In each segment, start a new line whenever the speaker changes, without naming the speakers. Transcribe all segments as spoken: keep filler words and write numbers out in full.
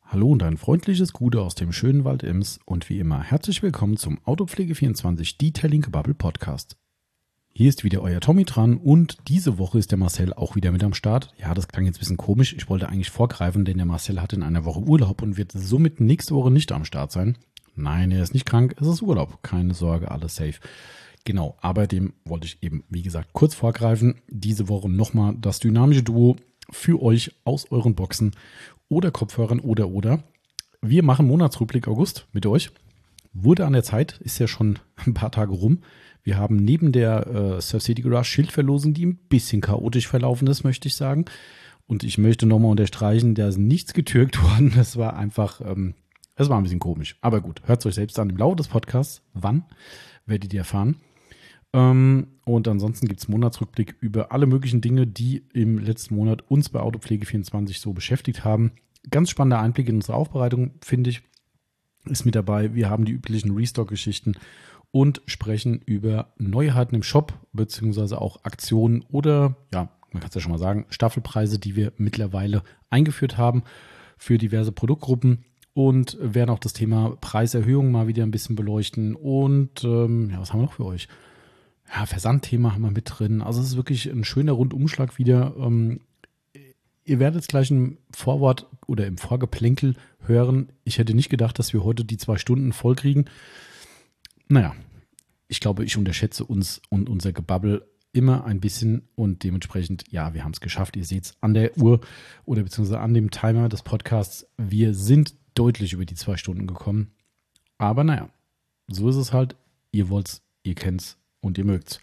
Hallo und ein freundliches Gute aus dem schönen Wald Ems und wie immer herzlich willkommen zum Autopflege vierundzwanzig Detailing Gebubble Podcast. Hier ist wieder euer Tommy dran und diese Woche ist der Marcel auch wieder mit am Start. Ja, das klang jetzt ein bisschen komisch. Ich wollte eigentlich vorgreifen, denn der Marcel hat in einer Woche Urlaub und wird somit nächste Woche nicht am Start sein. Nein, er ist nicht krank, es ist Urlaub. Keine Sorge, alles safe. Genau, aber dem wollte ich eben, wie gesagt, kurz vorgreifen. Diese Woche nochmal das dynamische Duo für euch aus euren Boxen oder Kopfhörern oder oder. Wir machen Monatsrückblick August mit euch. Wurde an der Zeit, ist ja schon ein paar Tage rum. Wir haben neben der äh, Surf City Garage Schildverlosung, die ein bisschen chaotisch verlaufen ist, möchte ich sagen. Und ich möchte nochmal unterstreichen, da ist nichts getürkt worden. Das war einfach, ähm, das war ein bisschen komisch. Aber gut, hört es euch selbst an im Laufe des Podcasts. Wann, werdet ihr erfahren. Ähm, und ansonsten gibt es Monatsrückblick über alle möglichen Dinge, die im letzten Monat uns bei Autopflege vierundzwanzig so beschäftigt haben. Ganz spannender Einblick in unsere Aufbereitung, finde ich, ist mit dabei. Wir haben die üblichen Restock-Geschichten und sprechen über Neuheiten im Shop, beziehungsweise auch Aktionen oder, ja, man kann es ja schon mal sagen, Staffelpreise, die wir mittlerweile eingeführt haben für diverse Produktgruppen. Und werden auch das Thema Preiserhöhung mal wieder ein bisschen beleuchten. Und ähm, ja, was haben wir noch für euch? Ja, Versandthema haben wir mit drin. Also es ist wirklich ein schöner Rundumschlag wieder. Ähm, ihr werdet es gleich im Vorwort oder im Vorgeplänkel hören. Ich hätte nicht gedacht, dass wir heute die zwei Stunden voll kriegen. Naja, ich glaube, ich unterschätze uns und unser Gebabbel immer ein bisschen und dementsprechend, ja, wir haben es geschafft. Ihr seht es an der Uhr oder beziehungsweise an dem Timer des Podcasts. Wir sind deutlich über die zwei Stunden gekommen. Aber naja, so ist es halt. Ihr wollt's, ihr kennt's. Und ihr mögt's.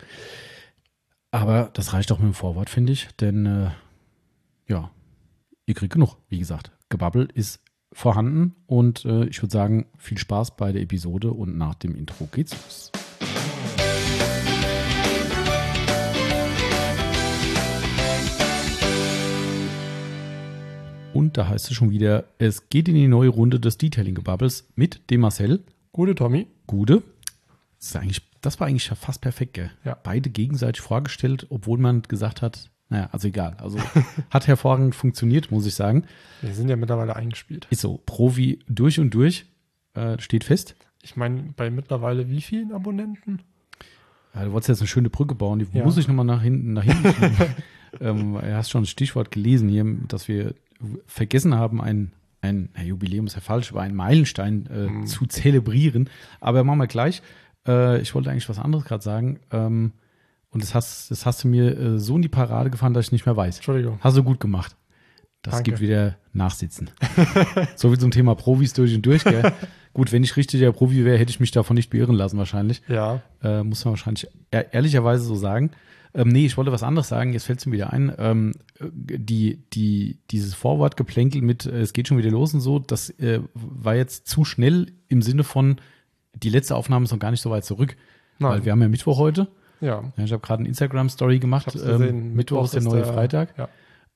Aber das reicht auch mit dem Vorwort, finde ich. Denn, äh, ja, ihr kriegt genug. Wie gesagt, Gebabbel ist vorhanden. Und äh, ich würde sagen, viel Spaß bei der Episode. Und nach dem Intro geht's los. Und da heißt es schon wieder, es geht in die neue Runde des Detailing-Gebubbles mit dem Marcel.
Gute, Tommy.
Gute. Das ist eigentlich Das war eigentlich fast perfekt, gell?
Ja.
Beide gegenseitig vorgestellt, obwohl man gesagt hat, naja, also egal. Also hat hervorragend funktioniert, muss ich sagen.
Wir sind ja mittlerweile eingespielt.
Ist so, Profi durch und durch, äh, steht fest.
Ich meine, bei mittlerweile wie vielen Abonnenten?
Ja, du wolltest jetzt eine schöne Brücke bauen, die
Ja.
muss ich nochmal nach hinten, nach hinten schieben. ähm, Du hast schon ein Stichwort gelesen hier, dass wir vergessen haben, ein, ein na, Jubiläum ist ja falsch, aber einen Meilenstein äh, hm. zu zelebrieren. Aber machen wir gleich. Ich wollte eigentlich was anderes gerade sagen. Ähm, und das hast, das hast du mir äh, so in die Parade gefahren, dass ich nicht mehr weiß.
Entschuldigung.
Hast du gut gemacht. Das
Danke.
gibt wieder Nachsitzen. So wie zum Thema Profis durch und durch, gell? Gut, wenn ich richtiger Profi wäre, hätte ich mich davon nicht beirren lassen wahrscheinlich.
Ja.
Äh, muss man wahrscheinlich ehr- ehrlicherweise so sagen. Ähm, nee, ich wollte was anderes sagen, jetzt fällt es mir wieder ein. Ähm, die, die, dieses Vorwortgeplänkel mit, äh, es geht schon wieder los und so, das äh, war jetzt zu schnell im Sinne von, die letzte Aufnahme ist noch gar nicht so weit zurück,
Nein.
weil wir haben ja Mittwoch heute.
Ja.
Ja, ich habe gerade eine Instagram-Story gemacht.
Ich hab's gesehen.
Ähm, Mittwoch ist der neue
der,
Freitag.
Ja.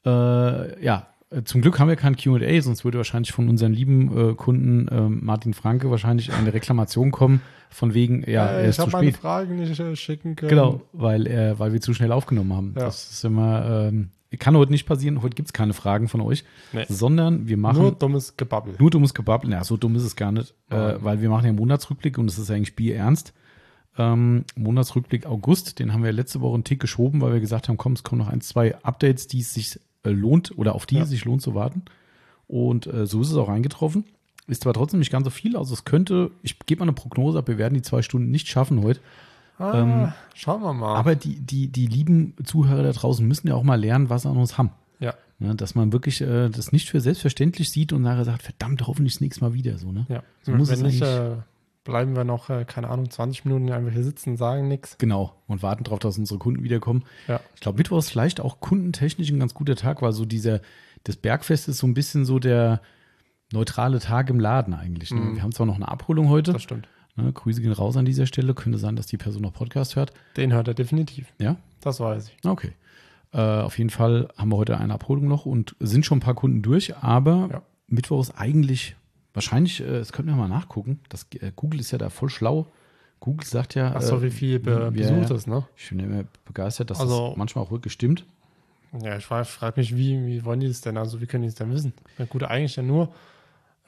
Äh, ja, zum Glück haben wir kein Q und A, sonst würde wahrscheinlich von unseren lieben äh, Kunden äh, Martin Franke wahrscheinlich eine Reklamation kommen, von wegen, ja,
äh,
er ist zu
spät. Ich habe meine
spät.
Fragen nicht äh, schicken können.
Genau, weil, er, weil wir zu schnell aufgenommen haben.
Ja.
Das ist immer, ähm, kann heute nicht passieren. Heute gibt es keine Fragen von euch,
Nee.
sondern wir machen
Nur dummes Gebabbel.
nur dummes Gebabbel. Ja, so dumm ist es gar nicht, äh, weil wir machen ja Monatsrückblick und es ist eigentlich bierernst. Ähm, Monatsrückblick August, den haben wir letzte Woche einen Tick geschoben, weil wir gesagt haben, komm, es kommen noch ein, zwei Updates, die es sich äh, lohnt oder auf die
Ja.
es sich lohnt zu warten. Und äh, so ist es auch eingetroffen. Ist zwar trotzdem nicht ganz so viel, also es könnte, ich gebe mal eine Prognose ab, wir werden die zwei Stunden nicht schaffen heute.
Ah,
ähm,
schauen wir mal.
Aber die, die, die lieben Zuhörer da draußen müssen ja auch mal lernen, was sie an uns haben.
ja.
Ne, dass man wirklich äh, das nicht für selbstverständlich sieht und nachher sagt, verdammt, hoffentlich das nächste Mal wieder so. Ne?
ja.
So muss
Wenn
es
nicht,
eigentlich-
äh, bleiben wir noch, äh, keine Ahnung, zwanzig Minuten einfach hier sitzen, sagen nichts.
Genau, und warten darauf, dass unsere Kunden wiederkommen.
Ja.
Ich glaube, Mittwoch ist vielleicht auch kundentechnisch ein ganz guter Tag, weil so dieser, das Bergfest ist so ein bisschen so der neutrale Tag im Laden eigentlich. Ne?
Mhm.
Wir haben zwar noch eine Abholung heute.
Das stimmt.
Ne? Grüße gehen raus an dieser Stelle. Könnte sein, dass die Person noch Podcast hört.
Den hört er definitiv.
Ja?
Das weiß ich.
Okay. Äh, auf jeden Fall haben wir heute eine Abholung noch und sind schon ein paar Kunden durch, aber
Ja.
Mittwoch ist eigentlich wahrscheinlich, äh, das könnten wir mal nachgucken. Das, äh, Google ist ja da voll schlau. Google sagt ja.
Ach so,
äh,
wie viel be
wie-
besucht
ja,
ist, ne?
Ich bin immer begeistert, dass
Also-
das manchmal auch wirklich stimmt.
Ja, ich frage frag mich, wie, wie wollen die das denn? Also, wie können die das denn wissen? Ja, gut, eigentlich ja nur,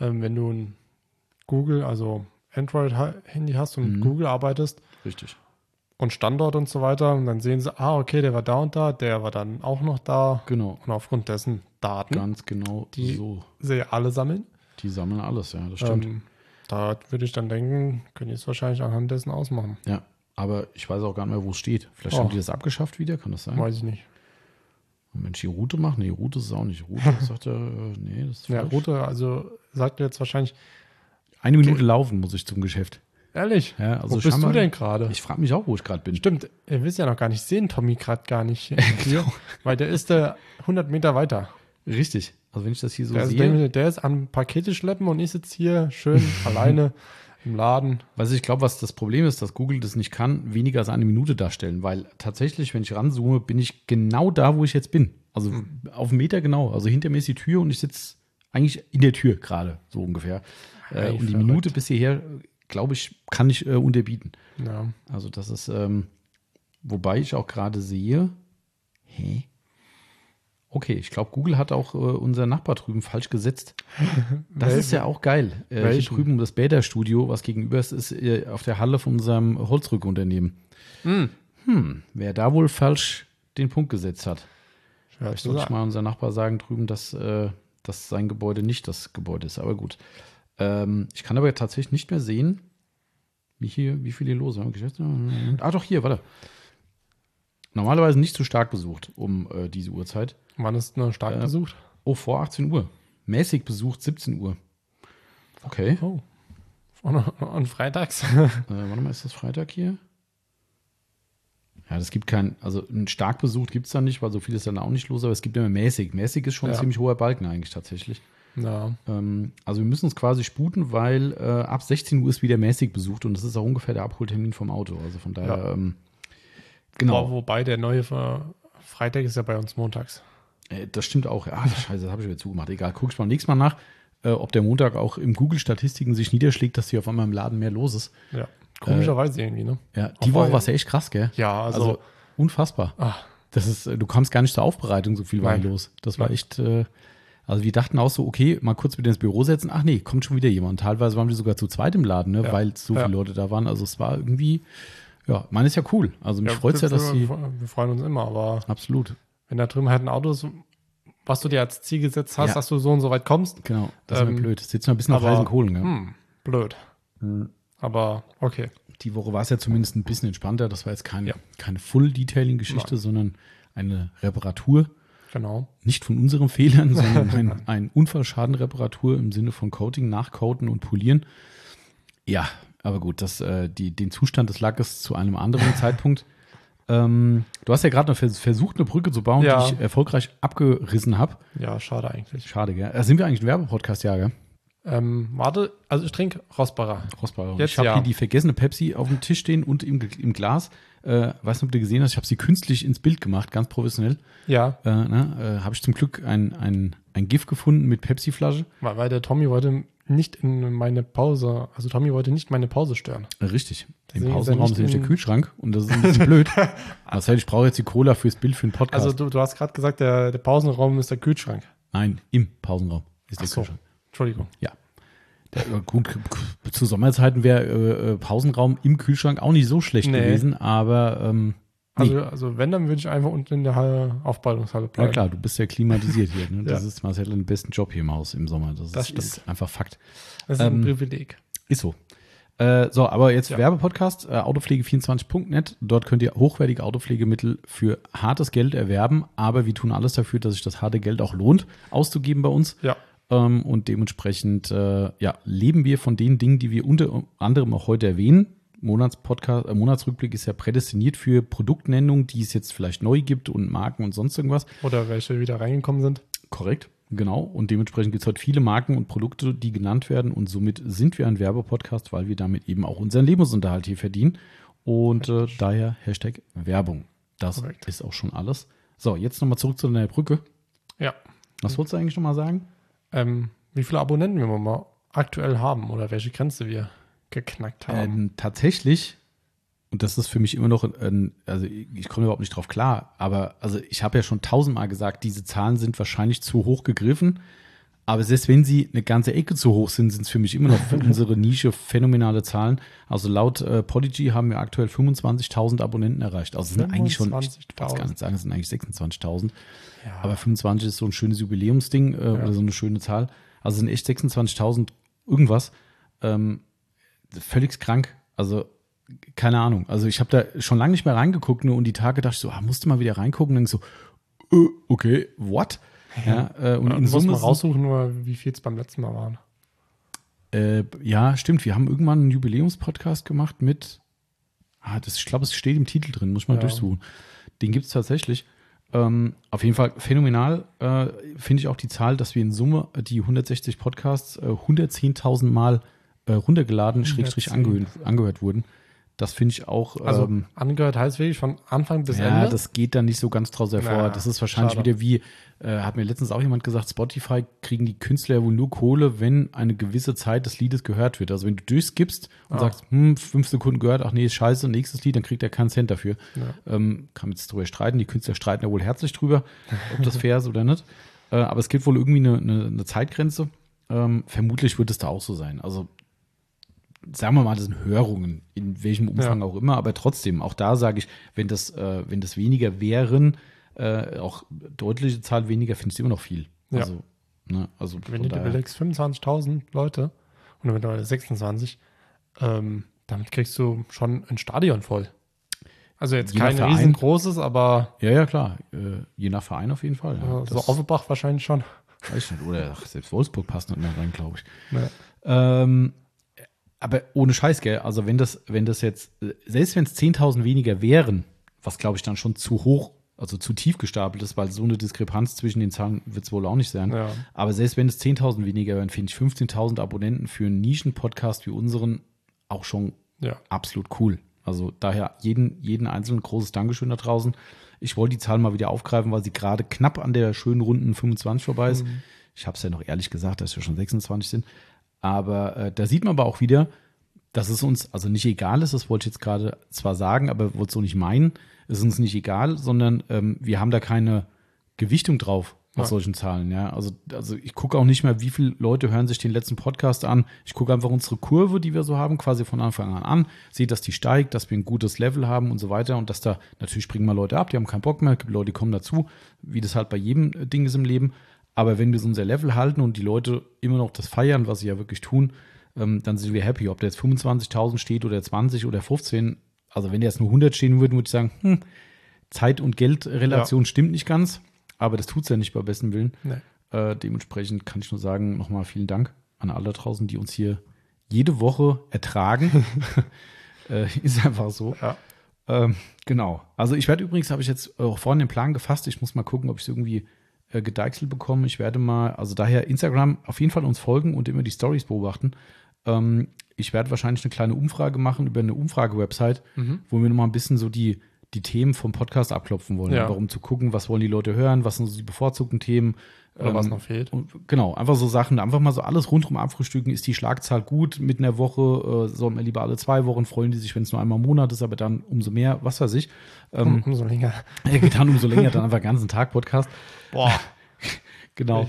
ähm, wenn du ein Google, also Android-Handy hast und
Mhm.
mit Google arbeitest
Richtig.
und Standort und so weiter, und dann sehen sie, ah, okay, der war da und da, der war dann auch noch da.
Genau.
Und aufgrund dessen Daten,
Ganz genau
die
so.
sie alle sammeln.
Die sammeln alles, ja, das stimmt.
Ähm, da würde ich dann denken, können die es wahrscheinlich anhand dessen ausmachen.
Ja, aber ich weiß auch gar nicht mehr, wo es steht. Vielleicht
Oh.
haben die das abgeschafft wieder, kann das sein?
Weiß ich nicht.
Und wenn ich die Route mache, nee, Route ist es auch nicht. Route sagt ja, äh, nee, das ist
Ja,
falsch.
Route, also sagt jetzt wahrscheinlich,
Eine Minute laufen muss ich zum Geschäft.
ehrlich,
Ja, also
wo bist
scheinbar-
du denn gerade?
Ich frage mich auch, wo ich gerade bin.
Stimmt, ihr wisst ja noch gar nicht, sehen Tommy gerade gar nicht hier, weil der ist äh, hundert Meter weiter.
Richtig. Also wenn ich das hier so
Der ist,
sehe,
der, der ist am Pakete schleppen und ich sitze hier schön alleine im Laden.
also ich glaube, was das Problem ist, dass Google das nicht kann, weniger als eine Minute darstellen, weil tatsächlich, wenn ich ranzoome, bin ich genau da, wo ich jetzt bin. Also auf einen Meter genau. Also hinter mir ist die Tür und ich sitze eigentlich in der Tür gerade, so ungefähr. Äh,
Hey,
und die
verrückt.
Minute bis hierher, glaube ich, kann ich äh, unterbieten.
Ja.
Also das ist, ähm, wobei ich auch gerade sehe, hä? Okay, ich glaube, Google hat auch äh, unser Nachbar drüben falsch gesetzt. Das
Welchen?
ist ja auch geil. Äh, hier
Welchen?
drüben das Bäder-Studio, was gegenüber ist, ist äh, auf der Halle von unserem Holzrückunternehmen.
Hm.
Hm, wer da wohl falsch den Punkt gesetzt hat.
Schwer
Vielleicht
zu
sollte ich
sagen.
mal unser Nachbar sagen drüben, dass, äh, dass sein Gebäude nicht das Gebäude ist. Aber gut. Ähm, ich kann aber tatsächlich nicht mehr sehen, wie hier, wie viel hier los ist. Ah, doch, hier, warte. Normalerweise nicht so stark besucht um äh, diese Uhrzeit.
Wann ist nur stark
Äh,
besucht?
Oh, vor achtzehn Uhr. Mäßig besucht siebzehn Uhr. Okay.
Oh. Und, und freitags?
Äh, warte mal, ist das Freitag hier? Ja, das gibt keinen, also ein stark besucht gibt es da nicht, weil so viel ist dann auch nicht los, aber es gibt immer mäßig. Mäßig ist schon ein
Ja.
ziemlich hoher Balken eigentlich tatsächlich.
Ja.
Ähm, also wir müssen uns quasi sputen, weil äh, ab sechzehn Uhr ist wieder mäßig besucht und das ist auch ungefähr der Abholtermin vom Auto. Also von daher,
Ja.
ähm,
Wo,
genau.
wobei der neue Ver- Freitag ist ja bei uns montags.
Äh, das stimmt auch. Ah, scheiße, das habe ich wieder zugemacht. Egal, guck ich beim nächsten Mal nach, äh, ob der Montag auch im Google-Statistiken sich niederschlägt, dass hier auf einmal im Laden mehr los ist.
Ja. Komischerweise irgendwie, ne?
Ja, die
Obwohl-
Woche war es ja echt krass, gell?
Ja, also,
Also, unfassbar.
ah,
Das ist, äh, du kamst gar nicht zur Aufbereitung, so viel war
Nein.
hier los. Das war
Nein.
echt, äh, also wir dachten auch so, okay, mal kurz wieder ins Büro setzen. Ach nee, kommt schon wieder jemand. Teilweise waren wir sogar zu zweit im Laden, ne,
Ja.
weil so
Ja.
viele Leute da waren. Also es war irgendwie, ja, man ist ja cool. Also mich
ja,
freut es ja,
wir,
dass sie,
wir, wir freuen uns immer, aber
absolut,
wenn da drüben halt ein Auto ist, was du dir als Ziel gesetzt hast,
Ja.
dass du so und so weit kommst,
genau, das ist
Ähm,
mir blöd. Sitzt noch ein bisschen auf
aber-
heißen Kohlen, gell?
hm, blöd.
Mhm.
Aber okay.
Die Woche war es ja zumindest ein bisschen entspannter. Das war jetzt kein,
Ja.
keine Full-Detailing-Geschichte, sondern eine Reparatur.
Genau.
Nicht von unseren Fehlern, sondern ein, ein Unfallschadenreparatur im Sinne von Coating, Nachcoaten und Polieren. Ja, aber gut, das, äh, die, den Zustand des Lackes zu einem anderen Zeitpunkt. Ähm, du hast ja gerade noch vers versucht, eine Brücke zu bauen,
Ja.
die ich erfolgreich abgerissen habe.
Ja, schade eigentlich.
Schade, gell? Äh, sind wir eigentlich ein Werbepodcast, ja, gell?
Ähm, warte, also ich trinke Rosbacher.
Rossbacher.
Jetzt
Ich habe
ja.
hier die vergessene Pepsi auf dem Tisch stehen und im, im Glas. Äh, weiß nicht, ob du gesehen hast, ich habe sie künstlich ins Bild gemacht, ganz professionell.
Ja,
Äh, ne, äh, habe ich zum Glück ein, ein, ein GIF gefunden mit Pepsi-Flasche.
weil, weil der Tommy wollte nicht in meine Pause, also Tommy wollte nicht meine Pause stören.
Richtig. Im
Deswegen ist er
Pausenraum
nicht
ist nämlich der
in-
Kühlschrank und das ist ein bisschen blöd. Das heißt, ich brauche jetzt die Cola fürs Bild für den Podcast.
Also du, du hast gerade gesagt, der, der Pausenraum ist der Kühlschrank.
Nein, im Pausenraum ist der
Ach so,
Kühlschrank.
Entschuldigung.
Ja. Der, äh, gut, k- k- zu Sommerzeiten wäre äh, äh, Pausenraum im Kühlschrank auch nicht so schlecht
Nee.
gewesen, aber ähm, nee.
Also, also wenn, dann würde ich einfach unten in der Halle, Aufbereitungshalle
Ja
bleiben.
klar, du bist ja klimatisiert hier. Ne? Das
Ja.
ist Marcel den besten Job hier im Haus im Sommer. Das,
Das
ist, ist einfach Fakt.
Das ist
Ähm,
ein Privileg.
Ist so. Äh, so, aber jetzt
Ja.
Werbepodcast, äh, autopflege vierundzwanzig punkt net. Dort könnt ihr hochwertige Autopflegemittel für hartes Geld erwerben, aber wir tun alles dafür, dass sich das harte Geld auch lohnt, auszugeben bei uns.
Ja,
Ähm, und dementsprechend äh, ja, leben wir von den Dingen, die wir unter anderem auch heute erwähnen. Monatspodcast, äh, Monatsrückblick ist ja prädestiniert für Produktnennungen, die es jetzt vielleicht neu gibt und Marken und sonst irgendwas.
oder welche wieder reingekommen sind.
Korrekt, genau. Und dementsprechend gibt es heute viele Marken und Produkte, die genannt werden. Und somit sind wir ein Werbepodcast, weil wir damit eben auch unseren Lebensunterhalt hier verdienen. Und äh, daher Hashtag Werbung. Das
Korrekt.
ist auch schon alles. So, jetzt nochmal zurück zu deiner Brücke.
Ja.
Was wolltest du eigentlich nochmal sagen?
Ähm, wie viele Abonnenten wir mal aktuell haben oder welche Grenze wir geknackt haben.
Ähm, tatsächlich, und das ist für mich immer noch, ein, also ich komme überhaupt nicht drauf klar, aber also ich habe ja schon tausendmal gesagt, diese Zahlen sind wahrscheinlich zu hoch gegriffen, Aber selbst wenn sie eine ganze Ecke zu hoch sind, sind es für mich immer noch für unsere Nische phänomenale Zahlen. Also laut äh, Podigy haben wir aktuell fünfundzwanzigtausend Abonnenten erreicht. Also es sind eigentlich schon, ich weiß gar nicht sagen, es sind eigentlich sechsundzwanzigtausend. Ja. Aber fünfundzwanzig ist so ein schönes Jubiläumsding äh, ja. oder so eine schöne Zahl. Also es sind echt sechsundzwanzigtausend irgendwas. Ähm, völlig krank. Also keine Ahnung. Also ich habe da schon lange nicht mehr reingeguckt nur und die Tage dachte ich so, ah, musste mal wieder reingucken und dann so, äh, okay, what? Ja, äh, und
ja,
in
muss
Summe
man raussuchen, nur wie viel es beim letzten Mal waren.
Äh, ja, stimmt. Wir haben irgendwann einen Jubiläumspodcast gemacht mit, ah, das, ich glaube, es steht im Titel drin, muss ich mal ja. durchsuchen. Den gibt es tatsächlich. Ähm, auf jeden Fall phänomenal äh, finde ich auch die Zahl, dass wir in Summe die hundertsechzig Podcasts äh, hundertzehntausend Mal äh, runtergeladen, schrägstrich angehört, angehört wurden. Das finde ich auch.
Also
ähm,
angehört heißt wirklich von Anfang bis
ja,
Ende?
Ja, das geht dann nicht so ganz draus hervor.
Na,
das ist wahrscheinlich
schade.
wieder wie, äh, hat mir letztens auch jemand gesagt, Spotify kriegen die Künstler ja wohl nur Kohle, wenn eine gewisse Zeit des Liedes gehört wird. Also wenn du durchskippst und
Ah.
sagst, hm, fünf Sekunden gehört, ach nee, ist scheiße, nächstes Lied, dann kriegt er keinen Cent dafür.
Ja.
Ähm, kann man jetzt drüber streiten. Die Künstler streiten ja wohl herzlich drüber, ob das fair ist oder nicht. Äh, aber es gibt wohl irgendwie eine, eine, eine Zeitgrenze. Ähm, vermutlich wird es da auch so sein. Also sagen wir mal, das sind Hörungen, in welchem Umfang
Ja.
auch immer, aber trotzdem, auch da sage ich, wenn das, äh, wenn das weniger wären, äh, auch deutliche Zahl weniger, finde ich immer noch viel.
Ja.
Also, ne, also
Wenn
von
du dir
daher-
überlegst, fünfundzwanzigtausend Leute und mittlerweile sechsundzwanzig, ähm, damit kriegst du schon ein Stadion voll. Also jetzt
Je nach
kein
Verein.
riesengroßes, aber
Ja, ja, klar. Äh, je nach Verein auf jeden Fall. Ja.
äh, so
Das
Offenbach wahrscheinlich schon.
weiß ich nicht. Oder ach, selbst Wolfsburg passt nicht mehr rein, glaube ich.
Ja.
Ähm, aber ohne Scheiß, gell? Also wenn das, wenn das jetzt, selbst wenn es zehntausend weniger wären, was glaube ich dann schon zu hoch, also zu tief gestapelt ist, weil so eine Diskrepanz zwischen den Zahlen wird es wohl auch nicht sein.
Ja.
Aber selbst wenn es zehntausend weniger wären, finde ich fünfzehntausend Abonnenten für einen Nischen-Podcast wie unseren auch schon
Ja.
absolut cool. Also daher jeden, jeden einzelnen großes Dankeschön da draußen. Ich wollte die Zahl mal wieder aufgreifen, weil sie gerade knapp an der schönen runden fünfundzwanzig vorbei ist.
Mhm.
Ich habe es ja noch ehrlich gesagt, dass wir schon sechsundzwanzig sind. Aber äh, da sieht man aber auch wieder, dass es uns also nicht egal ist, das wollte ich jetzt gerade zwar sagen, aber wollte es so nicht meinen, es ist uns nicht egal, sondern ähm, wir haben da keine Gewichtung drauf auf
Ja.
solchen Zahlen. Ja, also, also ich gucke auch nicht mehr, wie viele Leute hören sich den letzten Podcast an. Ich gucke einfach unsere Kurve, die wir so haben, quasi von Anfang an an, sehe, dass die steigt, dass wir ein gutes Level haben und so weiter und dass da, natürlich springen mal Leute ab, die haben keinen Bock mehr, es gibt Leute, die kommen dazu, wie das halt bei jedem äh, Ding ist im Leben. Aber wenn wir so unser Level halten und die Leute immer noch das feiern, was sie ja wirklich tun, ähm, dann sind wir happy. Ob der jetzt fünfundzwanzigtausend steht oder zwanzig oder fünfzehn, also wenn der jetzt nur hundert stehen würde, würde ich sagen, hm, Zeit- und Geldrelation
Ja.
stimmt nicht ganz, aber das tut es ja nicht bei besten Willen.
Nee.
Äh, dementsprechend kann ich nur sagen, nochmal vielen Dank an alle da draußen, die uns hier jede Woche ertragen. äh, ist einfach so.
Ja.
Ähm, genau. Also ich werde übrigens, habe ich jetzt auch vorhin den Plan gefasst, ich muss mal gucken, ob ich es irgendwie äh, gedeichselt bekomme. Ich werde mal, also daher Instagram auf jeden Fall uns folgen und immer die Stories beobachten. Ähm, ich werde wahrscheinlich eine kleine Umfrage machen über eine Umfrage-Website,
Mhm.
wo wir nochmal ein bisschen so die, die Themen vom Podcast abklopfen wollen.
Ja.
Einfach um zu gucken, was wollen die Leute hören, was sind so die bevorzugten Themen.
Oder was
Ähm,
noch fehlt.
und genau, einfach so Sachen, einfach mal so alles rundherum abfrühstücken. Ist die Schlagzahl gut mit einer Woche? Äh, sollen wir lieber alle zwei Wochen? Freuen die sich, wenn es nur einmal im Monat ist, aber dann umso mehr, was weiß ich. Ähm,
Umso länger.
ja, dann umso länger, dann einfach den ganzen Tag Podcast.
Boah.
Genau.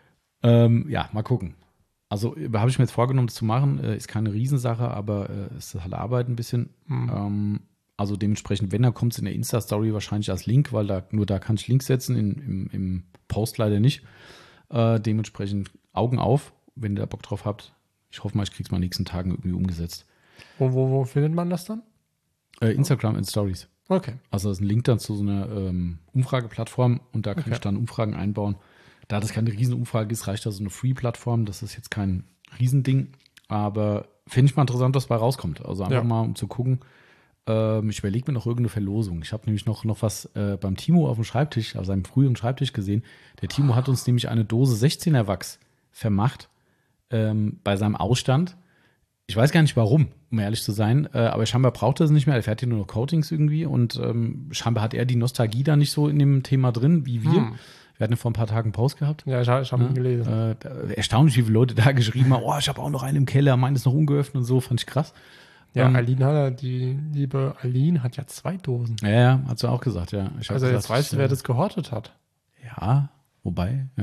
Ähm, ja, mal gucken. Also habe ich mir jetzt vorgenommen, das zu machen. Äh, ist keine Riesensache, aber äh, es ist halt Arbeit ein bisschen.
Mhm.
Ähm, also dementsprechend, wenn, dann kommt es in der Insta-Story wahrscheinlich als Link, weil da nur da kann ich Links setzen, in, im, im Post leider nicht. Äh, dementsprechend Augen auf, wenn ihr da Bock drauf habt. Ich hoffe mal, ich kriege es mal in den nächsten Tagen irgendwie umgesetzt.
Wo, wo, wo findet man das dann?
Äh, Instagram in Stories.
Okay.
Also das ist ein Link dann zu so einer ähm, Umfrageplattform und da kann
Okay.
ich dann Umfragen einbauen. Da das keine Riesenumfrage ist, reicht da so eine Free-Plattform. Das ist jetzt kein Riesending, aber finde ich mal interessant, was dabei rauskommt. Also einfach
Ja.
mal, um zu gucken. Ähm, ich überlege mir noch irgendeine Verlosung. Ich habe nämlich noch, noch was äh, beim Timo auf dem Schreibtisch, auf seinem früheren Schreibtisch gesehen. Der Timo hat uns nämlich eine Dose sechzehner Wachs vermacht ähm, bei seinem Ausstand. Ich weiß gar nicht warum, um ehrlich zu sein, äh, aber scheinbar braucht er es nicht mehr. Er fährt hier nur noch Coatings irgendwie und ähm, scheinbar hat er die Nostalgie da nicht so in dem Thema drin wie wir.
Hm.
Wir hatten ja vor ein paar Tagen einen Post gehabt.
Ja, ich, ich habe ihn gelesen.
Äh, da, erstaunlich, wie viele Leute da geschrieben haben, oh, ich habe auch noch einen im Keller, meinen ist noch ungeöffnet und so, fand ich krass.
Ja,
ähm,
Aline hat ja, die liebe Aline hat ja zwei Dosen.
Ja, ja, hat sie auch gesagt, ja. Ich hab
Also
gesagt,
jetzt weißt du,
ich,
wer
äh,
das gehortet hat.
Ja, wobei, ja.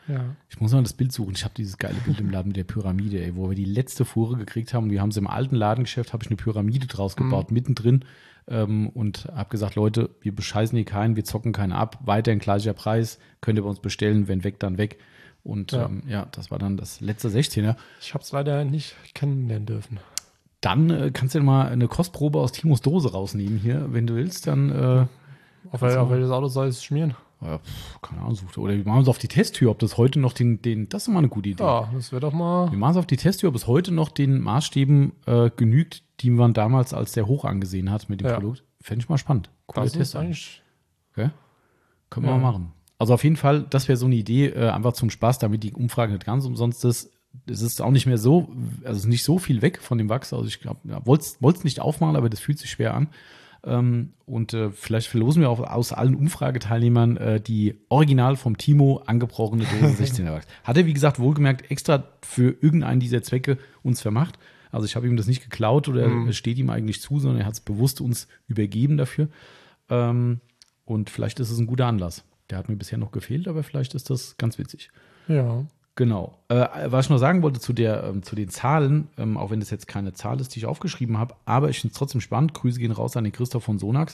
Ja.
Ich muss mal das Bild suchen. Ich habe dieses geile Bild im Laden mit der Pyramide, ey, wo wir die letzte Fuhre gekriegt haben. Wir haben sie im alten Ladengeschäft, habe ich eine Pyramide draus gebaut, mhm. mittendrin. Ähm, und habe gesagt, Leute, wir bescheißen hier keinen, wir zocken keinen ab. Weiterhin gleicher Preis, könnt ihr bei uns bestellen. Wenn weg, dann weg. Und ja, ähm, ja das war dann das letzte sechzehner.
Ich habe es leider nicht kennenlernen dürfen.
Dann äh, kannst du ja mal eine Kostprobe aus Timos Dose rausnehmen hier, wenn du willst. Dann äh,
auf, wel, auf welches Auto soll es schmieren?
Ja, pf, keine Ahnung. Oder wir machen es auf die Testtür, ob das heute noch den, den das ist mal eine gute Idee.
Ja, das wäre doch mal.
Wir machen es auf die Testtür, ob es heute noch den Maßstäben äh, genügt, die man damals als sehr hoch angesehen hat mit dem
ja.
Produkt. Fände ich mal spannend.
Coole das Test ist eigentlich.
Okay? Können wir ja. mal machen. Also auf jeden Fall, das wäre so eine Idee, äh, einfach zum Spaß, damit die Umfrage nicht ganz umsonst ist. Es ist auch nicht mehr so, also es ist nicht so viel weg von dem Wachs. Also ich glaube, ja, wollte es nicht aufmachen, aber das fühlt sich schwer an. Ähm, und äh, vielleicht verlosen wir auch aus allen Umfrageteilnehmern äh, die original vom Timo angebrochene Dose sechzehner Wachs. Hat er, wie gesagt, wohlgemerkt extra für irgendeinen dieser Zwecke uns vermacht. Also ich habe ihm das nicht geklaut oder mhm. es steht ihm eigentlich zu, sondern er hat es bewusst uns übergeben dafür. Ähm, und vielleicht ist es ein guter Anlass. Der hat mir bisher noch gefehlt, aber vielleicht ist das ganz witzig.
Ja.
Genau. Äh, was ich noch sagen wollte zu, der, ähm, zu den Zahlen, ähm, auch wenn das jetzt keine Zahl ist, die ich aufgeschrieben habe, aber ich finde es trotzdem spannend. Grüße gehen raus an den Christoph von Sonax.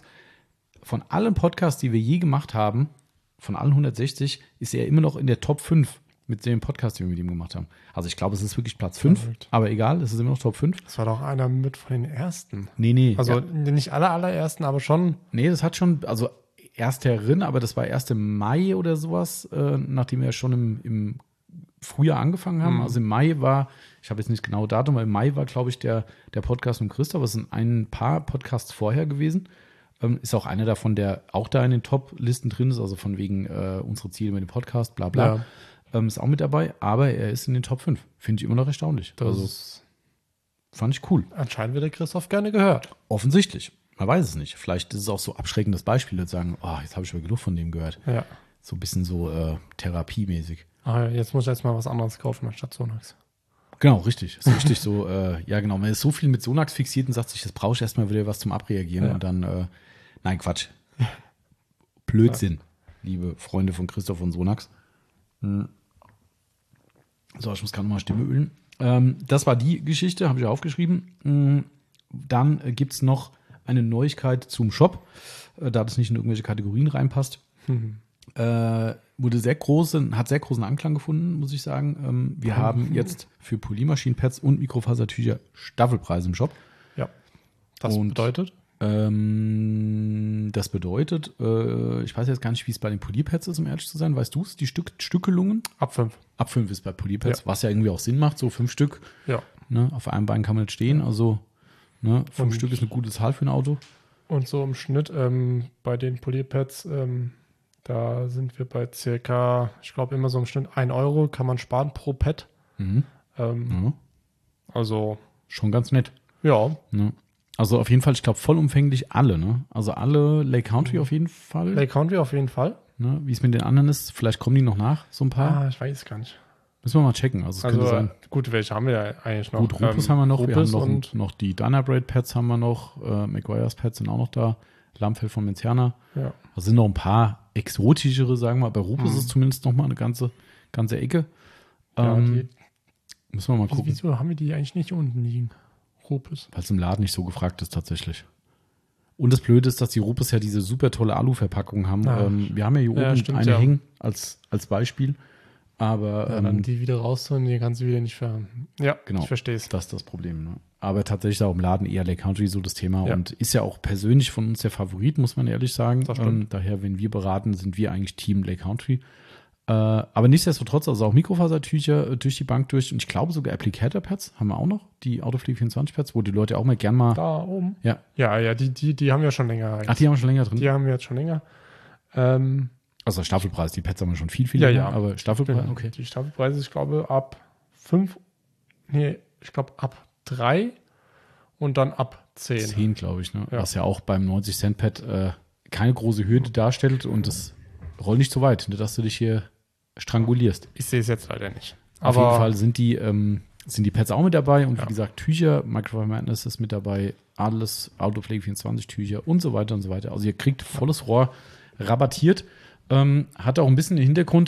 Von allen Podcasts, die wir je gemacht haben, von allen hundertsechzig, ist er immer noch in der Top fünf mit dem Podcast, den wir mit ihm gemacht haben. Also ich glaube, es ist wirklich Platz fünf, Perfekt. Aber egal, es ist immer noch Top fünf.
Das war doch einer mit von den ersten.
Nee, nee.
Also
ja.
nicht alle allerersten, aber schon.
Nee, das hat schon, also ersterin, aber das war erst im Mai oder sowas, äh, nachdem wir schon im, im Frühjahr angefangen haben. Mhm. Also im Mai war, ich habe jetzt nicht genau Datum, aber im Mai war, glaube ich, der, der Podcast mit Christoph. Es sind ein paar Podcasts vorher gewesen. Ähm, ist auch einer davon, der auch da in den Top-Listen drin ist, also von wegen äh, unsere Ziele mit dem Podcast, bla bla. Ja. Ähm, ist auch mit dabei, aber er ist in den Top fünf. Finde ich immer noch erstaunlich.
Das
also fand ich cool.
Anscheinend wird der Christoph gerne gehört.
Offensichtlich. Man weiß es nicht. Vielleicht ist es auch so abschreckendes Beispiel, zu sagen, oh, jetzt habe ich aber genug von dem gehört.
Ja.
So ein bisschen so äh, therapiemäßig.
Ah, jetzt muss ich jetzt mal was anderes kaufen anstatt Sonax.
Genau, richtig. Ist richtig so, äh, ja genau, man ist so viel mit Sonax fixiert und sagt sich, das brauche ich erstmal wieder was zum Abreagieren ja. und dann, äh, nein, Quatsch. Blödsinn, ja. liebe Freunde von Christoph und Sonax. Hm. So, ich muss gerade mal Stimme ölen. Ähm, das war die Geschichte, habe ich aufgeschrieben. Hm. Dann äh, gibt es noch eine Neuigkeit zum Shop, äh, da das nicht in irgendwelche Kategorien reinpasst. Mhm. Äh, wurde sehr große, hat sehr großen Anklang gefunden, muss ich sagen. Ähm, wir mhm. haben jetzt für Polymaschinenpads und Mikrofasertücher Staffelpreise im Shop.
Ja. Das und, bedeutet?
Ähm, das bedeutet, äh, ich weiß jetzt gar nicht, wie es bei den Polypads ist, um ehrlich zu sein. Weißt du es, die Stück, Stückelungen?
Ab fünf.
Ab fünf ist bei Polypads,
ja.
was ja irgendwie auch Sinn macht, so fünf Stück.
Ja.
Ne, auf einem Bein kann man nicht stehen, also ne, fünf und Stück ist eine gute Zahl für ein Auto.
Und so im Schnitt ähm, bei den Polypads, ähm, da sind wir bei circa, ich glaube immer so im Schnitt ein Euro kann man sparen pro Pad.
Mhm.
Ähm,
ja.
Also
schon ganz nett.
Ja.
Ne? Also auf jeden Fall, ich glaube vollumfänglich alle, ne? Also alle Lake Country mhm. auf jeden Fall.
Lake Country auf jeden Fall.
Ne? Wie es mit den anderen ist, vielleicht kommen die noch nach, so ein paar.
Ah, ich weiß gar nicht.
Müssen wir mal checken. Also, es
also
könnte sein.
Gut, welche haben wir ja eigentlich noch?
Gut, Rupes ähm, haben wir noch.
Rupes
wir haben noch, und noch die Dynabrade-Pads haben wir noch. Äh, McGuire's Pads sind auch noch da. Lammfell von Menzerner.
Ja.
Da sind noch ein paar exotischere, sagen wir. Bei Rupes mhm. ist es zumindest noch mal eine ganze, ganze Ecke.
Ja,
ähm,
die,
müssen wir mal gucken.
Wieso haben wir die eigentlich nicht unten liegen? Rupes.
Weil es im Laden nicht so gefragt ist tatsächlich. Und das Blöde ist, dass die Rupes ja diese super tolle Alu-Verpackung haben.
Ah.
Ähm, wir haben ja hier oben
ja, stimmt,
eine
ja.
hängen als, als Beispiel. Aber
ja,
ähm,
dann die wieder rausholen, die kannst du wieder nicht ver... Ja,
genau,
ich verstehe es.
Das ist das Problem. Ne? Aber tatsächlich ist auch im Laden eher Lake Country so das Thema
Ja.
und ist ja auch persönlich von uns der Favorit, muss man ehrlich sagen.
Das stimmt.
Ähm, daher, wenn wir beraten, sind wir eigentlich Team Lake Country. Äh, aber nichtsdestotrotz, also auch Mikrofasertücher äh, durch die Bank durch und ich glaube sogar Applicator-Pads haben wir auch noch, die Autopflege vierundzwanzig-Pads, wo die Leute auch mal gern mal...
Da oben?
Ja.
Ja, ja, die, die, die haben wir schon länger.
Ach, die haben wir schon länger drin?
Die haben wir jetzt schon länger. Ähm,
Also Staffelpreis, die Pads haben wir schon viel, viel
Ja,
länger,
ja.
aber Staffelpreis,
genau.
okay.
Die Staffelpreise, ich glaube, ab fünf, nee, ich glaube ab drei und dann ab zehn.
zehn, glaube ich, ne?
Ja.
Was ja auch beim neunzig Cent Pad äh, keine große Hürde darstellt und das rollt nicht so weit, ne, dass du dich hier strangulierst.
Ich sehe es jetzt leider nicht.
Auf
Aber
jeden Fall sind die, ähm, sind die Pads auch mit dabei und
Ja.
wie gesagt, Tücher, Microfiber Madness ist mit dabei, alles, Autopflege vierundzwanzig Tücher und so weiter und so weiter. Also ihr kriegt volles Rohr rabattiert. Ähm, hat auch ein bisschen den Hintergrund,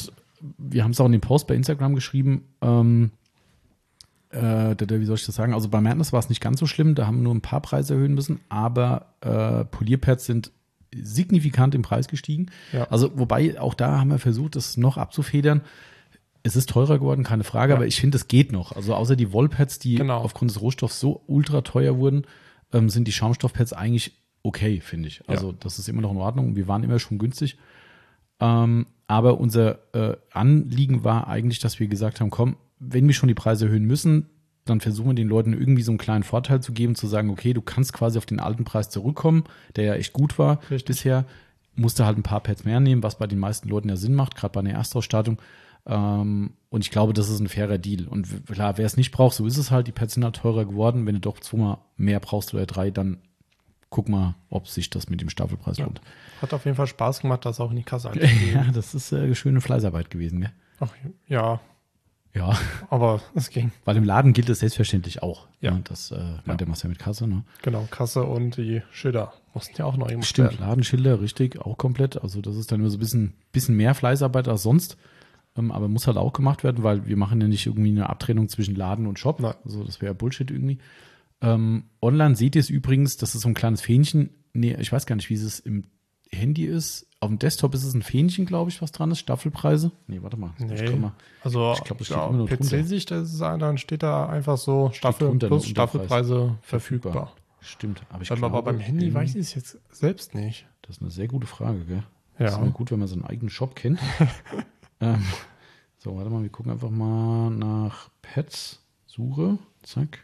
wir haben es auch in dem Post bei Instagram geschrieben, ähm, äh, wie soll ich das sagen? Also bei Madness war es nicht ganz so schlimm, da haben wir nur ein paar Preise erhöhen müssen, aber äh, Polierpads sind signifikant im Preis gestiegen.
Ja.
Also wobei, auch da haben wir versucht, das noch abzufedern. Es ist teurer geworden, keine Frage, ja. aber ich finde, es geht noch. Also außer die Wollpads, die genau. aufgrund des Rohstoffs so ultra teuer wurden, ähm, sind die Schaumstoffpads eigentlich okay, finde ich. Also ja. das ist immer noch in Ordnung. Wir waren immer schon günstig. Ähm, aber unser äh, Anliegen war eigentlich, dass wir gesagt haben, komm, wenn wir schon die Preise erhöhen müssen, dann versuchen wir den Leuten irgendwie so einen kleinen Vorteil zu geben, zu sagen, okay, du kannst quasi auf den alten Preis zurückkommen, der ja echt gut war Richtig. bisher, musst du halt ein paar Pads mehr nehmen, was bei den meisten Leuten ja Sinn macht, gerade bei einer Erstausstattung. Ähm, und ich glaube, das ist ein fairer Deal. Und klar, wer es nicht braucht, so ist es halt, die Pads sind halt teurer geworden. Wenn du doch zweimal mehr brauchst oder drei, dann guck mal, ob sich das mit dem Staffelpreis
ja.
lohnt.
Hat auf jeden Fall Spaß gemacht, das auch in die Kasse einzugeben.
Ja, das ist äh, schöne Fleißarbeit gewesen, gell?
Ach, ja.
Ja.
Aber es ging.
Weil im Laden gilt es selbstverständlich auch.
Ja.
Ne? Das äh, meint der Marcel mit Kasse, ne?
Genau, Kasse und die Schilder mussten ja auch noch irgendwas
Stimmt,
werden.
Ladenschilder, richtig, auch komplett. Also das ist dann nur so ein bisschen, bisschen mehr Fleißarbeit als sonst. Ähm, aber muss halt auch gemacht werden, weil wir machen ja nicht irgendwie eine Abtrennung zwischen Laden und Shop.
Nein.
Also das wäre ja Bullshit irgendwie. Ähm, online seht ihr es übrigens, das ist so ein kleines Fähnchen. Nee, ich weiß gar nicht, wie es im Handy ist. Auf dem Desktop ist es ein Fähnchen, glaube ich, was dran ist. Staffelpreise. Nee, warte mal.
Nee,
ich mal.
also
ich glaube, das steht
ja,
immer nur
P C-Sicht, dann steht da einfach so Staffel
drunter,
plus
ne,
Staffelpreise verfügbar. verfügbar.
Stimmt. Aber, ich
aber
glaube,
beim Handy weiß ich es jetzt selbst nicht.
Das ist eine sehr gute Frage, gell?
Ja.
Das ist immer gut, wenn man seinen eigenen Shop kennt. ähm, so, warte mal, wir gucken einfach mal nach Pads. Suche. Zack.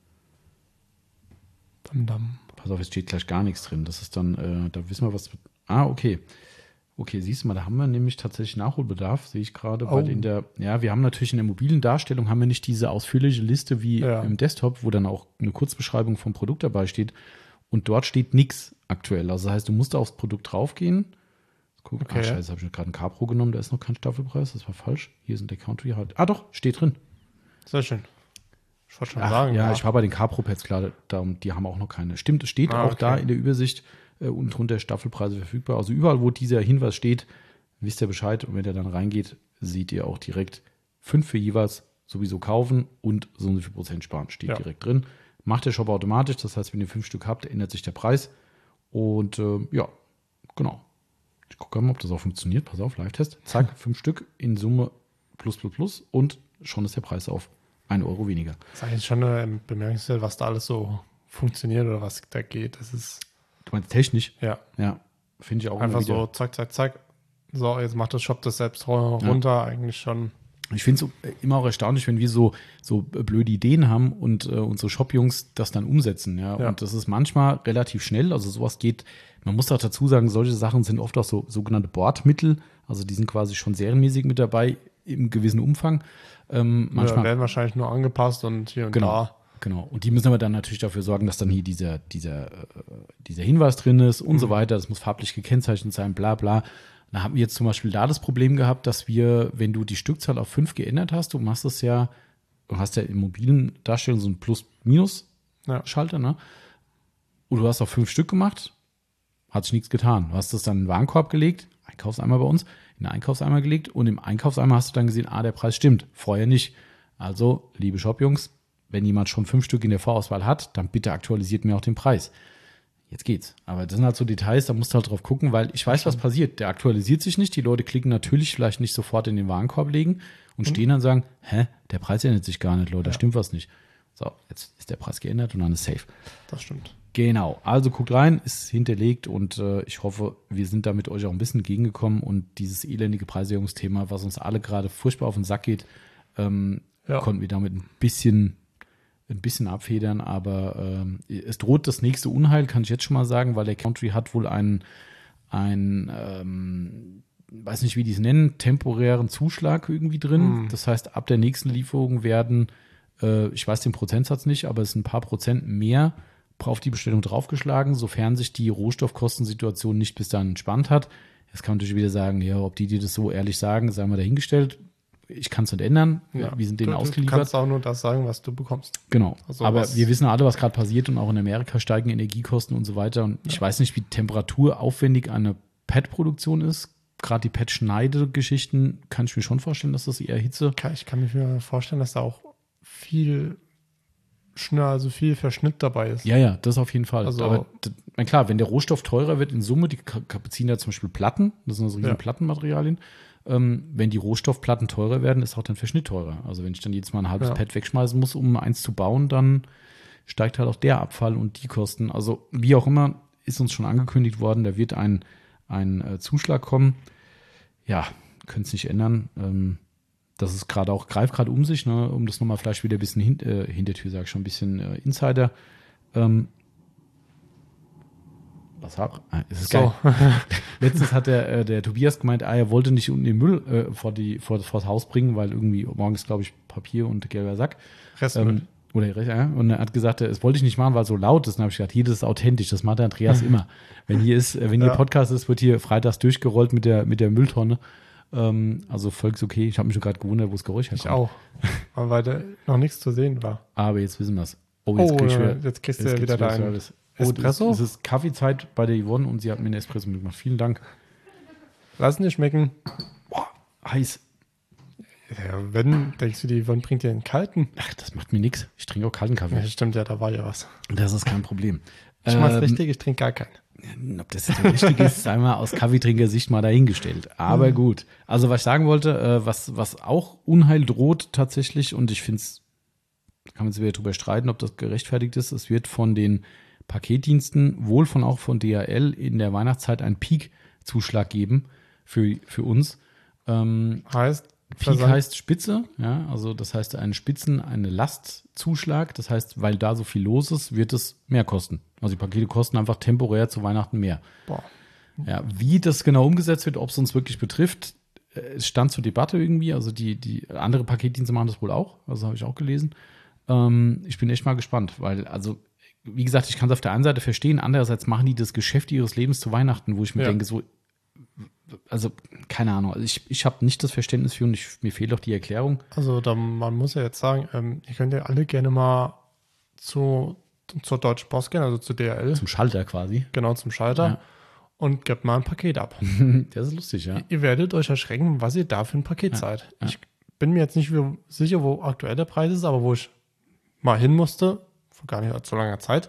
Dam, dam.
Pass auf, jetzt steht gleich gar nichts drin. Das ist dann, äh, da wissen wir, was. Ah, okay. Okay, siehst du mal, da haben wir nämlich tatsächlich Nachholbedarf, sehe ich gerade.
Oh.
Weil in der, ja, wir haben natürlich in der mobilen Darstellung haben wir nicht diese ausführliche Liste wie
ja.
im Desktop, wo dann auch eine Kurzbeschreibung vom Produkt dabei steht. Und dort steht nichts aktuell. Also das heißt, du musst aufs Produkt draufgehen. Guck, okay. Ah, scheiße, habe ich gerade einen Capro genommen, da ist noch kein Staffelpreis, das war falsch. Hier sind der Country halt. Ah doch, steht drin.
Sehr schön. Ich wollte schon
Ach,
sagen.
Ja,
ja,
ich war bei den Capro-Pads klar, da, die haben auch noch keine. Stimmt, es steht
ah,
auch
okay.
da in der Übersicht äh, unten drunter Staffelpreise verfügbar. Also überall, wo dieser Hinweis steht, wisst ihr Bescheid. Und wenn ihr dann reingeht, seht ihr auch direkt fünf für jeweils sowieso kaufen und so und so viel Prozent sparen. Steht
ja.
direkt drin. Macht der Shop automatisch. Das heißt, wenn ihr fünf Stück habt, ändert sich der Preis. Und äh, ja, genau. Ich gucke mal, ob das auch funktioniert. Pass auf, Live-Test. Zack, fünf Stück in Summe plus plus plus und schon ist der Preis auf ein Euro weniger.
Das ist eigentlich schon äh, bemerkenswert, was da alles so funktioniert oder was da geht. Das ist.
Du meinst technisch?
Ja.
Ja, finde ich auch
einfach
immer wieder.
so, zack, zack, zack. So, jetzt macht das Shop das selbst runter. Ja. Eigentlich schon.
Ich finde es immer auch erstaunlich, wenn wir so, so blöde Ideen haben und äh, unsere Shop-Jungs das dann umsetzen. Ja?
Ja.
Und das ist manchmal relativ schnell. Also sowas geht, man muss auch dazu sagen, solche Sachen sind oft auch so sogenannte Bordmittel. Also die sind quasi schon serienmäßig mit dabei im gewissen Umfang. Ähm, manchmal
ja, werden wahrscheinlich nur angepasst und hier und
genau,
da.
Genau. Und die müssen aber dann natürlich dafür sorgen, dass dann hier dieser, dieser, äh, dieser Hinweis drin ist und mhm. so weiter. Das muss farblich gekennzeichnet sein, bla bla. Da haben wir jetzt zum Beispiel da das Problem gehabt, dass wir, wenn du die Stückzahl auf fünf geändert hast, du machst es ja, du hast ja in mobilen Darstellungen so einen Plus-Minus-Schalter, ja. ne? Und du hast auf fünf Stück gemacht, hat sich nichts getan. Du hast das dann in den Warenkorb gelegt, Einkaufseimer bei uns, in den Einkaufseimer gelegt und im Einkaufseimer hast du dann gesehen, ah, der Preis stimmt, vorher nicht. Also, liebe Shop-Jungs, wenn jemand schon fünf Stück in der Vorauswahl hat, dann bitte aktualisiert mir auch den Preis. Jetzt geht's. Aber das sind halt so Details, da musst du halt drauf gucken, weil ich weiß, was passiert. Der aktualisiert sich nicht. Die Leute klicken natürlich vielleicht nicht sofort in den Warenkorb legen und mhm. stehen dann und sagen, hä, der Preis ändert sich gar nicht, Leute, da ja. stimmt was nicht. So, jetzt ist der Preis geändert und dann ist safe.
Das stimmt.
Genau, also guckt rein, ist hinterlegt und äh, ich hoffe, wir sind da mit euch auch ein bisschen entgegengekommen und dieses elendige Preiserhöhungsthema, was uns alle gerade furchtbar auf den Sack geht, ähm, ja. konnten wir damit ein bisschen ein bisschen abfedern, aber ähm, es droht das nächste Unheil, kann ich jetzt schon mal sagen, weil der Country hat wohl einen, einen ähm, weiß nicht, wie die es nennen, temporären Zuschlag irgendwie drin. Mm. Das heißt, ab der nächsten Lieferung werden, äh, ich weiß den Prozentsatz nicht, aber es sind ein paar Prozent mehr auf die Bestellung draufgeschlagen, sofern sich die Rohstoffkostensituation nicht bis dahin entspannt hat. Jetzt kann man natürlich wieder sagen, ja, ob die dir das so ehrlich sagen, sagen wir dahingestellt. Ich kann es nicht ändern.
Ja.
Wir sind denen
du,
ausgeliefert.
Du kannst auch nur das sagen, was du bekommst.
Genau.
Also
aber
was,
wir wissen alle, was gerade passiert und auch in Amerika steigen Energiekosten und so weiter. Und ja. ich weiß nicht, wie temperaturaufwendig eine Pad-Produktion ist. gerade die Pet-Schneide-Geschichten, kann ich mir schon vorstellen, dass das eher Hitze.
Ich kann mir vorstellen, dass da auch viel Schnitt, also viel Verschnitt dabei ist.
Ja, ja, das auf jeden Fall.
Also,
aber d- klar, wenn der Rohstoff teurer wird in Summe, die ka- beziehen ja zum Beispiel Platten, das sind so riesen
Ja.
Plattenmaterialien. Ähm, wenn die Rohstoffplatten teurer werden, ist auch dann Verschnitt teurer. Also wenn ich dann jetzt mal ein halbes
Ja.
Pad wegschmeißen muss, um eins zu bauen, dann steigt halt auch der Abfall und die Kosten. Also wie auch immer, ist uns schon angekündigt worden, da wird ein, ein äh, Zuschlag kommen. Ja, können es nicht ändern. Ähm, das ist gerade auch, greift gerade um sich, ne, um das nochmal vielleicht wieder ein bisschen hin, äh, Hintertür, sag ich schon, ein bisschen äh, Insider. Ähm, was hab, ah, es ist
So.
geil. Letztens hat der, äh, der Tobias gemeint, ah, er wollte nicht unten den Müll äh, vor, die, vor, vor das Haus bringen, weil irgendwie morgens, glaube ich, Papier und gelber Sack.
Restmüll.
Ähm, oder, ja, und er hat gesagt, das wollte ich nicht machen, weil es so laut ist. Dann habe ich gesagt, hier, das ist authentisch, das macht der Andreas immer. Wenn hier ist, äh, wenn hier
Ja.
Podcast ist, wird hier freitags durchgerollt mit der, mit der Mülltonne. Ähm, also völlig okay. Ich habe mich schon gerade gewundert, wo das Geräusch herkommt.
Ich auch. Aber weil da noch nichts zu sehen war.
Aber jetzt wissen wir es. Oh,
Oh,
krieg ich wieder-
jetzt kriegst du
jetzt
ja wieder
gibt's
deinen
Service. Oh,
Espresso.
Es ist Kaffeezeit bei der Yvonne und sie hat mir einen Espresso mitgemacht. Vielen Dank.
Lass nicht schmecken.
Boah, heiß.
Ja, wenn, denkst du, die Yvonne bringt dir einen kalten?
Ach, das macht mir nichts. Ich trinke auch kalten Kaffee.
Ja, stimmt, ja, da war ja was.
Das ist kein Problem.
Ich mach's
Ähm,
richtig, ich trinke gar keinen.
Ob das jetzt richtig ist, sei mal aus Kaffeetrinker-Sicht mal dahingestellt. Aber gut. Also, was ich sagen wollte, äh, was, was auch Unheil droht tatsächlich, und ich finde es, kann man sich wieder drüber streiten, ob das gerechtfertigt ist, es wird von den Paketdiensten, wohl von auch von D H L in der Weihnachtszeit einen Peak-Zuschlag geben für, für uns. Ähm,
Heißt,
Peak
Versand-
heißt Spitze, ja, also das heißt einen Spitzen, eine Lastzuschlag. Das heißt, weil da so viel los ist, wird es mehr kosten. Also die Pakete kosten einfach temporär zu Weihnachten mehr.
Boah.
Ja, wie das genau umgesetzt wird, ob es uns wirklich betrifft, äh, es stand zur Debatte irgendwie. Also die, die andere Paketdienste machen das wohl auch, also habe ich auch gelesen. Ähm, ich bin echt mal gespannt, weil, also, wie gesagt, ich kann es auf der einen Seite verstehen, andererseits machen die das Geschäft ihres Lebens zu Weihnachten, wo ich mir
Ja.
denke, so, also, keine Ahnung, also ich, ich habe nicht das Verständnis für und ich, mir fehlt auch die Erklärung.
Also da, man muss ja jetzt sagen, ähm, ihr könnt ja alle gerne mal zu, zur Deutschen Post gehen, also zu D H L,
Zum Schalter quasi.
genau zum Schalter,
Ja.
und gebt mal ein Paket ab.
Das ist lustig, ja.
Ihr werdet euch erschrecken, was ihr da für ein Paket
Ja,
seid.
ja.
Ich bin mir jetzt nicht wie- sicher, wo aktuell der Preis ist, aber wo ich mal hin musste, vor gar nicht so langer Zeit,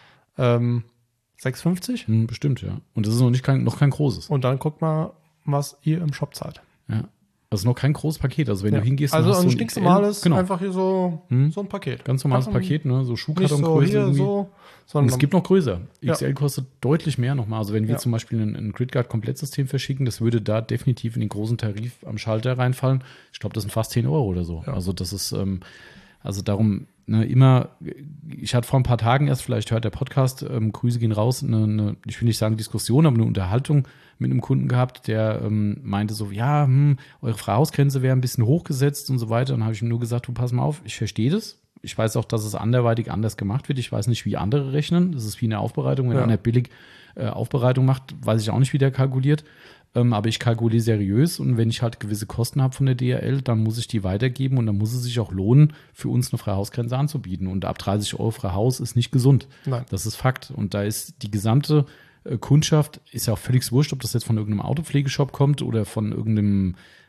ähm, sechs fünfzig.
Hm, bestimmt, ja. Und das ist noch nicht kein, noch kein großes.
Und dann guckt mal, was ihr im Shop zahlt.
Ja. Das ist noch kein großes Paket. Also wenn
Ja.
du hingehst,
also
hast
ein
du
stinknormales,
genau,
einfach hier so,
Hm.
so ein Paket.
ganz normales
Einfach
Paket, ne? So
Nicht so
Schuhkartongröße
hier,
irgendwie.
so,
Und
sondern
es gibt noch größer.
Ja.
X L kostet deutlich mehr nochmal. Also wenn wir
Ja.
zum Beispiel ein, ein Gridguard-Komplettsystem verschicken, das würde da definitiv in den großen Tarif am Schalter reinfallen. Ich glaube, das sind fast zehn Euro oder so.
Ja.
Also das ist, ähm, also darum, ne, immer, ich hatte vor ein paar Tagen erst, vielleicht hört der Podcast, ähm, Grüße gehen raus, eine, eine, ich will nicht sagen Diskussion, aber eine Unterhaltung mit einem Kunden gehabt, der ähm, meinte so, ja, hm, eure Verhausgrenze wäre ein bisschen hochgesetzt und so weiter. Und dann habe ich ihm nur gesagt, du pass mal auf, ich verstehe das. Ich weiß auch, dass es anderweitig anders gemacht wird. Ich weiß nicht, wie andere rechnen. Das ist wie eine Aufbereitung. Wenn
Ja.
einer billig äh, Aufbereitung macht, weiß ich auch nicht, wie der kalkuliert. Ähm, aber ich kalkuliere seriös und wenn ich halt gewisse Kosten habe von der D H L, dann muss ich die weitergeben und dann muss es sich auch lohnen, für uns eine freie Hausgrenze anzubieten. Und ab dreißig Euro freie Haus ist nicht gesund.
Nein.
Das ist Fakt. Und da ist die gesamte äh, Kundschaft, ist ja auch völlig wurscht, ob das jetzt von irgendeinem Autopflegeshop kommt oder von irgendeinem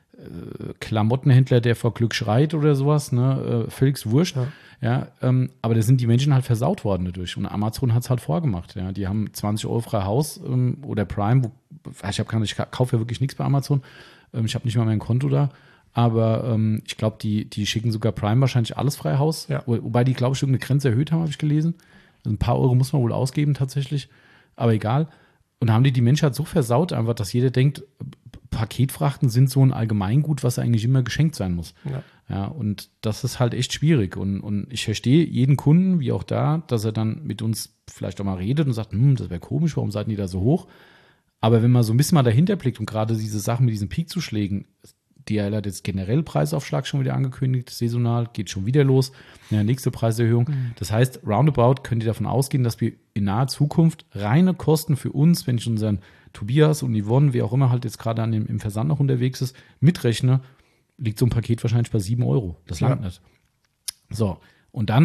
äh, Klamottenhändler, der vor Glück schreit oder sowas, ne? Äh, völlig wurscht.
Ja.
Ja, ähm, aber da sind die Menschen halt versaut worden dadurch. Und Amazon hat es halt vorgemacht. Ja, die haben zwanzig Euro frei Haus ähm, oder Prime. Wo, ich habe ich kaufe ja wirklich nichts bei Amazon. Ähm, ich habe nicht mal mein Konto da. Aber ähm, ich glaube, die, die schicken sogar Prime wahrscheinlich alles frei Haus.
Ja.
Wo, wobei die, glaube ich, irgendeine Grenze erhöht haben, habe ich gelesen. Also ein paar Euro muss man wohl ausgeben tatsächlich. Aber egal. Und da haben die die Menschheit so versaut einfach, dass jeder denkt, Paketfrachten sind so ein Allgemeingut, was eigentlich immer geschenkt sein muss.
Ja.
Ja, und das ist halt echt schwierig. Und, und ich verstehe jeden Kunden, wie auch da, dass er dann mit uns vielleicht auch mal redet und sagt, hm, das wäre komisch, warum seid ihr da so hoch? Aber wenn man so ein bisschen mal dahinter blickt und gerade diese Sachen mit diesen Peakzuschlägen, D H L hat jetzt generell Preisaufschlag schon wieder angekündigt, saisonal, geht schon wieder los. Ja, nächste Preiserhöhung.
Mhm.
Das heißt, roundabout könnt ihr davon ausgehen, dass wir in naher Zukunft reine Kosten für uns, wenn ich unseren Tobias und Yvonne, wie auch immer halt jetzt gerade an dem, im Versand noch unterwegs ist, mitrechne, liegt so ein Paket wahrscheinlich bei sieben Euro. Das langt
Ja.
nicht. So, und dann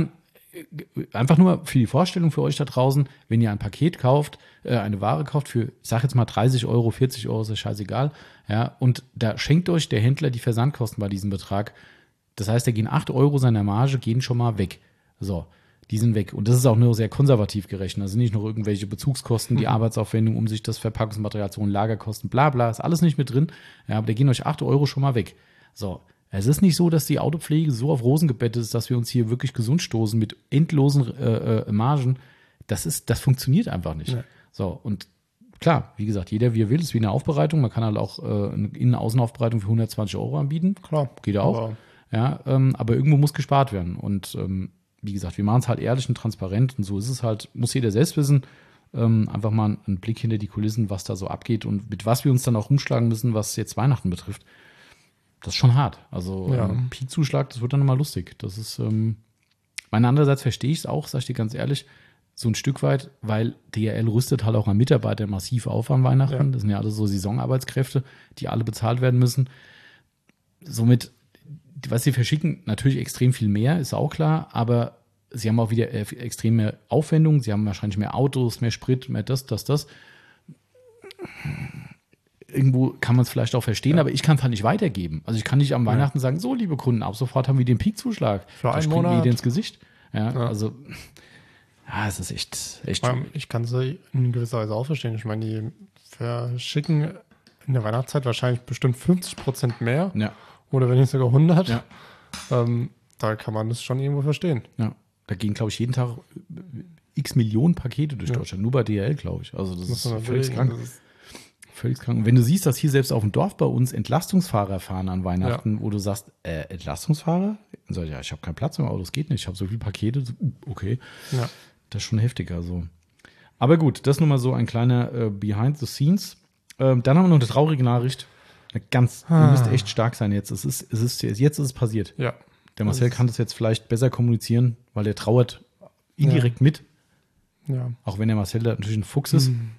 einfach nur für die Vorstellung für euch da draußen, wenn ihr ein Paket kauft, äh, eine Ware kauft für, ich sag jetzt mal dreißig Euro, vierzig Euro, ist ja scheißegal, ja, und da schenkt euch der Händler die Versandkosten bei diesem Betrag. Das heißt, da gehen acht Euro seiner Marge, gehen schon mal weg. So, die sind weg. Und das ist auch nur sehr konservativ gerechnet. Da sind nicht noch irgendwelche Bezugskosten, die Arbeitsaufwendung, um sich das Verpackungsmaterial zu holen, Lagerkosten, bla bla, ist alles nicht mit drin. Ja, aber da gehen euch acht Euro schon mal weg. So, es ist nicht so, dass die Autopflege so auf Rosen gebettet ist, dass wir uns hier wirklich gesund stoßen mit endlosen äh, äh, Margen. Das ist, das funktioniert einfach nicht. Ja. So, und klar, wie gesagt, jeder wie er will, ist wie eine Aufbereitung. Man kann halt auch äh, eine Innen-Außenaufbereitung für hundertzwanzig Euro anbieten.
Klar.
Geht auch. Aber, ja, ähm, aber irgendwo muss gespart werden. Und ähm, wie gesagt, wir machen es halt ehrlich und transparent. Und so ist es halt, muss jeder selbst wissen. Ähm, einfach mal einen Blick hinter die Kulissen, was da so abgeht und mit was wir uns dann auch rumschlagen müssen, was jetzt Weihnachten betrifft. Das ist schon hart. Also
ja.
ähm, Peakzuschlag, das wird dann immer lustig. Das ist, ähm, meine andererseits verstehe ich es auch, sag ich dir ganz ehrlich, so ein Stück weit, weil D H L rüstet halt auch an Mitarbeiter massiv auf an Weihnachten. Ja. Das sind ja alle so Saisonarbeitskräfte, die alle bezahlt werden müssen. Somit, was sie verschicken, natürlich extrem viel mehr, ist auch klar, aber sie haben auch wieder extrem mehr Aufwendungen. Sie haben wahrscheinlich mehr Autos, mehr Sprit, mehr das, das, das. Irgendwo kann man es vielleicht auch verstehen, ja. aber ich kann es halt nicht weitergeben. Also ich kann nicht am ja. Weihnachten sagen, so, liebe Kunden, ab sofort haben wir den Peakzuschlag.
Für einen Monat.
Mir ins Gesicht. Ja, ja. Also, ja, es ist echt, echt
schwierig. Ich kann sie in gewisser Weise auch verstehen. Ich meine, die verschicken in der Weihnachtszeit wahrscheinlich bestimmt fünfzig Prozent mehr.
Ja.
Oder wenn nicht sogar hundert.
Ja.
Ähm, da kann man das schon irgendwo verstehen.
Ja. Da gehen, glaube ich, jeden Tag x Millionen Pakete durch ja. Deutschland. Nur bei D H L, glaube ich. Also das, das ist völlig krank. Das ist Völlig krank. Und wenn du siehst, dass hier selbst auf dem Dorf bei uns Entlastungsfahrer fahren an Weihnachten, ja. wo du sagst, äh, Entlastungsfahrer? Und sag ich, ja, ich habe keinen Platz im Auto, das geht nicht. Ich habe so viele Pakete. Okay.
Ja.
Das ist schon heftig. Also. Aber gut, das nur mal so ein kleiner äh, Behind the Scenes. Ähm, dann haben wir noch eine traurige Nachricht. Eine ganz, ah. ihr müsst echt stark sein jetzt. Es ist, es ist, jetzt ist es passiert.
Ja.
Der Marcel kann das jetzt vielleicht besser kommunizieren, weil er trauert indirekt
ja.
mit.
Ja.
Auch wenn der Marcel da natürlich ein Fuchs ist.
Hm.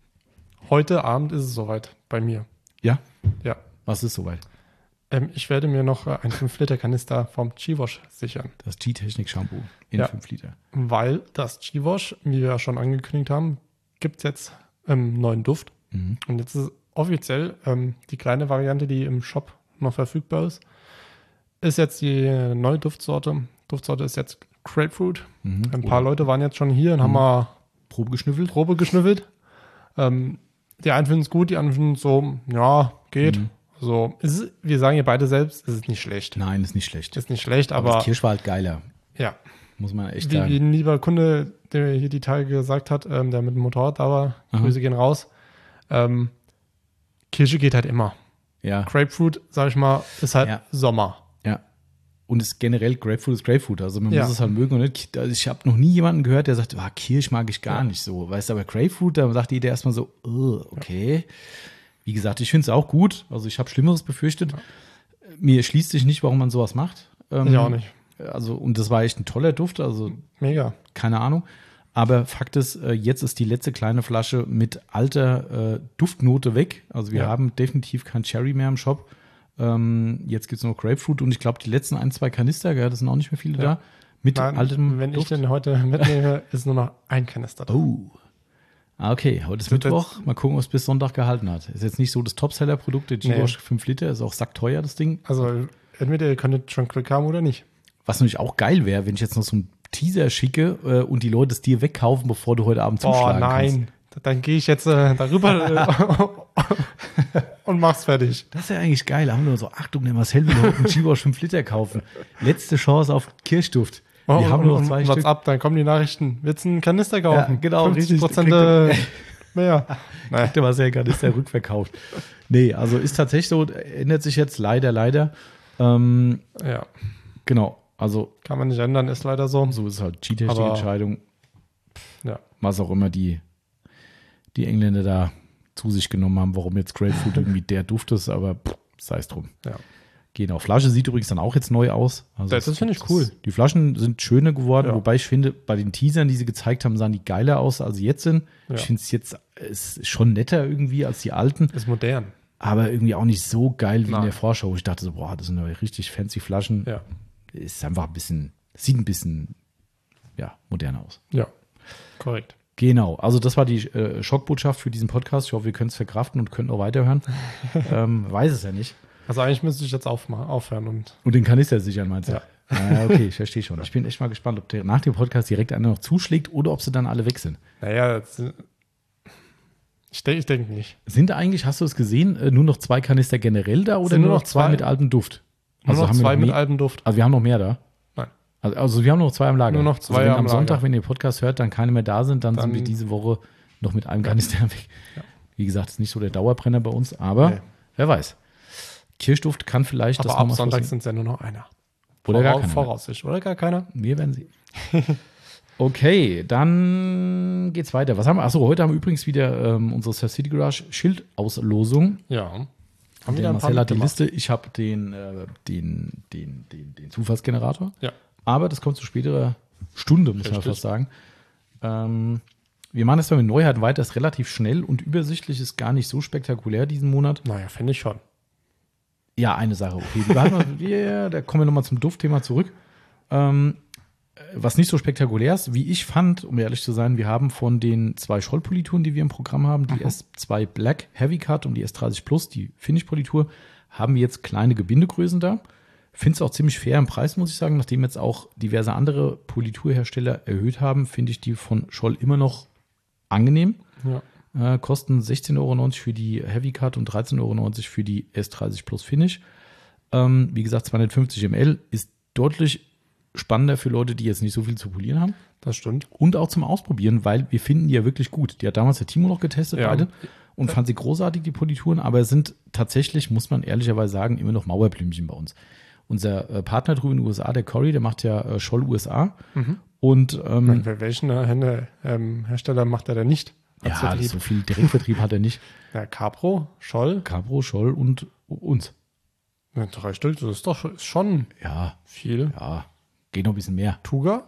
Heute Abend ist es soweit bei mir.
Ja?
Ja.
Was ist soweit?
Ähm, ich werde mir noch äh, einen fünf Liter Kanister vom G-Wash sichern.
Das G-Technik-Shampoo in
ja.
fünf Liter.
Weil das G-Wash, wie wir ja schon angekündigt haben, gibt es jetzt einen ähm, neuen Duft.
Mhm.
Und jetzt ist offiziell ähm, die kleine Variante, die im Shop noch verfügbar ist, ist jetzt die neue Duftsorte. Duftsorte ist jetzt Grapefruit.
Mhm.
Ein paar Oder Leute waren jetzt schon hier und mhm. haben mal
Probe geschnüffelt.
Probe geschnüffelt. Ähm, Die einen finden es gut, die anderen finden es so, ja, geht.
Mhm.
Also, ist, wir sagen ja beide selbst, es ist nicht schlecht.
Nein, ist nicht schlecht.
Ist nicht schlecht, aber.
aber das Kirsch war halt geiler.
Ja.
Muss man echt
wie,
sagen.
Wie ein lieber Kunde, der hier die Tage gesagt hat, ähm, der mit dem Motorrad da war, Aha. Grüße gehen raus. Ähm, Kirsche geht halt immer.
Ja.
Grapefruit, sag ich mal, ist halt
ja.
Sommer.
Ja. Und ist generell Grapefruit ist Grapefruit. Also man
ja.
muss es halt mögen. Und nicht, also ich habe noch nie jemanden gehört, der sagt, ah, Kirsch mag ich gar ja. nicht so. Weißt du, aber Grapefruit, da sagt jeder erstmal so, oh, okay. Ja. Wie gesagt, ich finde es auch gut. Also ich habe Schlimmeres befürchtet. Ja. Mir schließt sich nicht, warum man sowas macht. Ähm,
ich auch nicht.
Also, und das war echt ein toller Duft. Also
mega.
Keine Ahnung. Aber Fakt ist, jetzt ist die letzte kleine Flasche mit alter äh, Duftnote weg. Also wir ja. haben definitiv kein Cherry mehr im Shop. Ähm, jetzt gibt es noch Grapefruit und ich glaube, die letzten ein, zwei Kanister, gell, das sind auch nicht mehr viele ja. da. Mit
Nein,
altem
wenn
Duft.
ich den heute mitnehme, ist nur noch ein Kanister da.
Oh. Ah, okay. Heute ist
das
Mittwoch. Mal gucken, ob es bis Sonntag gehalten hat. Ist jetzt nicht so das Topseller-Produkt, der G-Wash nee. fünf Liter, ist auch sackteuer, das Ding.
Also entweder ihr könntet schon Glück haben oder nicht.
Was natürlich auch geil wäre, wenn ich jetzt noch so einen Teaser schicke äh, und die Leute es dir wegkaufen, bevor du heute Abend zuschlagen
kannst. Oh nein, kannst. Dann gehe ich jetzt äh, darüber und mach's fertig.
Das ist ja eigentlich geil. Haben wir so, Achtung, der Marcel will heute einen G-Wash fünf Liter kaufen. Letzte Chance auf Kirschduft. Wir
oh,
haben nur noch
und,
zwei
und
Stück.
What's up, dann kommen die Nachrichten. Willst du einen Kanister kaufen?
Ja, genau,
fünfzig Prozent mehr.
Nein. Der Marcel Kanister rückverkauft. Nee, also ist tatsächlich so, ändert sich jetzt leider, leider. Ähm,
ja.
Genau. Also
kann man nicht ändern, ist leider so.
So ist es halt G-Technik-Entscheidung.
Ja.
Was auch immer die, die Engländer da zu sich genommen haben, warum jetzt Grapefruit irgendwie der Duft ist, aber sei es drum.
Ja.
Genau. Flasche sieht übrigens dann auch jetzt neu aus. Also
das das finde ich cool.
Die Flaschen sind schöner geworden,
ja.
wobei ich finde, bei den Teasern, die sie gezeigt haben, sahen die geiler aus, als sie jetzt sind.
Ja.
Ich finde es jetzt ist schon netter irgendwie als die alten.
Ist modern.
Aber irgendwie auch nicht so geil wie
Nein.
in der Vorschau. Ich dachte so, boah, das sind ja richtig fancy Flaschen.
Ja.
Ist einfach ein bisschen, sieht ein bisschen ja, moderner aus.
Ja, korrekt.
Genau, also das war die äh, Schockbotschaft für diesen Podcast. Ich hoffe, wir können es verkraften und können auch weiterhören. ähm, weiß es ja nicht.
Also eigentlich müsste ich jetzt aufma- aufhören. Und,
und den Kanister sichern, meinst du?
Ja.
Ah, okay, ich verstehe schon. Ich bin echt mal gespannt, ob der nach dem Podcast direkt einer noch zuschlägt oder ob sie dann alle weg sind.
Naja, das, ich denke ich denk nicht.
Sind da eigentlich, hast du es gesehen, äh, nur noch zwei Kanister generell da oder
Sind
nur
nur
noch
noch
zwei,
zwei?
mit altem Duft?
Nur noch
haben wir
zwei mit
mehr-
altem Duft.
Also wir haben noch mehr da?
Nein.
Also, also wir haben noch zwei am Lager.
Nur noch zwei
also wenn
am
am Sonntag,
Lager.
wenn ihr Podcast hört, dann keine mehr da sind, dann,
Dann-
sind wir diese Woche noch mit einem Kanister weg.
Ja.
Wie gesagt, ist nicht so der Dauerbrenner bei uns, aber
Nee.
wer weiß. Kirschduft kann vielleicht
Aber
das
ab
nochmal
Sonntag
forcieren.
sind es ja nur noch einer.
Oder gar
Vorau-
keiner.
Voraussicht, oder gar keiner?
Wir werden sehen. Okay, dann geht's weiter. Was haben wir? Achso, heute haben wir übrigens wieder ähm, unsere Surf City Garage Schildauslosung.
Ja. Haben
Der
wieder ein paar
Marcel hat die
mitgemacht.
Liste. Ich habe den, äh, den, den, den, den Zufallsgenerator.
Ja.
Aber das kommt zu späterer Stunde, muss man
Richtig.
fast sagen. Ähm, wir machen das mal mit Neuheiten weiter. Ist relativ schnell und übersichtlich. Ist gar nicht so spektakulär diesen Monat.
Naja, finde ich schon.
Ja, eine Sache, okay. Die behalten wir, yeah, da kommen wir nochmal zum Duftthema zurück. Ähm, was nicht so spektakulär ist, wie ich fand, um ehrlich zu sein, wir haben von den zwei Schollpolituren, die wir im Programm haben, die S zwei Black Heavy Cut und die S dreißig Plus, die Finish-Politur, haben wir jetzt kleine Gebindegrößen da. Finde es auch ziemlich fair im Preis, muss ich sagen. Nachdem jetzt auch diverse andere Politurhersteller erhöht haben, finde ich die von Scholl immer noch angenehm.
Ja.
Äh, kosten sechzehn Euro neunzig für die Heavy Cut und dreizehn Euro neunzig für die S dreißig Plus Finish. Ähm, wie gesagt, zweihundertfünfzig Milliliter ist deutlich spannender für Leute, die jetzt nicht so viel zu polieren haben.
Das stimmt.
Und auch zum Ausprobieren, weil wir finden die ja wirklich gut. Die hat damals der Timo noch getestet,
Ja.
beide. Und fand sie großartig, die Polituren. Aber es sind tatsächlich, muss man ehrlicherweise sagen, immer noch Mauerblümchen bei uns. Unser äh, Partner drüben in den U S A, der Corey, der macht ja äh, Scholl U S A. Und ähm,
Wel- Welchen äh, Hände, ähm, Hersteller macht er denn nicht? als
ja,
Vertrieb?
so viel Direktvertrieb hat er nicht.
Ja, Capro, Scholl,
Cabro, Scholl und uns.
ja, drei Stück, das ist doch ist schon
Ja,
viel.
ja, geht noch ein bisschen mehr.
Tuga?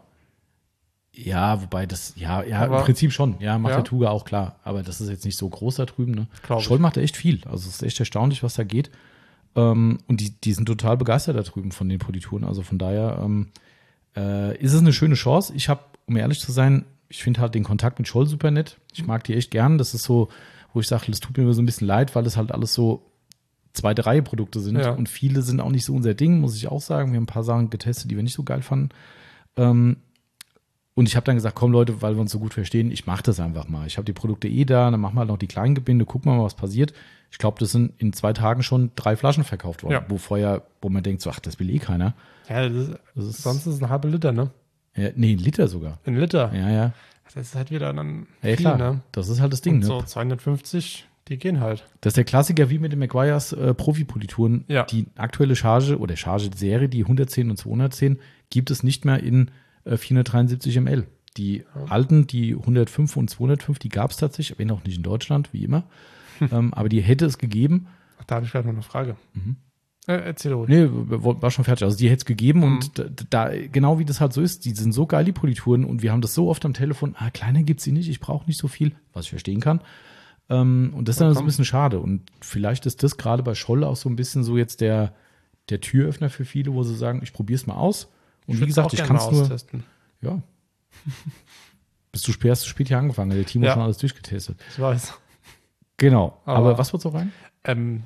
Ja, wobei das, ja, ja,
Aber-
im Prinzip schon. Ja, macht
Ja.
der Tuga auch klar. Aber das ist jetzt nicht so groß da drüben. Ne?
Glaub ich.
Scholl macht da echt viel. Also es ist echt erstaunlich, was da geht. Ähm, und die, die sind total begeistert da drüben von den Polituren. Also von daher ähm, äh, ist es eine schöne Chance. Ich habe, um ehrlich zu sein, ich finde halt den Kontakt mit Scholl super nett. Ich mag die echt gern. Das ist so, wo ich sage, das tut mir immer so ein bisschen leid, weil das halt alles so zweite Reihe Produkte sind.
Ja.
Und viele sind auch nicht so unser Ding, muss ich auch sagen. Wir haben ein paar Sachen getestet, die wir nicht so geil fanden. Ähm, und ich habe dann gesagt, komm Leute, weil wir uns so gut verstehen, ich mache das einfach mal. Ich habe die Produkte eh da, dann machen wir halt noch die kleinen Gebinde, gucken wir mal, was passiert. Ich glaube, das sind in zwei Tagen schon drei Flaschen verkauft worden,
Ja.
wo vorher, wo man denkt, so, ach, das will eh keiner.
Ja, das ist,
Das ist,
sonst ist es ein halber Liter, ne?
ja, nee, ein Liter sogar.
Ein Liter.
Ja, ja.
Das ist halt wieder dann
Ja,
viel,
klar.
ne?
Das ist halt das Ding.
Und
Ne?
so zweihundertfünfzig, die gehen halt.
Das ist der Klassiker wie mit den Maguires äh, Profi-Polituren.
Ja.
Die aktuelle Charge oder Charge-Serie, die hundertzehn und zweihundertzehn, gibt es nicht mehr in äh, vierhundertdreiundsiebzig Milliliter. Die alten, die hundertfünf und zweihundertfünf, die gab es tatsächlich, wenn auch nicht in Deutschland, wie immer. ähm, aber die hätte es gegeben.
Ach, da habe ich gerade noch eine Frage. Äh, erzähl ruhig.
Nee, war schon fertig. Also die hätte es gegeben
Mhm.
und da, da, genau wie das halt so ist, die sind so geil, die Polituren, und wir haben das so oft am Telefon, ah, kleiner gibt's sie nicht, ich brauche nicht so viel, was ich verstehen kann. Ähm, und das ist dann so ein bisschen schade. Und vielleicht ist das gerade bei Scholl auch so ein bisschen so jetzt der, der Türöffner für viele, wo sie sagen, ich probiere es mal aus. Und wie
würd's
gesagt,
auch
ich
gerne
kann
mal
es nur.
austesten.
Ja. Bist du spät, hast du spät hier angefangen, der Timo
Ja.
hat schon alles durchgetestet.
Ich weiß.
Genau. Aber,
Aber-
was wird so rein?
Ähm,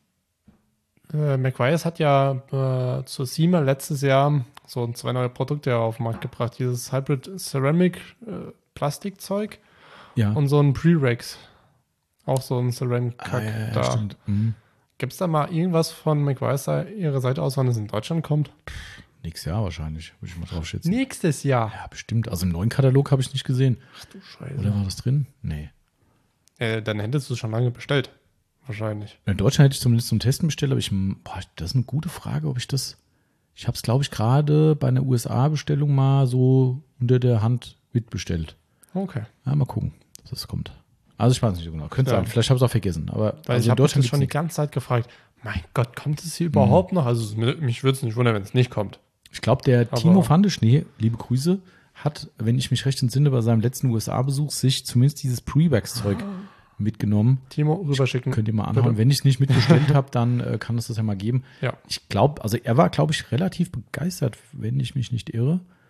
äh, Maguires hat ja äh, zur SEMA letztes Jahr so zwei neue Produkte auf den Markt gebracht. Dieses Hybrid Ceramic äh, Plastikzeug
Ja.
und so ein Pre-Rex. Auch so ein Ceramic
Ah,
Kack
ja, ja,
da.
stimmt. Mhm.
Gibt es da mal irgendwas von Maguires ihrer Seite aus, wann es in Deutschland kommt?
Nächstes Jahr wahrscheinlich, würde ich mal drauf schätzen.
Nächstes Jahr.
Ja, bestimmt. Also im neuen Katalog habe ich nicht gesehen.
Ach du Scheiße.
Oder war das drin? Nee.
Äh, dann hättest du es schon lange bestellt. Wahrscheinlich.
In Deutschland hätte ich zumindest zum Testen bestellt, aber ich, boah, das ist eine gute Frage, ob ich das. Ich habe es, glaube ich, gerade bei einer U S A-Bestellung mal so unter der Hand mitbestellt.
Okay.
Ja, mal gucken, ob das kommt. Also ich weiß nicht so genau. Könnte
Ja.
sein. Vielleicht habe ich es auch vergessen. Aber
Weil
also
ich habe mich das schon die
gibt's
ganze Zeit gefragt, mein Gott, kommt es hier überhaupt noch? Also es- mich würde es nicht wundern, wenn es nicht kommt.
Ich glaube, der
Aber-
Timo Fandeschnee, liebe Grüße, hat, wenn ich mich recht entsinne, bei seinem letzten U S A-Besuch sich zumindest dieses Pre-Wax-Zeug mitgenommen.
Timo, rüberschicken.
Könnt ihr mal anhauen.
Bitte.
Wenn ich es nicht mitbestellt habe, dann äh, kann es das ja mal geben.
Ja.
Ich glaube, also er war, glaube ich, relativ begeistert, wenn ich mich nicht irre.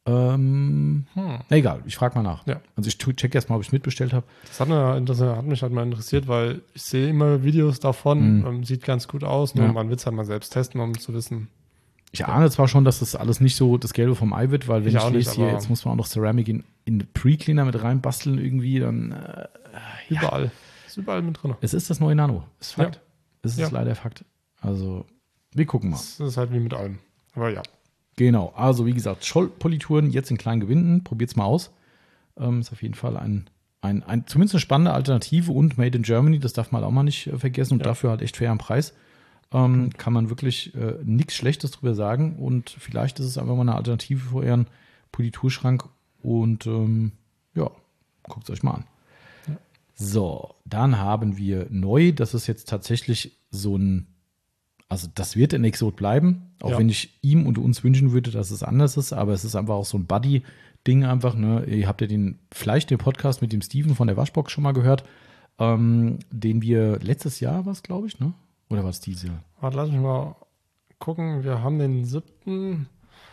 Ähm,
Hm.
na egal, ich frage mal nach.
Ja.
Also ich tu- check erst mal, ob ich mitbestellt habe.
Das hat, mir, das hat mich halt mal interessiert, weil ich sehe immer Videos davon,
Mhm.
ähm, sieht ganz gut aus, nur
Ja.
man will es halt mal selbst testen, um zu wissen.
Ich ahne zwar schon, dass das alles nicht so das Gelbe vom Ei wird, weil wenn
Ich
ich,
auch
lese
nicht,
hier,
aber-
jetzt muss man auch noch Ceramic in, in Pre-Cleaner mit reinbasteln irgendwie, dann äh, ja.
Überall. Ist überall mit drin.
Es ist das neue Nano. Ist Fakt.
Ja.
Es ist
Ja.
leider Fakt. Also, wir gucken mal.
Das ist halt wie mit allem. Aber ja.
Genau, also wie gesagt, Schollpolituren jetzt in kleinen Gewinden. Probiert's mal aus. Ähm, ist auf jeden Fall ein, ein, ein, zumindest eine spannende Alternative und Made in Germany, das darf man halt auch mal nicht äh, vergessen und
Ja.
dafür halt echt fair am Preis. Ähm, kann man wirklich äh, nichts Schlechtes drüber sagen und vielleicht ist es einfach mal eine Alternative für euren Politurschrank und ähm, ja, guckt es euch mal an.
Ja.
So, dann haben wir neu, das ist jetzt tatsächlich so ein, also das wird ein Exot bleiben, auch
Ja.
wenn ich ihm und uns wünschen würde, dass es anders ist, aber es ist einfach auch so ein Buddy-Ding einfach, ne? Ihr habt ja den, vielleicht den Podcast mit dem Steven von der Waschbox schon mal gehört, ähm, den wir letztes Jahr, was glaube ich, ne? Oder war es dieses Jahr?
Warte, lass mich mal gucken. Wir haben den siebten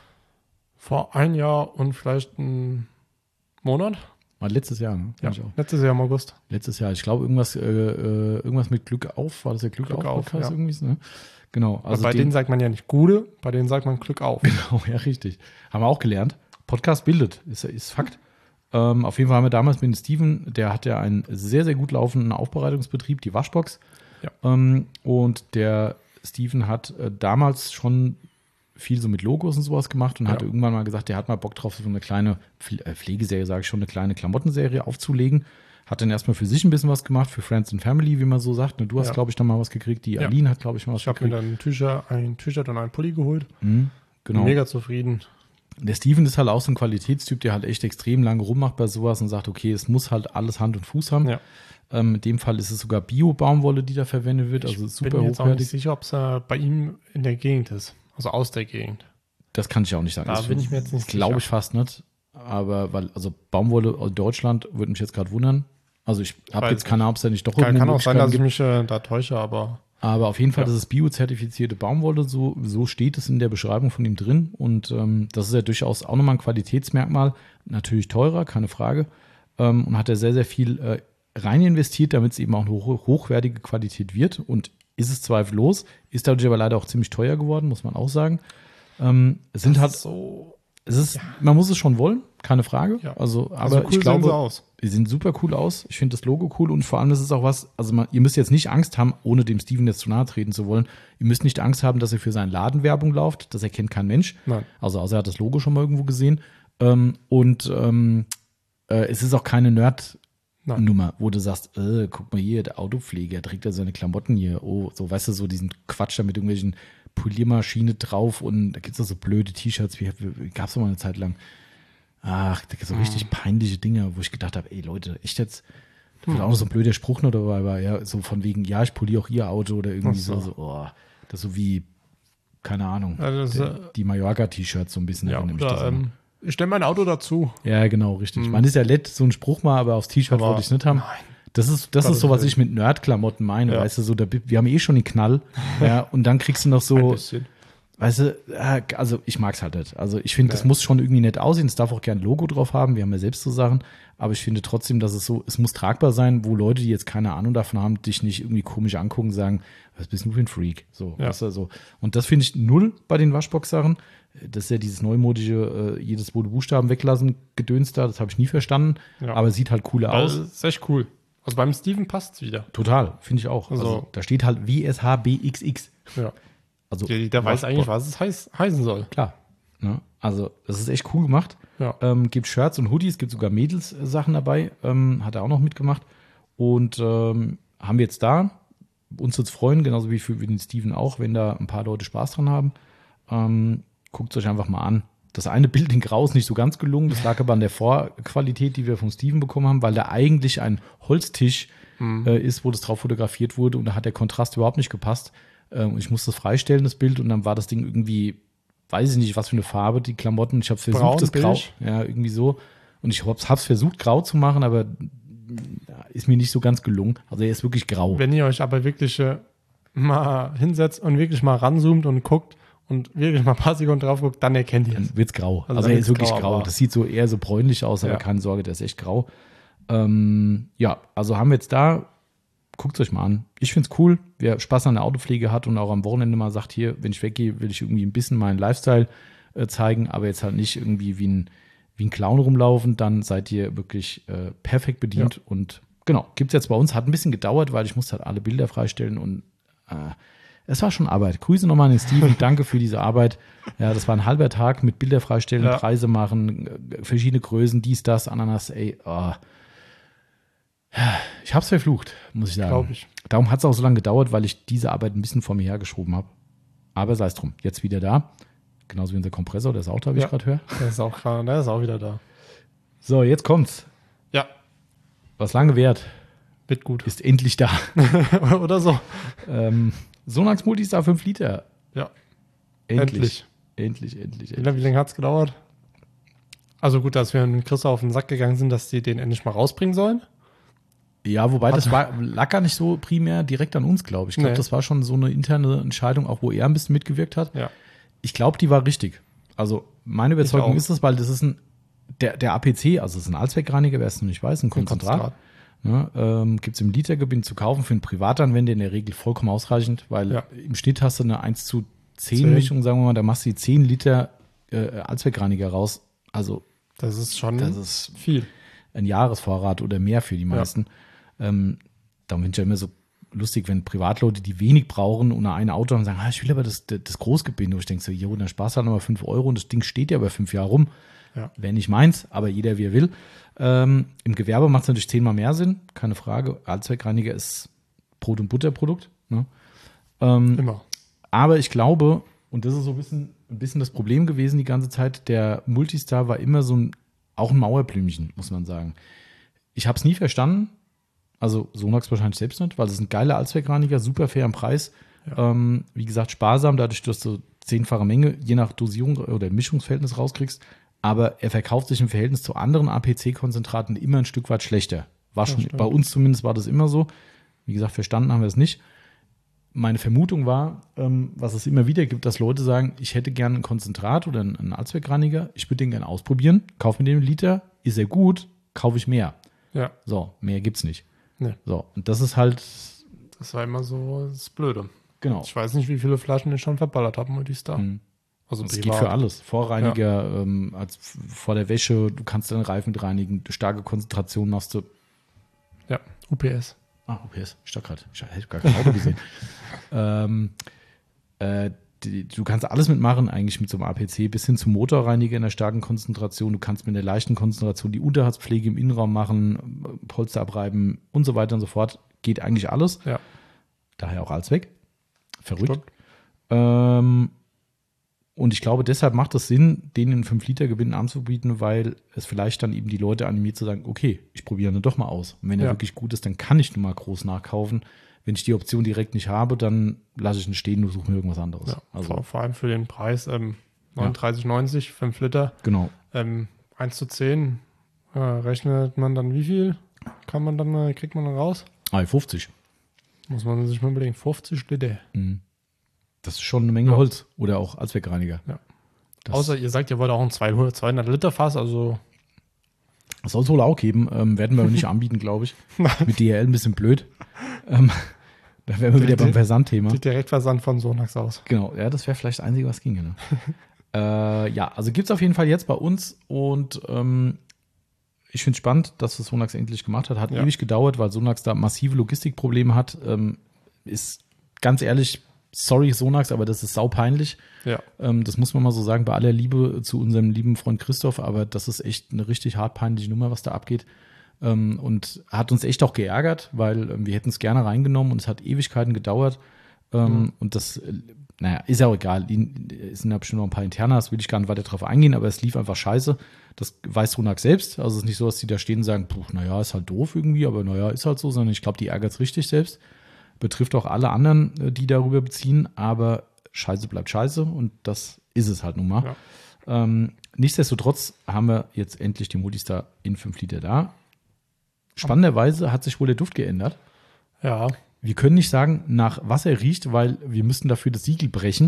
vor ein Jahr und vielleicht einen Monat.
War letztes Jahr, ne?
Ja,
Fand ich auch.
letztes Jahr im August.
Letztes Jahr. Ich glaube, irgendwas, äh, äh, irgendwas mit Glück auf. War das der Glück,
Glück
auf
auf,
Podcast
ja.
irgendwie? Ne? Genau.
Also
Also
bei
den,
denen sagt man ja nicht Gude, bei denen sagt man Glück auf.
Genau, ja, richtig. Haben wir auch gelernt. Podcast bildet, ist, ist Fakt. Ähm, auf jeden Fall haben wir damals mit dem Steven, der hat ja einen sehr, sehr gut laufenden Aufbereitungsbetrieb, die Waschbox.
Ja.
Ähm, und der Steven hat äh, damals schon viel so mit Logos und sowas gemacht und
Ja.
hatte irgendwann mal gesagt, der hat mal Bock drauf, so eine kleine Pfle- äh, Pflegeserie, sage ich schon, eine kleine Klamottenserie aufzulegen. Hat dann erstmal für sich ein bisschen was gemacht, für Friends and Family, wie man so sagt. Ne, du hast,
Ja.
glaube ich, noch mal was gekriegt. Die
Ja.
Aline hat, glaube ich, mal was
Ich habe mir
gekriegt.
dann ein T-Shirt, ein T-Shirt und ein Pulli geholt.
Mhm, genau.
Mega zufrieden.
Der Steven ist halt auch so ein Qualitätstyp, der halt echt extrem lange rummacht bei sowas und sagt, okay, es muss halt alles Hand und Fuß haben.
Ja.
Ähm, in dem Fall ist es sogar Bio-Baumwolle, die da verwendet wird, also
Ich
super
bin jetzt auch nicht
hochwertig.
sicher, ob es äh, bei ihm in der Gegend ist. Also aus der Gegend.
Das kann ich auch nicht sagen.
Da
Das
bin ich mir jetzt nicht
Glaube ich
sicher.
fast nicht. Aber, weil, also Baumwolle aus Deutschland würde mich jetzt gerade wundern. Also ich habe
Weiß
jetzt keine Ahnung, ob es da nicht doch
Kann,
irgendwo
kann auch sein,
Möglichkeiten
dass ich
gibt.
mich äh, da täusche, aber
Aber auf jeden Fall,
Ja.
das ist biozertifizierte Baumwolle, so, so steht es in der Beschreibung von ihm drin. Und ähm, das ist ja durchaus auch nochmal ein Qualitätsmerkmal. Natürlich teurer, keine Frage. Ähm, und hat er sehr, sehr viel äh, rein investiert, damit es eben auch eine hoch, hochwertige Qualität wird. Und ist es zweifellos, ist dadurch aber leider auch ziemlich teuer geworden, muss man auch sagen. Ähm, es sind
das
halt,
ist so.
es ist, man muss es schon wollen, keine Frage.
Ja.
Also, aber
Also cool
ich
sehen
glaube,
sie aus.
die sehen super cool aus. Ich finde das Logo cool und vor allem ist es auch was, also man, ihr müsst jetzt nicht Angst haben, ohne dem Steven jetzt zu nahe treten zu wollen, ihr müsst nicht Angst haben, dass ihr für seinen Laden Werbung lauft. Das erkennt kein Mensch.
Nein.
Also außer er hat das Logo schon mal irgendwo gesehen. Ähm, und ähm, äh, es ist auch keine Nerd-Nummer,
Nein.
wo du sagst, äh, guck mal hier, der Autopfleger trägt ja seine Klamotten hier. Oh, so, weißt du, so diesen Quatsch da mit irgendwelchen Poliermaschine drauf und da gibt es auch so blöde T-Shirts, wie, wie gab es mal eine Zeit lang. Ach, da gibt so richtig peinliche Dinge, wo ich gedacht habe, ey Leute, echt jetzt? Da war auch noch so ein blöder Spruch noch dabei, war ja so von wegen, ja, ich poliere auch ihr Auto oder irgendwie
Ach so.
so, so oh, das ist so wie, keine Ahnung,
Also das,
der,
äh,
die Mallorca-T-Shirts so ein bisschen
Ja,
erinnern mich das
oder,
immer.
ähm, ich stelle mein Auto dazu.
Ja, genau, richtig.
Mhm.
Man ist ja nett, so ein Spruch mal, aber aufs T-Shirt
Aber
wollte ich es nicht haben.
nein.
Das ist, das ist
Gottes
so, was
Willen.
ich mit Nerd-Klamotten meine,
Ja.
weißt du, so, da, wir haben eh schon den Knall, ja, und dann kriegst du noch
Ein
so,
bisschen.
weißt du, äh, also ich mag es halt nicht. Also ich finde, das
Ja.
muss schon irgendwie nett aussehen. Es darf auch gern ein Logo drauf haben. Wir haben ja selbst so Sachen. Aber ich finde trotzdem, dass es so, es muss tragbar sein, wo Leute, die jetzt keine Ahnung davon haben, dich nicht irgendwie komisch angucken und sagen, was bist du für ein Freak? So,
Ja.
weißt du, so. Und das finde ich null bei den Waschbox-Sachen. Das ist ja dieses neumodische, äh, jedes Bude Buchstaben weglassen, Gedöns da. Das habe ich nie verstanden.
Ja.
Aber es sieht halt cooler
Das
aus.
ist echt cool. Also beim Steven passt es wieder.
Total, finde ich auch. Also,
Also-
da steht halt W S H B X X.
Ja.
Also,
Der, der weiß
Waschbox.
eigentlich, was es heiß, heißen soll.
Klar. Ne? Also, das ist echt cool gemacht.
Ja.
Ähm, gibt Shirts und Hoodies, gibt sogar Mädels-Sachen dabei. Ähm, hat er auch noch mitgemacht. Und ähm, haben wir jetzt da. Uns jetzt freuen, genauso wie für wie den Steven auch, wenn da ein paar Leute Spaß dran haben. Ähm, Guckt es euch einfach mal an. Das eine Bild in Grau ist nicht so ganz gelungen. Das lag aber an der Vorqualität, die wir vom Steven bekommen haben, weil da eigentlich ein Holztisch
Mhm.
äh, ist, wo das drauf fotografiert wurde. Und da hat der Kontrast überhaupt nicht gepasst. Ähm, ich musste das freistellen, das Bild. Und dann war das Ding irgendwie, weiß ich nicht, was für eine Farbe, die Klamotten. Ich habe versucht,
Braun,
das Grau,
beige?
ja, irgendwie so. Und ich habe es versucht, grau zu machen, aber ja, ist mir nicht so ganz gelungen. Also er ist wirklich grau.
Wenn ihr euch aber wirklich äh, mal hinsetzt und wirklich mal ranzoomt und guckt und wirklich mal ein paar Sekunden drauf guckt, dann erkennt ihr es.
Dann wird's grau.
Also
Also,
dann
er ist
wird's
wirklich
grau,
grau.
aber-
Das sieht so eher so bräunlich aus, aber
Ja.
keine Sorge, der ist echt grau. Ähm, ja, also haben wir jetzt da, guckt euch mal an. Ich find's cool, wer Spaß an der Autopflege hat und auch am Wochenende mal sagt, hier, wenn ich weggehe, will ich irgendwie ein bisschen meinen Lifestyle äh, zeigen, aber jetzt halt nicht irgendwie wie ein, wie ein Clown rumlaufen, dann seid ihr wirklich äh, perfekt bedient.
Ja.
Und genau, gibt's jetzt bei uns. Hat ein bisschen gedauert, weil ich musste halt alle Bilder freistellen und äh, es war schon Arbeit. Grüße nochmal an den Steven, danke für diese Arbeit. Ja, das war ein halber Tag mit Bilder freistellen,
Ja.
Preise machen, äh, verschiedene Größen, dies, das, Ananas, ey, oh. Ich hab's verflucht, muss ich sagen.
Glaub ich.
Darum hat es auch so lange gedauert, weil ich diese Arbeit ein bisschen vor mir hergeschoben habe. Aber sei es drum, jetzt wieder da. Genauso wie unser Kompressor, der ist auch da, wie
Ja.
ich gerade höre.
Der ist auch gerade, der ist auch wieder da.
So, jetzt kommt's.
Ja,
Was lange währt,
wird gut.
ist endlich da.
Oder so.
ähm, Sonax Multistar fünf Liter.
Ja,
Endlich. Endlich, endlich, endlich.
Wie lange, wie lange hat es gedauert? Also gut, dass wir mit Chris auf den Sack gegangen sind, dass die den endlich mal rausbringen sollen.
Ja, wobei das war, lag gar nicht so primär direkt an uns, glaube ich. Ich glaube,
Nee.
das war schon so eine interne Entscheidung, auch wo er ein bisschen mitgewirkt hat.
Ja.
Ich glaube, die war richtig. Also meine Überzeugung
auch.
ist es, weil das ist ein, der, der A P C, also es ist ein Allzweckreiniger, wer es noch nicht weiß, ein Konzentrat. Ne, ähm, Gibt es im Litergebind zu kaufen für einen Privatanwender in der Regel vollkommen ausreichend, weil
Ja.
im Schnitt hast du eine eins zu zehn
Zehn.
Mischung, sagen wir mal, da machst du die zehn Liter äh, Allzweckreiniger raus. Also
Das ist schon
das ist
viel.
ein Jahresvorrat oder mehr für die meisten. Ähm, darum finde ich ja immer so lustig, wenn Privatleute, die wenig brauchen und ein Auto haben, sagen, ah, ich will aber das, das, das Großgebinde. Wo ich denke so, jo, dann sparst du halt nochmal fünf Euro und das Ding steht ja über fünf Jahre rum.
Ja.
Wäre nicht meins, aber jeder wie er will. Ähm, Im Gewerbe macht es natürlich zehnmal mehr Sinn, keine Frage. Allzweckreiniger ist Brot- und Butterprodukt. Ne? Ähm,
Immer.
aber ich glaube, und das ist so ein bisschen, ein bisschen das Problem gewesen die ganze Zeit, der Multistar war immer so ein, auch ein Mauerblümchen, muss man sagen. Ich habe es nie verstanden, also Sonax wahrscheinlich selbst nicht, weil es ist ein geiler Allzweckreiniger, super fair im Preis.
Ja.
Ähm, wie gesagt, sparsam, dadurch, dass du zehnfache Menge, je nach Dosierung oder Mischungsverhältnis rauskriegst. Aber er verkauft sich im Verhältnis zu anderen A P C-Konzentraten immer ein Stück weit schlechter. War schon,
stimmt.
bei uns zumindest war das immer so. Wie gesagt, verstanden haben wir es nicht. Meine Vermutung war, ähm, was es immer wieder gibt, dass Leute sagen, ich hätte gerne ein Konzentrat oder einen, einen Allzweckreiniger, ich würde den gerne ausprobieren, kaufe mir den einen Liter, ist er gut, kaufe ich mehr.
Ja.
So, mehr gibt's nicht.
Nee.
So, und das ist halt,
Das war immer so das Blöde.
genau,
Ich weiß nicht, wie viele Flaschen ich schon verballert habe mit die Star.
Mhm.
Also
das geht für alles. Vorreiniger, ähm, als f- vor der Wäsche, du kannst deinen Reifen mit reinigen, starke Konzentration machst du.
Ja, U P S.
Ah, O P S, ich dachte gerade, ich hätte gar kein Auto gesehen. ähm, äh, die, du kannst alles mitmachen, eigentlich mit so einem A P C, bis hin zum Motorreiniger in der starken Konzentration. Du kannst mit einer leichten Konzentration die Unterhaltspflege im Innenraum machen, Polster abreiben und so weiter und so fort. Geht eigentlich alles.
Ja.
Daher auch Allzweck. Verrückt.
Stimmt.
Ähm, und ich glaube, deshalb macht es Sinn, denen einen fünf Liter Gewinn anzubieten, weil es vielleicht dann eben die Leute animiert zu sagen, okay, ich probiere ihn doch mal aus. Und wenn er
Ja.
wirklich gut ist, dann kann ich nur mal groß nachkaufen. Wenn ich die Option direkt nicht habe, dann lasse ich ihn stehen und suche mir irgendwas anderes.
Ja.
Also,
vor, vor allem für den Preis ähm, neununddreißig neunzig, fünf Liter,
genau.
ähm, eins zu zehn. Äh, rechnet man dann wie viel? Kann man dann, äh, kriegt man dann raus?
Ah, fünfzig.
Muss man sich mal überlegen. fünfzig Liter.
Das ist schon eine Menge
Ja.
Holz. Oder auch Allzweckreiniger.
Ja.
Das
Außer ihr sagt, ihr wollt auch ein zweihundert, zweihundert Liter Fass, also
soll es wohl auch geben. Ähm, werden wir aber nicht anbieten, glaube ich. Mit D H L ein bisschen blöd. Ähm, da wären wir
Die-
wieder beim
die-
Versandthema.
die Direktversand von Sonax aus.
Genau, ja, das wäre vielleicht das Einzige, was ginge. Ne? äh, ja, also gibt es auf jeden Fall jetzt bei uns und ähm, ich finde es spannend, dass das Sonax endlich gemacht hat. Hat
Ja.
ewig gedauert, weil Sonax da massive Logistikprobleme hat. Ähm, ist ganz ehrlich, sorry Sonax, aber das ist saupeinlich.
Ja.
Ähm, das muss man mal so sagen, bei aller Liebe zu unserem lieben Freund Christoph, aber das ist echt eine richtig hart peinliche Nummer, was da abgeht. Ähm, und hat uns echt auch geärgert, weil ähm, wir hätten es gerne reingenommen und es hat Ewigkeiten gedauert. Ähm,
Mhm.
Und das, äh, naja, ist ja auch egal. Die- Es sind ja bestimmt noch ein paar Internas, will ich gar nicht weiter drauf eingehen, aber es lief einfach scheiße. Das weiß Sonax selbst. Also es ist nicht so, dass die da stehen und sagen, puh, naja, ist halt doof irgendwie, aber naja, ist halt so, sondern ich glaube, die ärgert es richtig selbst. Betrifft auch alle anderen, äh, die darüber beziehen, aber Scheiße bleibt Scheiße und das ist es halt nun mal.
Ja.
Ähm, nichtsdestotrotz haben wir jetzt endlich die Multistar in fünf Liter da. Spannenderweise hat sich wohl der Duft geändert.
Ja.
Wir können nicht sagen, nach was er riecht, weil wir müssten dafür das Siegel brechen.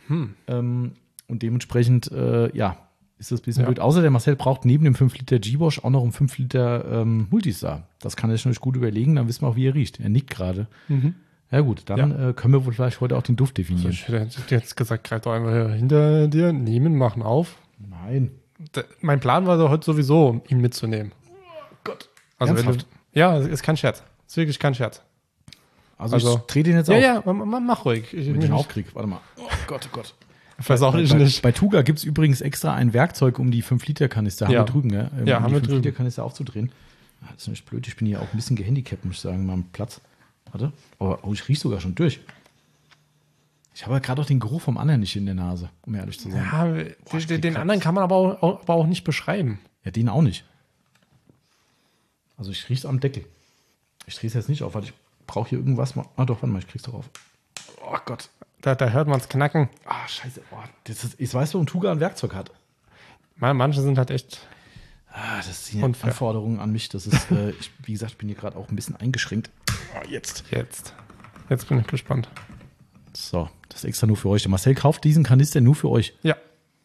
Hm.
Ähm, und dementsprechend, äh, ja, ist das ein bisschen
Ja.
blöd. Außer der Marcel braucht neben dem fünf Liter G-Bosch auch noch einen fünf Liter ähm, Multistar. Das kann er sich gut überlegen, dann wissen wir auch, wie er riecht. Er nickt gerade.
Mhm.
Ja gut, dann
Ja.
äh, können wir wohl vielleicht heute auch den Duft
Also
definieren.
ich hätte jetzt gesagt, greif doch einfach hinter dir, nehmen, machen auf.
Nein.
D- Mein Plan war doch heute sowieso, ihn mitzunehmen.
Gott.
Also wenn du,
Ernsthaft?
ja, es ist kein Scherz. Es ist wirklich kein Scherz.
Also,
Also-
ich drehe den jetzt
Ja,
auf.
ja, ma- ma- mach ruhig. Ich,
Wenn ich
ich,
den aufkriege. Warte mal. Oh Gott, oh Gott.
Versau dich
bei,
nicht.
Bei Tuga gibt es übrigens extra ein Werkzeug, um die fünf Liter Kanister, haben
Ja.
wir drüben, gell? Ähm,
Ja,
um
haben
die
wir
fünf
drüben.
Liter Kanister aufzudrehen. Ah, das ist nicht blöd, ich bin hier auch ein bisschen gehandicapt, muss ich sagen, mal am Platz. Warte. Aber oh, ich rieche sogar schon durch. Ich habe ja gerade auch den Geruch vom anderen nicht in der Nase, um ehrlich zu sein.
Ja, den, den, den anderen kann man aber auch, aber auch nicht beschreiben.
Ja, den auch nicht. Also ich rieche es am Deckel. Ich drehe es jetzt nicht auf, weil ich brauche hier irgendwas. Mal. Ah doch, warte mal, ich krieg's doch auf. Oh Gott.
Da, da hört man es knacken.
Ah, scheiße. Oh, das ist, ich weiß, warum Tuga ein Werkzeug hat.
Man- Manche sind halt echt.
Ah, das sind
Unfair.
Anforderungen an mich. Das ist, äh, ich, wie gesagt, ich bin hier gerade auch ein bisschen eingeschränkt. Ah, jetzt.
Jetzt. Jetzt bin ich gespannt.
So, das ist extra nur für euch. Der Marcel kauft diesen Kanister nur für euch.
Ja.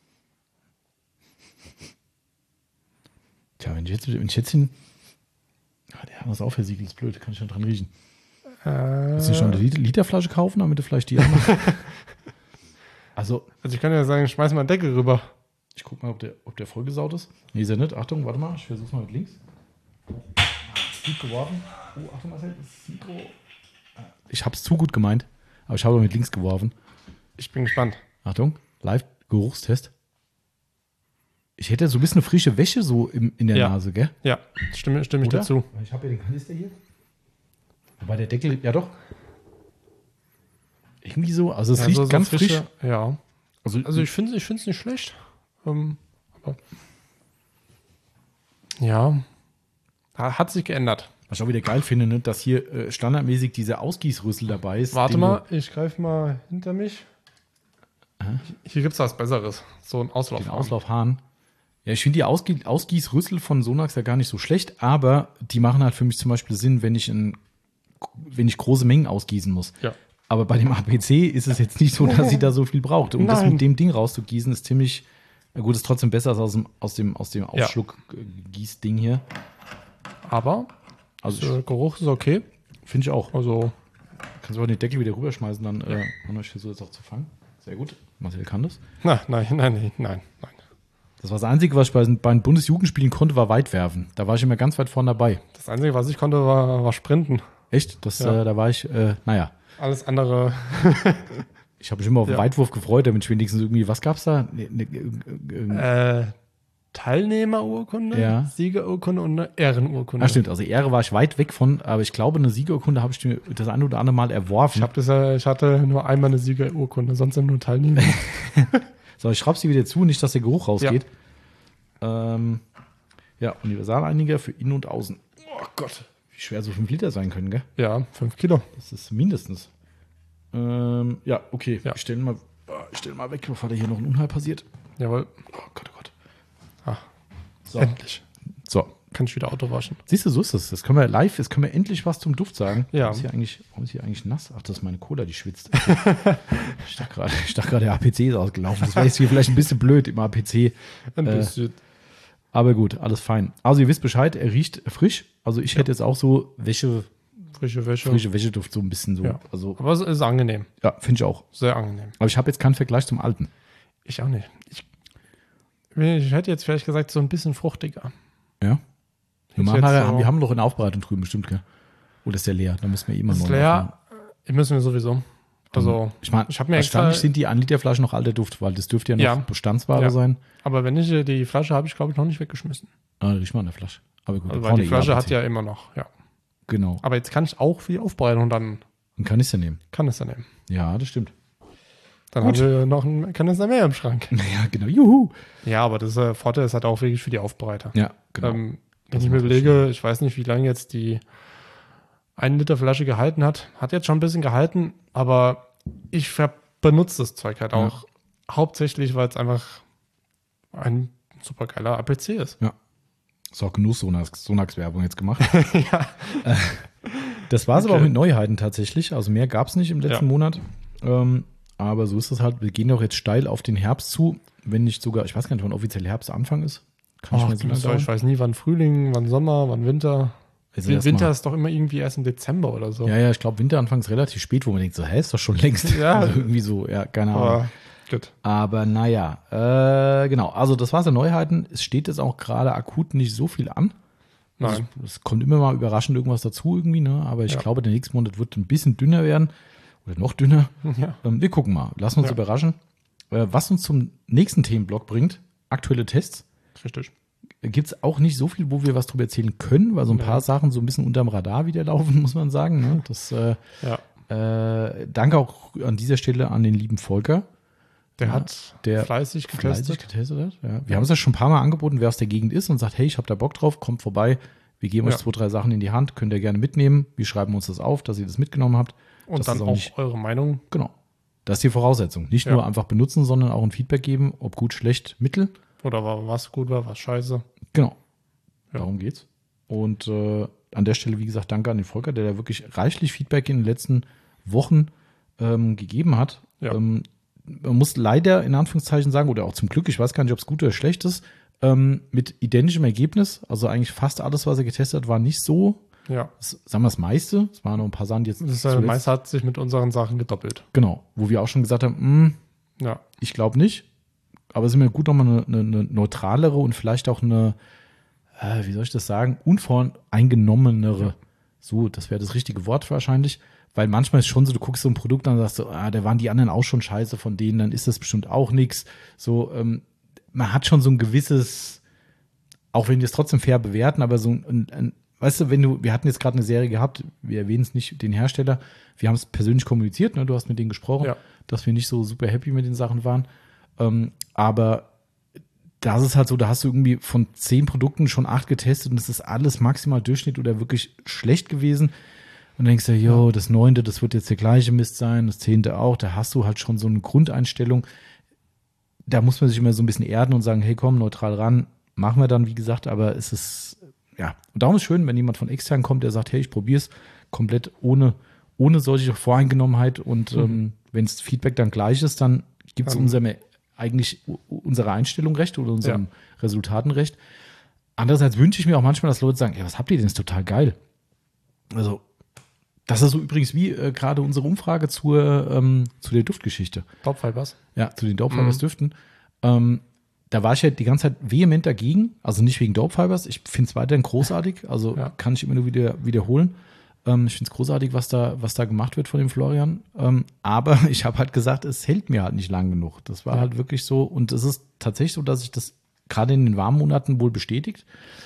Tja, wenn ich jetzt, wenn ich jetzt hin. Ah, der hat das aufversiegelt, ist blöd, kann ich nicht dran riechen.
Äh,
Muss ich schon eine Liter- Literflasche kaufen, damit du vielleicht die anmachst? Also,
also ich kann ja sagen, schmeiß mal einen Deckel rüber.
ich guck mal, ob der, ob der vollgesaut ist. Nee, ist er nicht. Achtung, warte mal, ich versuch's mal mit links. Ah, ist gut geworfen. Oh, Achtung, Marcel, das Mikro. Ah, ich hab's zu gut gemeint, aber ich habe mit links geworfen.
Ich bin gespannt.
Achtung, Live-Geruchstest. Ich hätte so ein bisschen frische Wäsche so im, in der
Ja.
Nase, gell?
Ja, stimme, stimme ich
Oder?
dazu.
Ich habe ja den Kanister hier. Wobei der Deckel, ja doch. Irgendwie so, also es
Ja,
riecht
so- so
ganz
frische-
frisch.
Ja.
Also,
Also ich finde es ich nicht schlecht. Ähm, aber ja. Ha- Hat sich geändert.
was ich auch wieder geil finde, ne, dass hier äh, standardmäßig dieser Ausgießrüssel dabei ist.
Warte
den
mal, ich greife mal hinter mich.
Hä?
Hier gibt es was Besseres. So ein
Du,
Auslauf.
den Auslaufhahn. Ja, ich finde die Ausgie Ausgießrüssel von Sonax ja gar nicht so schlecht, aber die machen halt für mich zum Beispiel Sinn, wenn ich, in, wenn ich große Mengen ausgießen muss.
Ja.
Aber bei dem A P C ist es jetzt nicht so, dass sie da so viel braucht. Um das
Nein.
mit dem Ding rauszugießen, ist ziemlich, na gut, ist trotzdem besser als aus dem, aus dem, aus dem
Ja.
Ausschluck-Gießding hier.
Aber
Also
der Geruch ist okay.
finde ich auch.
Also
Kannst du auch den Deckel wieder rüberschmeißen, dann äh, Anna, ich versuche jetzt auch zu fangen. Sehr gut. Marcel kann das.
na, nein, nein, nein, nein, nein.
Das war das Einzige, was ich bei, bei den Bundesjugendspielen konnte, war weit werfen. Da war ich immer ganz weit vorne dabei.
Das Einzige, was ich konnte, war, war Sprinten.
Echt? Das,
Ja.
äh, da war ich, äh, naja.
Alles andere.
Ich habe mich immer auf den
Ja.
Weitwurf gefreut, damit ich wenigstens irgendwie, was gab's da? Ne, ne, äh,
Äh, Teilnehmerurkunde,
Ja.
Siegerurkunde und eine Ehrenurkunde.
ah, stimmt, also Ehre war ich weit weg von, aber ich glaube, eine Siegerurkunde habe ich mir das eine oder andere Mal erworfen.
Ich, hab das, ja- ich hatte nur einmal eine Siegerurkunde, sonst nur Teilnehmer.
So, ich schraube sie wieder zu, nicht, dass der Geruch rausgeht. Ja, ähm, ja Universaleiniger für innen und außen. Oh Gott, wie schwer so fünf Liter sein können, gell?
Ja, fünf Kilo.
Das ist mindestens. Ähm, ja, okay.
Ja.
Ich stelle mal, ich stell mal weg, bevor da hier noch ein Unheil passiert.
Jawohl.
Oh Gott, oh Gott.
Ah,
So.
endlich.
So.
Kann ich wieder Auto waschen.
Siehst du, so ist das. Das können wir live, jetzt können wir endlich was zum Duft sagen.
Ja.
Warum ist hier eigentlich, warum ist hier eigentlich nass? Ach, das ist meine Cola, die schwitzt. ich dachte gerade, ich dachte gerade, der A P C ist ausgelaufen. Das wäre jetzt hier vielleicht ein bisschen blöd im A P C.
Ein
Äh,
bisschen.
Aber gut, alles fein. Also ihr wisst Bescheid, er riecht frisch. Also ich hätte jetzt auch so Wäsche,
Frische Wäsche.
frische Wäscheduft so ein bisschen so.
Ja.
Also
Aber es ist angenehm.
ja, finde ich auch.
Sehr angenehm.
Aber ich habe jetzt keinen Vergleich zum alten.
Ich auch nicht. Ich, ich hätte jetzt vielleicht gesagt, so ein bisschen fruchtiger.
Ja. Wir,
Ist
machen
jetzt
nachher,
so-
wir haben noch in der Aufbereitung drüben bestimmt, gell? Oder ist der leer? Da müssen wir immer
Das
noch
ist leer. Äh, Müssen wir sowieso. Also,
Ich meine,
Ich hab mir extra-
wahrscheinlich sind die ein Liter Flaschen noch alter Duft, weil das dürfte ja noch
Ja.
Bestandsware
Ja.
sein.
aber wenn ich äh, die Flasche habe, ich glaube ich noch nicht weggeschmissen.
Ah, riech mal an der Flasche. Aber gut,
Also,
wir
weil
brauchen
die
eh
Flasche
A P
hat
C.
ja immer noch, ja.
Genau.
Aber jetzt kann ich auch für die Aufbereitung dann
Einen Kanister nehmen.
Kanister nehmen.
Ja, das stimmt.
Dann
Gut.
haben wir noch einen Kanister mehr im Schrank.
Ja, genau. Juhu.
Ja, aber das äh, Vorteil ist halt auch wirklich für die Aufbereiter.
Ja, genau.
Ähm,
Das
wenn ich mir
macht
überlege, ich weiß nicht, wie lange jetzt die ein Liter Flasche gehalten hat. Hat jetzt schon ein bisschen gehalten, aber ich ver- benutze das Zeug halt
Ja.
auch hauptsächlich, weil es einfach ein super geiler A P C ist.
Ist auch genug Sonax, Sonax-Werbung jetzt gemacht.
ja.
Das war es aber
Okay.
auch mit Neuheiten tatsächlich. Also mehr gab es nicht im letzten
Ja.
Monat. Ähm, Aber so ist es halt. Wir gehen doch jetzt steil auf den Herbst zu, wenn nicht sogar, ich weiß gar nicht, wann offiziell Herbstanfang ist. Kann
Ach,
ich mir so lange dauern.
ich weiß nie, wann Frühling, wann Sommer, wann Winter.
Also
Der Winter
mal,
ist doch immer irgendwie erst im Dezember oder so.
Ja, ja, ich glaube, Winteranfang ist relativ spät, wo man denkt, so, hä, ist doch schon längst.
Ja.
Also irgendwie so, ja, keine Ahnung.
Aber gut.
Aber naja, äh, genau. Also das war's an Neuheiten. Es steht jetzt auch gerade akut nicht so viel an. Also,
Nein.
es kommt immer mal überraschend irgendwas dazu irgendwie, ne? Aber ich
Ja.
glaube, der nächste Monat wird ein bisschen dünner werden. Oder noch dünner.
Ja.
Ähm, wir gucken mal. Lassen uns
Ja.
überraschen. Äh, was uns zum nächsten Themenblock bringt, aktuelle Tests.
Richtig.
Gibt es auch nicht so viel, wo wir was drüber erzählen können, weil so ein
Nee.
paar Sachen so ein bisschen unterm Radar wieder laufen, muss man sagen. Ne? Das, äh,
Ja.
äh, danke auch an dieser Stelle an den lieben Volker,
Der
Ja,
hat
der
fleißig
fleißig
getestet.
getestet hat. Ja. Wir haben es ja schon ein paar Mal angeboten, wer aus der Gegend ist und sagt, hey, ich habe da Bock drauf, kommt vorbei. Wir geben euch
Ja.
zwei, drei Sachen in die Hand, könnt ihr gerne mitnehmen. Wir schreiben uns das auf, dass ihr das mitgenommen habt.
Und
Das
dann
ist
auch,
auch nicht-
eure Meinung.
Genau. Das ist die Voraussetzung. Nicht
Ja.
nur einfach benutzen, sondern auch ein Feedback geben, ob gut, schlecht, mittel.
Oder war was gut war, was scheiße.
Genau.
Ja.
Darum geht's. Und äh, an der Stelle, wie gesagt, danke an den Volker, der da wirklich reichlich Feedback in den letzten Wochen ähm, gegeben hat.
Ja.
Ähm, man muss leider in Anführungszeichen sagen, oder auch zum Glück, ich weiß gar nicht, ob es gut oder schlecht ist, ähm, mit identischem Ergebnis. Also eigentlich fast alles, was er getestet hat, war nicht so,
Ja.
das, sagen wir das meiste. Es waren noch ein paar Sachen, die jetzt
Das ist, äh,
zuletzt-
meist hat sich mit unseren Sachen gedoppelt.
genau, wo wir auch schon gesagt haben, mh,
Ja.
ich glaube nicht. Aber es ist mir gut, nochmal eine, eine, eine neutralere und vielleicht auch eine, äh, wie soll ich das sagen, unvoreingenommenere.
Ja.
So, das wäre das richtige Wort wahrscheinlich. Weil manchmal ist schon so, du guckst so ein Produkt an und sagst so, ah, da waren die anderen auch schon scheiße von denen, dann ist das bestimmt auch nichts. So, ähm, man hat schon so ein gewisses, auch wenn wir es trotzdem fair bewerten, aber so ein, ein, ein weißt du, wenn du, wir hatten jetzt gerade eine Serie gehabt, wir erwähnen es nicht, den Hersteller, wir haben es persönlich kommuniziert, ne, du hast mit denen gesprochen,
Ja.
dass wir nicht so super happy mit den Sachen waren. Ähm, aber da ist es halt so, da hast du irgendwie von zehn Produkten schon acht getestet und es ist alles maximal Durchschnitt oder wirklich schlecht gewesen. Und dann denkst du, jo, das neunte, das wird jetzt der gleiche Mist sein, das zehnte auch. Da hast du halt schon so eine Grundeinstellung. Da muss man sich immer so ein bisschen erden und sagen, hey, komm, neutral ran. Machen wir dann, wie gesagt, aber es ist, ja. Und darum ist es schön, wenn jemand von extern kommt, der sagt, hey, ich probiere es komplett ohne, ohne solche Voreingenommenheit. Und
Mhm.
ähm, wenn das Feedback dann gleich ist, dann gibt es
Dann-
unserem eigentlich u- unserer Einstellung recht oder unserem
Ja.
Resultaten recht. Andererseits wünsche ich mir auch manchmal, dass Leute sagen, ey, was habt ihr denn? Das ist total geil. Also, das ist so übrigens wie äh, gerade unsere Umfrage zur, ähm, zu der Duftgeschichte.
Topfibers.
Ja, zu den
Mhm.
Dope-Fibers-Düften. Ähm, da war ich ja die ganze Zeit vehement dagegen. Also nicht wegen Dope-Fibers. Ich finde es weiterhin großartig. Also
Ja.
kann ich immer nur wieder wiederholen. Ähm, ich finde es großartig, was da, was da gemacht wird von dem Florian. Ähm, aber ich habe halt gesagt, es hält mir halt nicht lang genug. Das war
Ja.
halt wirklich so. Und es ist tatsächlich so, dass sich das gerade in den warmen Monaten wohl bestätigt.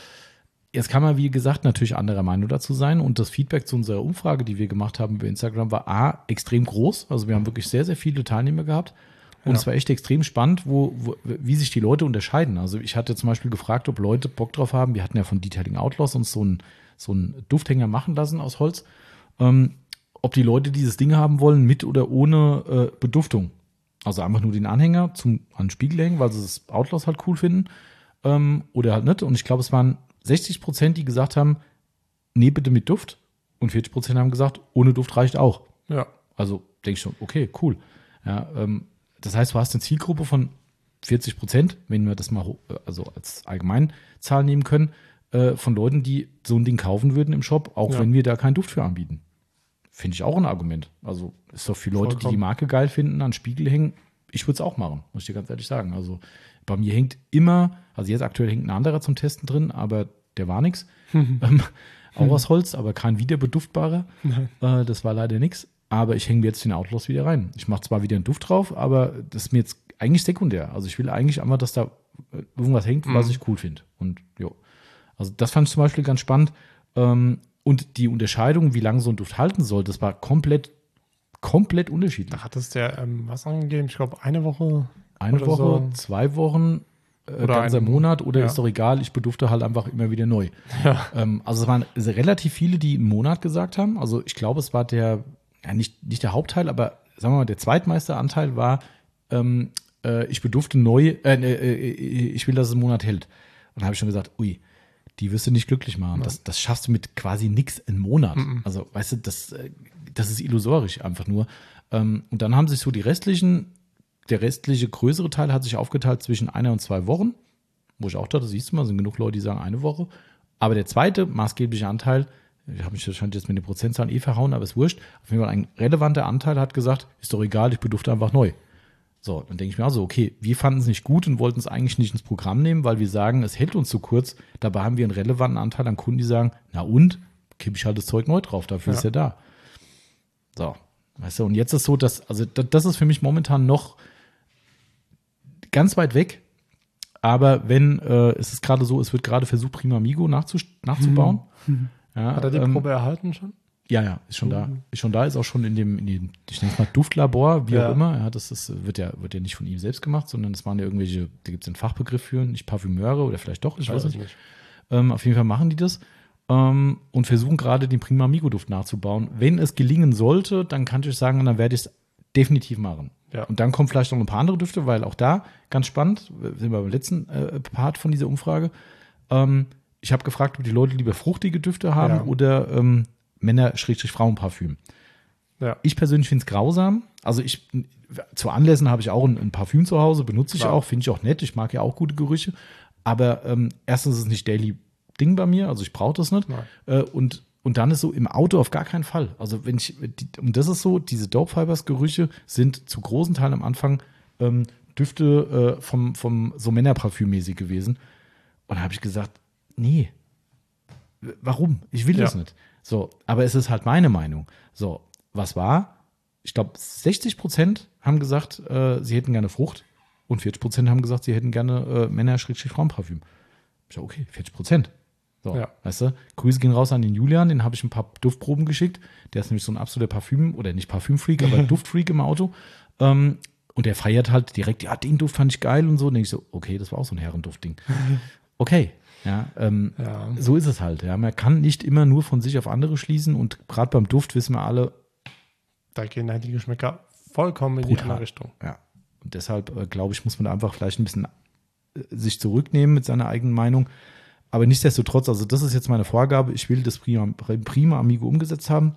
Jetzt kann man, wie gesagt, natürlich anderer Meinung dazu sein. Und das Feedback zu unserer Umfrage, die wir gemacht haben über Instagram, war A, extrem groß. Also wir haben wirklich sehr, sehr viele Teilnehmer gehabt. Und
Ja.
es war echt extrem spannend, wo, wo, wie sich die Leute unterscheiden. Also ich hatte zum Beispiel gefragt, ob Leute Bock drauf haben. Wir hatten ja von Detailing Outlaws uns so einen, so einen Dufthänger machen lassen aus Holz. Ähm, ob die Leute dieses Ding haben wollen, mit oder ohne äh, Beduftung. Also einfach nur den Anhänger zum, an den Spiegel hängen, weil sie das Outlaws halt cool finden. Ähm, oder halt nicht. Und ich glaube, es waren sechzig Prozent, die gesagt haben, nee, bitte mit Duft. Und vierzig Prozent haben gesagt, ohne Duft reicht auch.
Ja.
Also denke ich schon, okay, cool. Ja, ähm, das heißt, du hast eine Zielgruppe von vierzig Prozent, wenn wir das mal ho- also als Allgemeinzahl nehmen können, äh, von Leuten, die so ein Ding kaufen würden im Shop, auch
Ja.
wenn wir da keinen Duft für anbieten. Finde ich auch ein Argument. Also ist doch für Leute, die die
Vollkommen.
Marke geil finden, an den Spiegel hängen. Ich würde es auch machen, muss ich dir ganz ehrlich sagen. Also bei mir hängt immer, also jetzt aktuell hängt ein anderer zum Testen drin, aber der war nix. ähm, auch aus Holz, aber kein wiederbeduftbarer. Äh, das war leider nix. Aber ich hänge mir jetzt den Outlaws wieder rein. Ich mache zwar wieder einen Duft drauf, aber das ist mir jetzt eigentlich sekundär. Also ich will eigentlich einfach, dass da äh, irgendwas hängt, was
Mhm.
ich cool finde. Und jo. Also das fand ich zum Beispiel ganz spannend. Ähm, und die Unterscheidung, wie lange so ein Duft halten soll, das war komplett, komplett unterschiedlich.
Da hat es der ähm, was angegeben? Ich glaube, eine Woche.
Eine
oder
Woche,
so.
zwei Wochen, äh,
Oder
ganzer
ein-
Monat oder
ja.
ist doch egal, ich bedufte halt einfach immer wieder neu.
Ja.
Ähm, also es waren relativ viele, die einen Monat gesagt haben. Also ich glaube, es war der, ja nicht, nicht der Hauptteil, aber sagen wir mal, der zweitmeiste Anteil war, ähm, äh, ich bedufte neu, äh, äh, äh, ich will, dass es einen Monat hält. Und da habe ich schon gesagt, ui, die wirst du nicht glücklich machen.
Nein.
Das, das schaffst du mit quasi nix im Monat.
Mhm.
Also, weißt du, das, äh, das ist illusorisch einfach nur. Ähm, und dann haben sich so die restlichen, der restliche größere Teil hat sich aufgeteilt zwischen einer und zwei Wochen, wo ich auch dachte, siehst du mal, sind genug Leute, die sagen eine Woche. Aber der zweite maßgebliche Anteil, ich habe mich wahrscheinlich jetzt mit den Prozentzahlen eh verhauen, aber ist wurscht, auf jeden Fall ein relevanter Anteil hat gesagt, ist doch egal, ich bedufte einfach neu. So, dann denke ich mir also, okay, wir fanden es nicht gut und wollten es eigentlich nicht ins Programm nehmen, weil wir sagen, es hält uns zu kurz. Dabei haben wir einen relevanten Anteil an Kunden, die sagen, na und, kippe ich halt das Zeug neu drauf, dafür
Ja.
ist er da. So, weißt du, und jetzt ist so, dass, also das, das ist für mich momentan noch ganz weit weg. Aber wenn, äh, es ist gerade so, es wird gerade versucht, Prima Amigo nachzu, nachzubauen. Ja,
Hat er die
ähm,
Probe erhalten schon?
Ja, ja, ist schon da.
Mhm.
Ist schon da, ist auch schon in dem, in dem ich nenne es mal Duftlabor, wie
Ja.
auch immer. Ja, das ist, wird ja, wird ja nicht von ihm selbst gemacht, sondern es waren ja irgendwelche, da gibt es einen Fachbegriff für, nicht Parfümeure oder vielleicht doch, ich, weiß es nicht. Ähm, auf jeden Fall machen die das ähm, und versuchen gerade den Prima Amigo Duft nachzubauen. Wenn es gelingen sollte, dann kann ich euch sagen, dann werde ich es definitiv machen.
Ja.
Und dann kommen vielleicht noch ein paar andere Düfte, weil auch da, ganz spannend, sind wir beim letzten äh, Part von dieser Umfrage, ähm, ich habe gefragt, ob die Leute lieber fruchtige Düfte haben
Ja.
oder ähm, Männer-Frauenparfüm.
Ja.
Ich persönlich finde es grausam. Also ich, zu Anlässen habe ich auch ein, ein Parfüm zu Hause, benutze ich
Klar.
auch, finde ich auch nett. Ich mag ja auch gute Gerüche. Aber ähm, erstens ist es nicht Daily Ding bei mir, also ich brauche das nicht.
Nein.
Äh, und, und dann ist so im Auto auf gar keinen Fall. Also wenn ich, die, und das ist so, diese Dope Fibers Gerüche sind zu großen Teilen am Anfang ähm, Düfte äh, vom, vom so Männerparfümmäßig gewesen. Und da habe ich gesagt, nee, warum? Ich will das
Ja.
nicht. So, aber es ist halt meine Meinung. So, was war? Ich glaube, sechzig Prozent haben gesagt, äh, sie hätten gerne Frucht und vierzig Prozent haben gesagt, sie hätten gerne äh, Männer-Frauenparfüm. Ich sage, okay, vierzig Prozent. So,
Ja.
weißt du, Grüße gehen raus an den Julian, den habe ich ein paar Duftproben geschickt. Der ist nämlich so ein absoluter Parfüm, oder nicht Parfümfreak, aber Duftfreak im Auto. Ähm, und der feiert halt direkt, ja, den Duft fand ich geil und so. Und denke ich so, okay, das war auch so ein Herrenduftding. Okay, ja, ähm,
Ja.
so ist es halt. Ja. Man kann nicht immer nur von sich auf andere schließen und gerade beim Duft wissen wir alle,
Da gehen halt die Geschmäcker vollkommen in die
Brutal.
andere Richtung.
ja. Und deshalb, äh, glaube ich, muss man da einfach vielleicht ein bisschen äh, sich zurücknehmen mit seiner eigenen Meinung. Aber nichtsdestotrotz, also das ist jetzt meine Vorgabe. Ich will das Prima, Prima Amigo umgesetzt haben.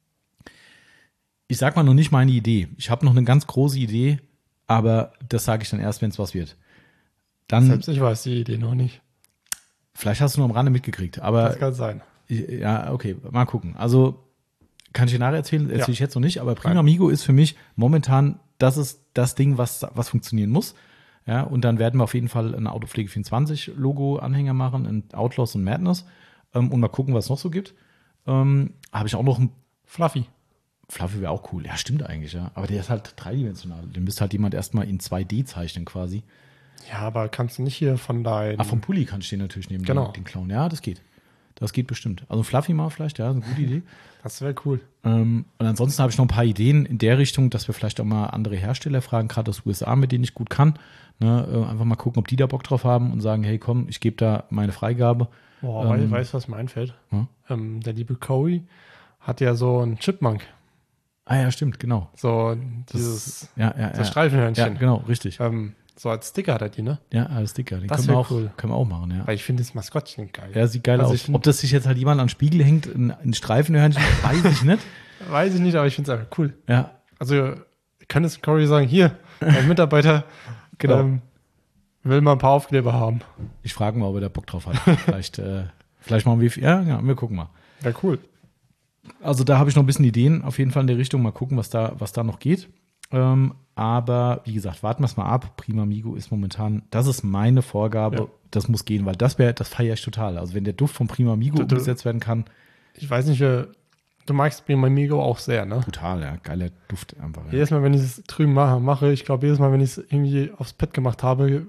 Ich sag mal noch nicht meine Idee. Ich habe noch eine ganz große Idee, aber das sage ich dann erst, wenn es was wird. Dann,
Selbst ich weiß die Idee noch nicht.
vielleicht hast du nur am Rande mitgekriegt, aber
Das kann sein.
ja, okay, mal gucken. Also kann ich dir nachher erzählen, erzähle
Ja.
ich jetzt noch nicht, aber Prima
Nein.
Amigo ist für mich momentan, das ist das Ding, was, was funktionieren muss. Ja, und dann werden wir auf jeden Fall ein Autopflege vierundzwanzig Logo-Anhänger machen, ein Outlaws und Madness ähm, und mal gucken, was es noch so gibt. Ähm, habe ich auch noch ein
Fluffy.
Fluffy wäre auch cool. Ja, stimmt eigentlich, ja. Aber der ist halt dreidimensional. Den müsste halt jemand erstmal in zwei D zeichnen quasi.
Ja, aber kannst du nicht hier von deinem.
Ah, vom Pulli kann ich den natürlich nehmen,
Genau.
den, den Clown. Ja, das geht. Das geht bestimmt. Also Fluffy mal vielleicht, ja, ist eine gute Idee.
Das wäre cool.
Ähm, und ansonsten habe ich noch ein paar Ideen in der Richtung, dass wir vielleicht auch mal andere Hersteller fragen, gerade aus U S A, mit denen ich gut kann. Ne, äh, einfach mal gucken, ob die da Bock drauf haben und sagen, hey, komm, ich gebe da meine Freigabe.
Boah,
Ähm,
ähm, weißt du, was mir einfällt?
Hm?
Ähm, der liebe Cory hat ja so einen Chipmunk.
Ah ja, stimmt, genau.
So
Das,
dieses
ja, ja,
das
ja.
Streifenhörnchen.
Ja, genau, richtig.
Ähm, so als Sticker hat er die, ne?
Ja, alles dicker. Den
Das
können wir,
wär
auch,
cool.
können wir auch machen, ja.
Weil ich finde das Maskottchen geil.
Ja, sieht geil
Also
aus.
ich-
Ob das sich jetzt halt jemand an den Spiegel hängt, in, in Streifenhörnchen, weiß ich nicht.
Weiß ich nicht, aber ich finde es einfach cool.
Ja,
Also kann es Cory sagen, hier, ein Mitarbeiter
genau.
ähm, will mal ein paar Aufkleber haben.
Ich frage mal, ob er da Bock drauf hat. vielleicht, äh, vielleicht machen wir, ja, ja, wir gucken mal.
Wäre cool.
Also da habe ich noch ein bisschen Ideen, auf jeden Fall in der Richtung. Mal gucken, was da, was da noch geht. Ähm, aber wie gesagt, warten wir es mal ab. Prima Amigo ist momentan, das ist meine Vorgabe.
Ja.
Das muss gehen, weil das wäre, das feiere ich total. Also wenn der Duft von Prima Amigo
Du- du-
umgesetzt werden kann,
Ich weiß nicht, äh, du magst Prima Amigo auch sehr, ne?
brutal, ja, geiler Duft einfach. Ja.
Jedes Mal, wenn ich es drüben mache, mache ich glaube, jedes Mal, wenn ich es irgendwie aufs Pad gemacht habe,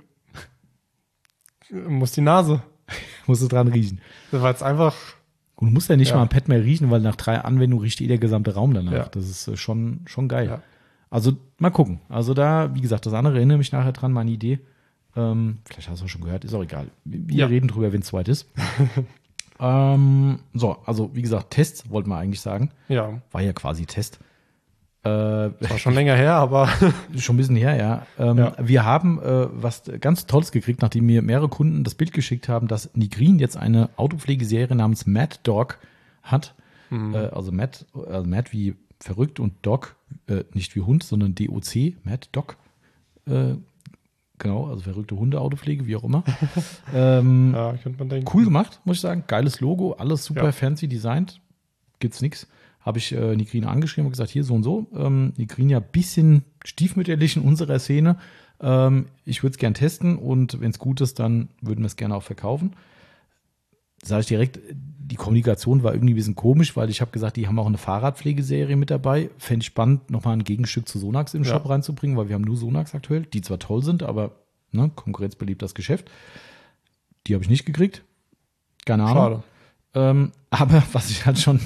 muss die Nase.
Musst du dran riechen.
Das war jetzt einfach,
Und du musst ja nicht
Ja.
mal am Pad mehr riechen, weil nach drei Anwendungen riecht eh der gesamte Raum danach.
Ja.
Das ist äh, schon, schon geil.
Ja.
Also mal gucken. Also da, wie gesagt, das andere erinnere mich nachher dran, meine Idee. Ähm, vielleicht hast du auch schon gehört, ist auch egal. Wir
Ja.
reden drüber, wenn es soweit ist. ähm, so, also wie gesagt, Tests wollten wir eigentlich sagen.
ja,
War ja quasi Test. Äh,
Das war schon länger her, aber
schon ein bisschen her, ja. Ähm,
Ja.
Wir haben äh, was ganz Tolles gekriegt, nachdem mir mehrere Kunden das Bild geschickt haben, dass Nigrin jetzt eine Autopflegeserie namens Mad Dog hat.
Mhm.
Äh, also Mad, also Mad wie verrückt und Dog, äh, nicht wie Hund, sondern D O C, Mad Dog. Äh, genau, also verrückte Hunde-Autopflege, wie auch immer. ähm,
ja, könnte man denken.
Cool gemacht, muss ich sagen. Geiles Logo, alles super
Ja.
fancy designt. Gibt's nix. Habe ich äh, Nigrine angeschrieben und gesagt, hier so und so. Ähm, Nigrine ja ein bisschen stiefmütterlich in unserer Szene. Ähm, ich würde es gern testen und wenn es gut ist, dann würden wir es gerne auch verkaufen. Sage ich direkt, die Kommunikation war irgendwie ein bisschen komisch, weil ich habe gesagt, die haben auch eine Fahrradpflegeserie mit dabei. Fände ich spannend, nochmal ein Gegenstück zu Sonax im
Ja.
Shop reinzubringen, weil wir haben nur Sonax aktuell, die zwar toll sind, aber ne, konkurrenzbelebt das Geschäft. Die habe ich nicht gekriegt. Keine Ahnung.
Schade.
Ähm, aber was ich halt schon,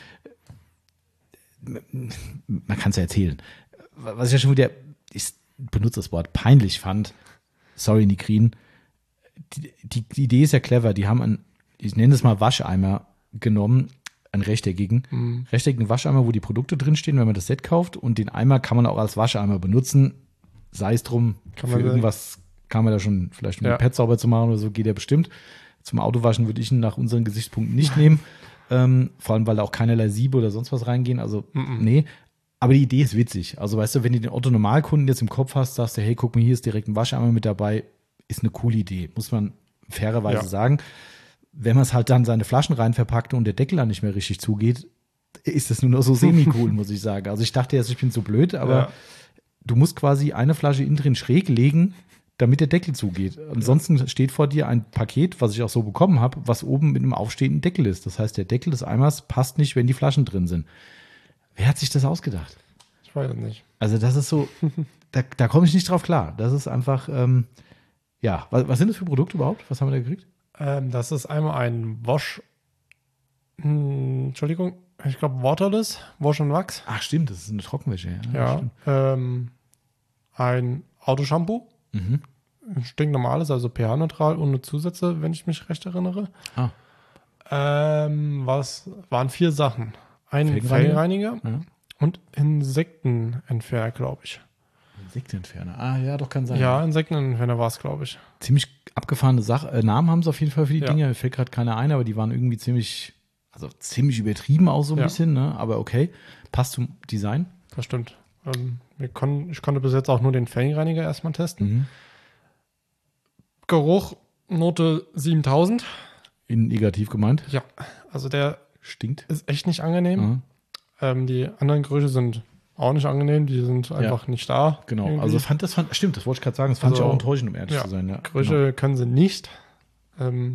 man kann es ja erzählen, was ich ja schon wieder, ich benutze das Wort, peinlich fand, sorry Nigrin, die, die, die Idee ist ja clever, die haben einen, ich nenne es mal Wascheimer genommen, einen rechteckigen,
Mhm.
rechteckigen Wascheimer, wo die Produkte drinstehen, wenn man das Set kauft und den Eimer kann man auch als Wascheimer benutzen, sei es drum,
Kann
für
man-
irgendwas kann man da schon, vielleicht um
Ja.
die Pads sauber zu machen oder so, geht ja bestimmt. Zum Autowaschen würde ich ihn nach unseren Gesichtspunkten nicht nehmen. Ähm, vor allem, weil da auch keinerlei Siebe oder sonst was reingehen. Also,
Mhm.
nee. Aber die Idee ist witzig. Also, weißt du, wenn du den Otto-Normalkunden jetzt im Kopf hast, sagst du, hey, guck mal, hier ist direkt ein Wascheimer mit dabei, ist eine coole Idee. Muss man fairerweise
Ja.
sagen. Wenn man es halt dann seine Flaschen rein verpackt und der Deckel dann nicht mehr richtig zugeht, ist das nur noch so semi-cool, muss ich sagen. Also, ich dachte erst, ich bin so blöd, aber
Ja.
du musst quasi eine Flasche innen drin schräg legen, damit der Deckel zugeht. Ansonsten steht vor dir ein Paket, was ich auch so bekommen habe, was oben mit einem aufstehenden Deckel ist. Das heißt, der Deckel des Eimers passt nicht, wenn die Flaschen drin sind. Wer hat sich das ausgedacht?
Ich weiß es nicht.
Also das ist so, da, da komme ich nicht drauf klar. Das ist einfach, ähm, ja, was, was sind das für Produkte überhaupt? Was haben wir da gekriegt?
Ähm, das ist einmal ein Wash, hm, Entschuldigung, ich glaube Waterless, Wash und Wax.
Ach stimmt, das ist eine Trockenwäsche. Ja,
Ja.
stimmt.
Ähm, ein Autoshampoo,
Mhm.
ein stinknormales, also pH-neutral, ohne Zusätze, wenn ich mich recht erinnere.
Ah,
Ähm, was waren vier Sachen? Ein
Felgenreiniger?
Felgenreiniger
ja.
und Insektenentferner, glaube ich.
Insektenentferner. Ah, ja, doch kann sein.
Ja, Insektenentferner war es, glaube ich.
Ziemlich abgefahrene Sache. Äh, Namen haben sie auf jeden Fall für die
Ja.
Dinger. Mir fällt gerade keiner ein, aber die waren irgendwie ziemlich, also ziemlich übertrieben auch so ein
Ja.
bisschen, ne? Aber okay. Passt zum Design.
Das stimmt. Ähm, wir kon ich konnte bis jetzt auch nur den Felgenreiniger erstmal testen.
Mhm.
Geruch, Note siebentausend.
In negativ gemeint.
Ja, also der
Stinkt.
ist echt nicht angenehm.
Ja,
Ähm, die anderen Gerüche sind auch nicht angenehm. Die sind einfach nicht da.
genau.
irgendwie.
Also fand das fand, stimmt, das wollte ich gerade sagen. Das fand
Also,
ich auch enttäuschend, um ehrlich
ja,
zu sein. Ja,
Gerüche
genau.
können sie nicht. Ähm,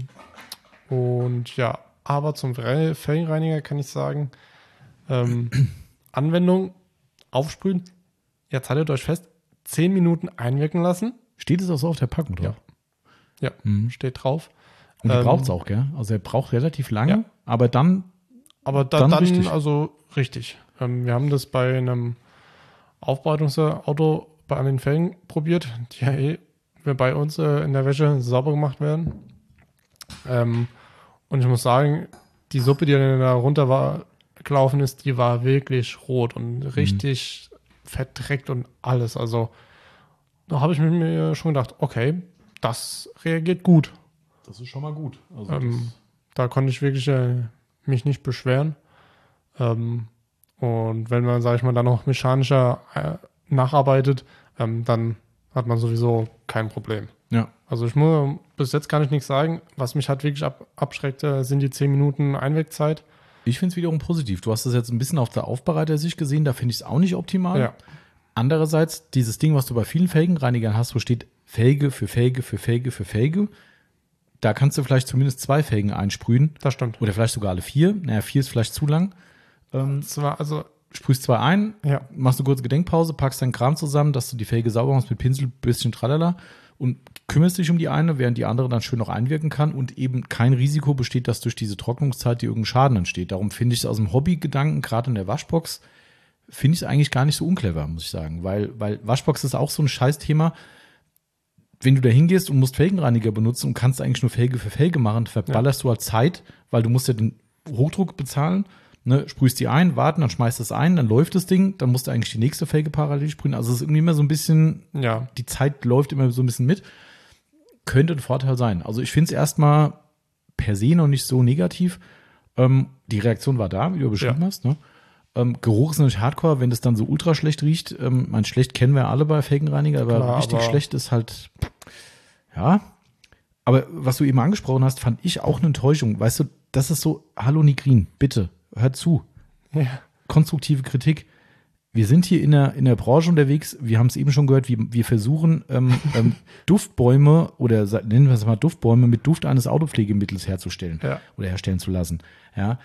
und ja, aber zum Fel- Felgenreiniger kann ich sagen, ähm, Anwendung, aufsprühen. Jetzt haltet euch fest, zehn Minuten einwirken lassen.
Steht es auch so auf der Packung drauf?
Ja,
Mhm.
steht drauf.
Und die
Ähm,
braucht es auch, gell? Also er braucht relativ lange,
Ja.
aber dann,
Aber da,
Dann
dann,
richtig.
also richtig. Ähm, wir haben das bei einem Aufbereitungsauto bei an den Felgen probiert, die ja eh bei uns äh, in der Wäsche sauber gemacht werden. Ähm, und ich muss sagen, die Suppe, die dann da runter war, gelaufen ist, die war wirklich rot und richtig verdreckt und alles. Also da habe ich mir schon gedacht, okay, das reagiert gut.
das ist schon mal gut. Also
Ähm, da konnte ich wirklich äh, mich nicht beschweren. Ähm, und wenn man, sage ich mal, dann noch mechanischer äh, nacharbeitet, ähm, dann hat man sowieso kein Problem.
ja.
Also ich muss bis jetzt kann ich nichts sagen. Was mich halt wirklich ab, abschreckt, äh, sind die zehn Minuten Einwegzeit.
Ich finde es wiederum positiv. Du hast das jetzt ein bisschen auf der Aufbereiter-Sicht gesehen, da finde ich es auch nicht optimal.
Ja.
Andererseits, dieses Ding, was du bei vielen Felgenreinigern hast, wo steht Felge für Felge für Felge für Felge, da kannst du vielleicht zumindest zwei Felgen einsprühen
Das stimmt.
oder vielleicht sogar alle vier. Naja, vier ist vielleicht zu lang. Ähm,
Das war also,
sprühst zwei ein,
ja,
machst eine kurze Gedenkpause, packst deinen Kram zusammen, dass du die Felge sauber machst mit Pinsel, bisschen tralala und kümmerst dich um die eine, während die andere dann schön noch einwirken kann und eben kein Risiko besteht, dass durch diese Trocknungszeit dir irgendein Schaden entsteht. Darum finde ich es aus dem Hobbygedanken, gerade in der Waschbox, finde ich es eigentlich gar nicht so unclever, muss ich sagen. Weil, weil Waschbox ist auch so ein Scheißthema. Wenn du da hingehst und musst Felgenreiniger benutzen und kannst eigentlich nur Felge für Felge machen, verballerst du halt Zeit, weil du musst ja den Hochdruck bezahlen, ne, sprühst die ein, warten, dann schmeißt es ein, dann läuft das Ding, dann musst du eigentlich die nächste Felge parallel sprühen. Also es ist irgendwie immer so ein bisschen,
Ja.
die Zeit läuft immer so ein bisschen mit. Könnte ein Vorteil sein. Also ich finde es erstmal per se noch nicht so negativ. Ähm, die Reaktion war da, wie du beschrieben
Ja.
hast. Ne? Ähm, Geruch ist natürlich hardcore, wenn das dann so ultra schlecht riecht. Ähm, mein schlecht kennen wir alle bei Felgenreiniger, aber
Klar,
richtig
aber-
schlecht ist halt, ja. Aber was du eben angesprochen hast, fand ich auch eine Enttäuschung. Weißt du, das ist so, hallo Nigrin, bitte, hör zu.
Ja.
Konstruktive Kritik. Wir sind hier in der, in der Branche unterwegs, wir haben es eben schon gehört, wir, wir versuchen ähm, ähm, Duftbäume oder sa- nennen wir es mal Duftbäume mit Duft eines Autopflegemittels herzustellen
Ja.
oder herstellen zu lassen. Ja.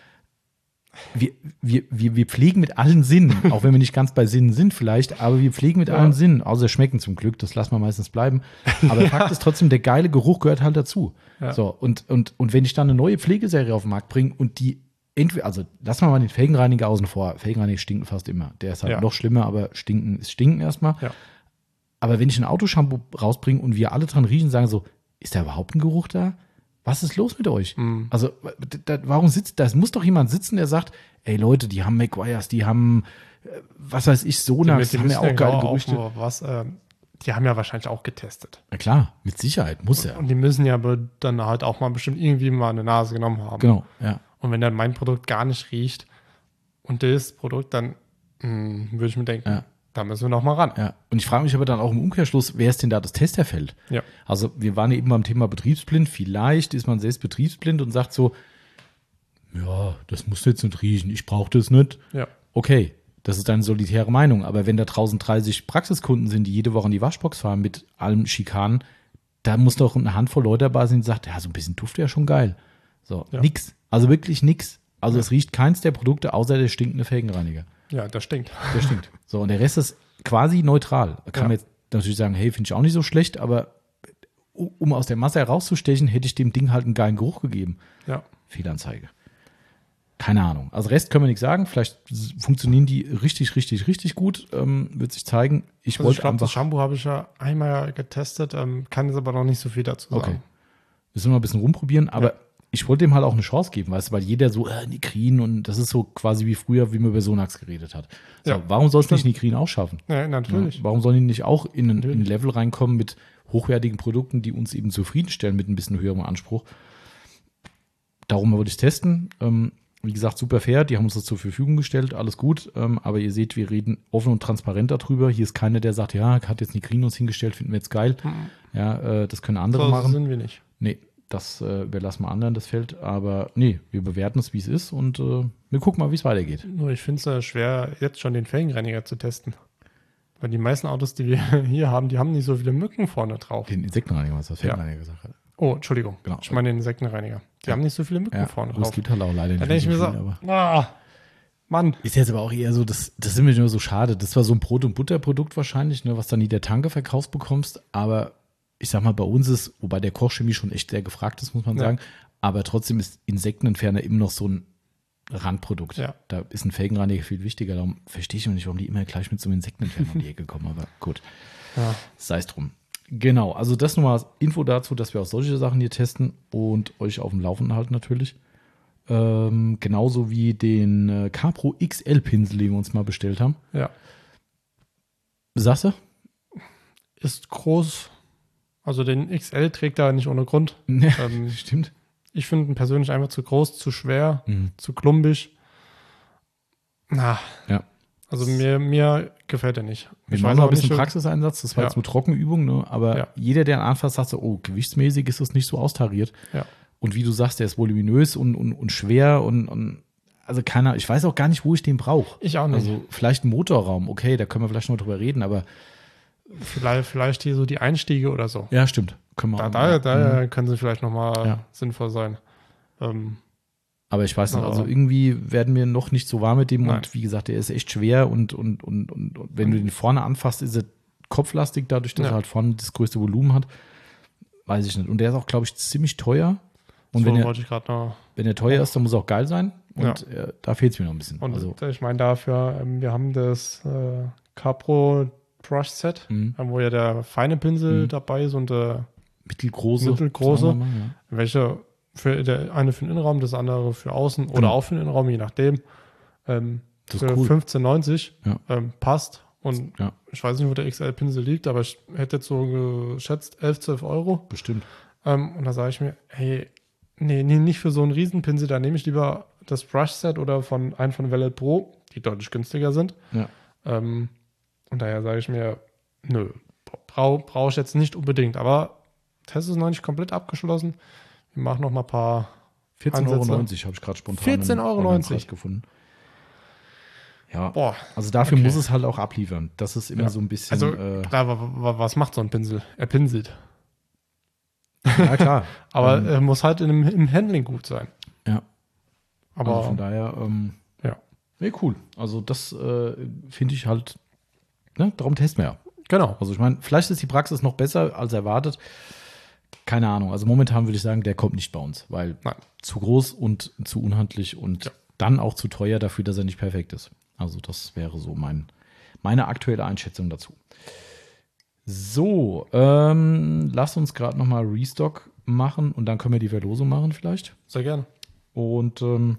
Wir, wir, wir, wir pflegen mit allen Sinnen, auch wenn wir nicht ganz bei Sinnen sind vielleicht, aber wir pflegen mit
Ja.
allen Sinnen, außer schmecken zum Glück, das lassen wir meistens bleiben. Aber Fakt ist trotzdem, der geile Geruch gehört halt dazu.
Ja.
So, und, und, und wenn ich dann eine neue Pflegeserie auf den Markt bringe und die entweder, also lassen wir mal den Felgenreiniger außen vor. Felgenreiniger stinken fast immer. Der ist halt
Ja.
noch schlimmer, aber stinken ist stinken erstmal.
Ja.
Aber wenn ich ein Autoshampoo rausbringe und wir alle dran riechen, sagen so, ist da überhaupt ein Geruch da? Was ist los mit euch?
Mhm.
Also, da, warum sitzt, da muss doch jemand sitzen, der sagt, ey Leute, die haben McGuire's, die haben, äh, was weiß ich, Sonax, die, haben ja auch geile Gerüchte.
Auch was, äh, die haben ja wahrscheinlich auch getestet.
Na klar, mit Sicherheit, muss er.
Und die müssen ja aber dann halt auch mal bestimmt irgendwie mal eine Nase genommen haben.
Genau, ja.
Und wenn dann mein Produkt gar nicht riecht und das Produkt, dann mh, würde ich mir denken,
Ja.
da müssen wir noch mal ran.
Ja, und ich frage mich aber dann auch im Umkehrschluss, wer ist denn da das Testerfeld?
Ja.
Also wir waren ja eben beim Thema betriebsblind. Vielleicht ist man selbst betriebsblind und sagt so, ja, das muss jetzt nicht riechen, ich brauche das nicht.
Ja.
Okay, das ist deine solitäre Meinung. Aber wenn da draußen dreißig Praxiskunden sind, die jede Woche in die Waschbox fahren mit allem Schikanen, da muss doch eine Handvoll Leute dabei sein, die sagt, ja, so ein bisschen Duft wäre schon geil. So,
Ja.
nix. Also wirklich nix. Also es riecht keins der Produkte außer der stinkende Felgenreiniger.
Ja, das stinkt.
Der stinkt. So, und der Rest ist quasi neutral. Da kann
Ja.
man jetzt natürlich sagen, hey, finde ich auch nicht so schlecht, aber um aus der Masse herauszustechen, hätte ich dem Ding halt einen geilen Geruch gegeben.
Ja.
Fehlanzeige. Keine Ahnung. Also Rest können wir nicht sagen. Vielleicht s- funktionieren die richtig, richtig, richtig gut. Ähm, wird sich zeigen. Ich
Also ich
wollte
glaube, das
einfach.
Shampoo habe ich ja einmal getestet, ähm, kann jetzt aber noch nicht so viel dazu sagen.
Okay. Müssen wir mal ein bisschen rumprobieren, aber
Ja.
ich wollte dem halt auch eine Chance geben, weißt du, weil jeder so, äh, Nitrin und das ist so quasi wie früher, wie man über Sonax geredet hat. So,
Ja,
warum soll es nicht
stimmt.
Nitrin auch schaffen?
Ja, natürlich.
Ja, warum sollen die nicht auch in ein, in ein
Natürlich.
Level reinkommen mit hochwertigen Produkten, die uns eben zufriedenstellen mit ein bisschen höherem Anspruch? Darum wollte ich es testen. Ähm, wie gesagt, super fair, die haben uns das zur Verfügung gestellt, alles gut. Ähm, aber ihr seht, wir reden offen und transparent darüber. Hier ist keiner, der sagt, ja, hat jetzt Nitrin uns hingestellt, finden wir jetzt geil. Ja, äh, das können andere
So
machen.
sind wir nicht.
Nee, das äh, überlassen wir anderen, das Feld. Aber nee, wir bewerten es, wie es ist und äh, wir gucken mal, wie es weitergeht.
Nur ich finde es äh, schwer, jetzt schon den Felgenreiniger zu testen. Weil die meisten Autos, die wir hier haben, die haben nicht so viele Mücken vorne drauf.
Den Insektenreiniger, was das Felgenreiniger gesagt hat.
Oh, Entschuldigung.
Genau.
Ich meine den Insektenreiniger. Die
Ja.
haben nicht so viele Mücken
Ja,
vorne
gut, es
drauf.
gibt halt auch leider nicht
Da denke ich mir
so
so,
viel, aber
ah, Mann.
ist jetzt aber auch eher so, das, das ist mir nur so schade. Das war so ein Brot- und Butterprodukt wahrscheinlich, ne, was dann nie der Tanke verkaufst bekommst. Aber ich sag mal, bei uns ist, wobei der Kochchemie schon echt sehr gefragt ist, muss man
Ja.
sagen. Aber trotzdem ist Insektenentferner immer noch so ein Randprodukt.
Ja.
Da ist ein Felgenreiniger viel wichtiger. Darum verstehe ich noch nicht, warum die immer gleich mit so einem Insektenentferner um die Ecke kommen. Aber gut,
Ja.
sei es drum. Genau, also das nochmal als Info dazu, dass wir auch solche Sachen hier testen und euch auf dem Laufenden halten natürlich. Ähm, genauso wie den äh, Capro X L-Pinsel, den wir uns mal bestellt haben.
ja.
Sagst du?
Ist groß. Also den X L trägt er nicht ohne Grund.
Ja,
Ähm,
stimmt.
ich finde ihn persönlich einfach zu groß, zu schwer,
Mhm.
zu klumpig. Na,
Ja.
also mir, mir gefällt er nicht.
Wir
Ich
machen
weiß
noch
auch
ein bisschen
nicht,
Praxiseinsatz, das war
Ja.
jetzt nur Trockenübung, ne? aber
Ja.
jeder, der ihn anfasst, sagt so, oh, gewichtsmäßig ist das nicht so austariert.
Ja.
Und wie du sagst, der ist voluminös und, und, und schwer und, und also keiner, ich weiß auch gar nicht, wo ich den brauche.
Ich auch nicht.
Also vielleicht ein Motorraum, okay, da können wir vielleicht noch drüber reden, aber
Vielleicht, vielleicht hier so die Einstiege oder so.
ja, stimmt. Können wir
Da,
auch,
da,
ja.
da
Mhm.
können sie vielleicht nochmal
Ja.
sinnvoll sein. Ähm,
Aber ich weiß nicht,
Aber-
also irgendwie werden wir noch nicht so warm mit dem
Nein.
und wie gesagt, der ist echt schwer und, und, und, und, und wenn du den vorne anfasst, ist er kopflastig, dadurch, dass
Ja.
er halt vorne das größte Volumen hat. Weiß ich nicht. Und der ist auch, glaube ich, ziemlich teuer. Und
so
wenn er,
wollte ich gerade noch.
wenn er teuer ist, dann muss er auch geil sein. Und äh, da fehlt es mir noch ein bisschen.
Und
also,
ich meine dafür, ähm, wir haben das äh, Capro Brush Set,
Mhm.
ähm, wo ja der feine Pinsel
Mhm.
dabei ist und äh,
mittelgroße.
mittelgroße.
sagen wir mal, ja.
welche für der eine für den Innenraum, das andere für außen oder
Genau.
auch für den Innenraum, je nachdem. Ähm,
Das ist
für
cool.
fünfzehn neunzig
Ja.
ähm, passt. Und
Ja,
ich weiß nicht, wo der X L-Pinsel liegt, aber ich hätte jetzt so geschätzt elf, zwölf Euro.
bestimmt.
Ähm, und da sage ich mir, hey, nee, nee, nicht für so einen Riesenpinsel, da nehme ich lieber das Brush-Set oder von einen von Velvet Pro, die deutlich günstiger sind.
Ja.
Ähm, und daher sage ich mir, nö, brauche brauch ich jetzt nicht unbedingt. Aber Test ist noch nicht komplett abgeschlossen. Wir machen noch mal ein paar
vierzehn Euro
Ansätze.
neunzig habe ich gerade spontan
vierzehn
im
Euro
Online-Preis
neunzig
gefunden. Ja,
Boah.
also dafür
Okay.
muss es halt auch abliefern. Das ist immer
Ja.
so ein bisschen.
Also,
äh,
klar, wa- wa- was macht so ein Pinsel? Er pinselt.
ja, klar.
Aber
ähm,
er muss halt in dem, im Handling gut sein.
ja,
Aber
also von daher, ähm,
ja.
nee, cool. Also das äh, finde ich halt, ne, darum testen wir ja.
Genau.
Also ich meine, vielleicht ist die Praxis noch besser als erwartet. Keine Ahnung. Also momentan würde ich sagen, der kommt nicht bei uns, weil
Nein.
zu groß und zu unhandlich und
Ja.
dann auch zu teuer dafür, dass er nicht perfekt ist. Also das wäre so mein, meine aktuelle Einschätzung dazu. So, ähm, lass uns gerade nochmal Restock machen und dann können wir die Verlosung machen vielleicht.
Sehr gerne.
Und ähm,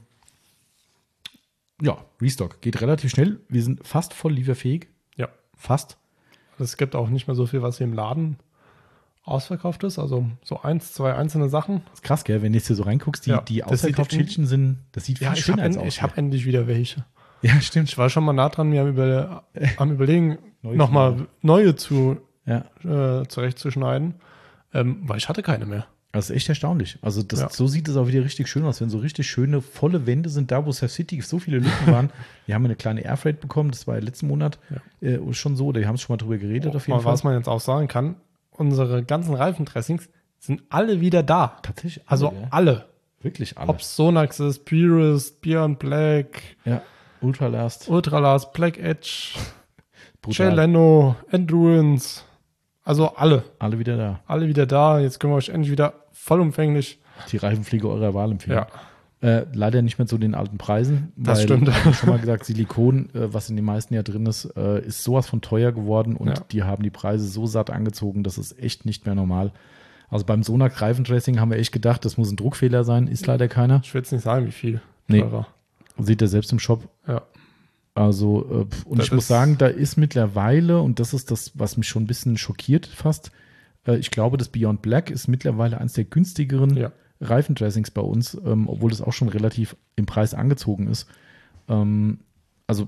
ja, Restock geht relativ schnell. Wir sind fast voll lieferfähig.
Ja.
Fast.
Es gibt auch nicht mehr so viel, was hier im Laden ausverkauft ist. Also so eins, zwei einzelne Sachen.
Das ist krass, gell? Wenn du jetzt hier so reinguckst, die,
Ja,
die
das sieht
Ausverkaufsschildchen sind, das sieht viel
Ja, ich
schöner
habe
als aus.
ich hab endlich wieder welche.
Ja, stimmt.
Ich war schon mal nah dran, mir am, über, am Überlegen,
Neue
nochmal neue zu,
Ja,
äh, zurechtzuschneiden, ähm, weil ich hatte keine mehr.
das ist echt erstaunlich. Also das,
Ja.
so sieht es auch wieder richtig schön aus, wenn so richtig schöne, volle Wände sind, da wo Surf City so viele Lücken waren. Wir haben eine kleine Airfreight bekommen, das war ja letzten Monat äh, schon so, oder wir haben es schon mal drüber geredet auf jeden
Mal,
Fall.
was man jetzt auch sagen kann, unsere ganzen Reifendressings sind alle wieder da.
Tatsächlich alle,
Also
ja.
alle.
Wirklich alle.
Ob Sonax ist, Purist, Beyond Black,
Ja, Ultralast.
Ultralast, Black Edge, Jay
Brutal.
Leno, Endurance. Also alle.
Alle wieder da.
Alle wieder da. Jetzt können wir euch endlich wieder vollumfänglich.
Die Reifenpflege eurer Wahl empfehlen.
Ja.
Äh, leider nicht mehr zu den alten Preisen.
Das
weil,
stimmt.
hab ich schon mal gesagt, Silikon, äh, was in den meisten ja drin ist, äh, ist sowas von teuer geworden und
Ja.
die haben die Preise so satt angezogen, das ist echt nicht mehr normal. Also beim Sonax Reifendressing haben wir echt gedacht, das muss ein Druckfehler sein, ist leider keiner.
Ich will jetzt nicht sagen, wie viel.
Nee.
Teurer.
Seht ihr selbst im Shop.
Ja.
Also, äh, pf, und
Das
ich muss
ist-
sagen, da ist mittlerweile, und das ist das, was mich schon ein bisschen schockiert fast, äh, ich glaube, das Beyond Black ist mittlerweile eines der günstigeren
Ja.
Reifendressings bei uns, ähm, obwohl das auch schon relativ im Preis angezogen ist. Ähm, also,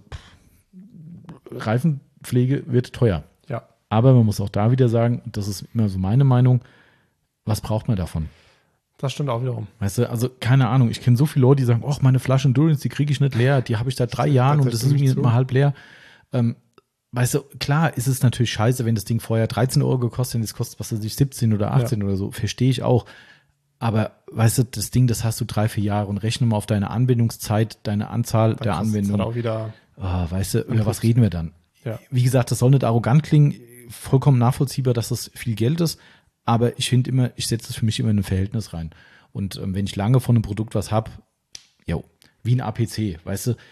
pff, Reifenpflege wird teuer.
Ja.
Aber man muss auch da wieder sagen, das ist immer so meine Meinung, was braucht man davon?
Das stimmt auch wiederum.
Weißt du, also keine Ahnung, ich kenne so viele Leute, die sagen, ach, meine Flasche Endurance, die kriege ich nicht leer, die habe ich seit drei Jahren und das ist
tatsächlich
irgendwie
so.
mal halb leer. Ähm, weißt du, klar ist es natürlich scheiße, wenn das Ding vorher dreizehn Euro gekostet hat, jetzt kostet was weiß ich, siebzehn oder achtzehn oder so, verstehe ich auch. Aber weißt du, das Ding, das hast du drei, vier Jahre und rechne mal auf deine Anwendungszeit, deine Anzahl der
kostet's
Anwendungen.
dann auch wieder.
Ah, weißt du, über was reden wir dann?
Ja.
Wie gesagt, das soll nicht arrogant klingen, vollkommen nachvollziehbar, dass das viel Geld ist, aber ich finde immer, ich setze das für mich immer in ein Verhältnis rein. Und ähm, wenn ich lange von einem Produkt was habe, jo, wie ein A P C, weißt du,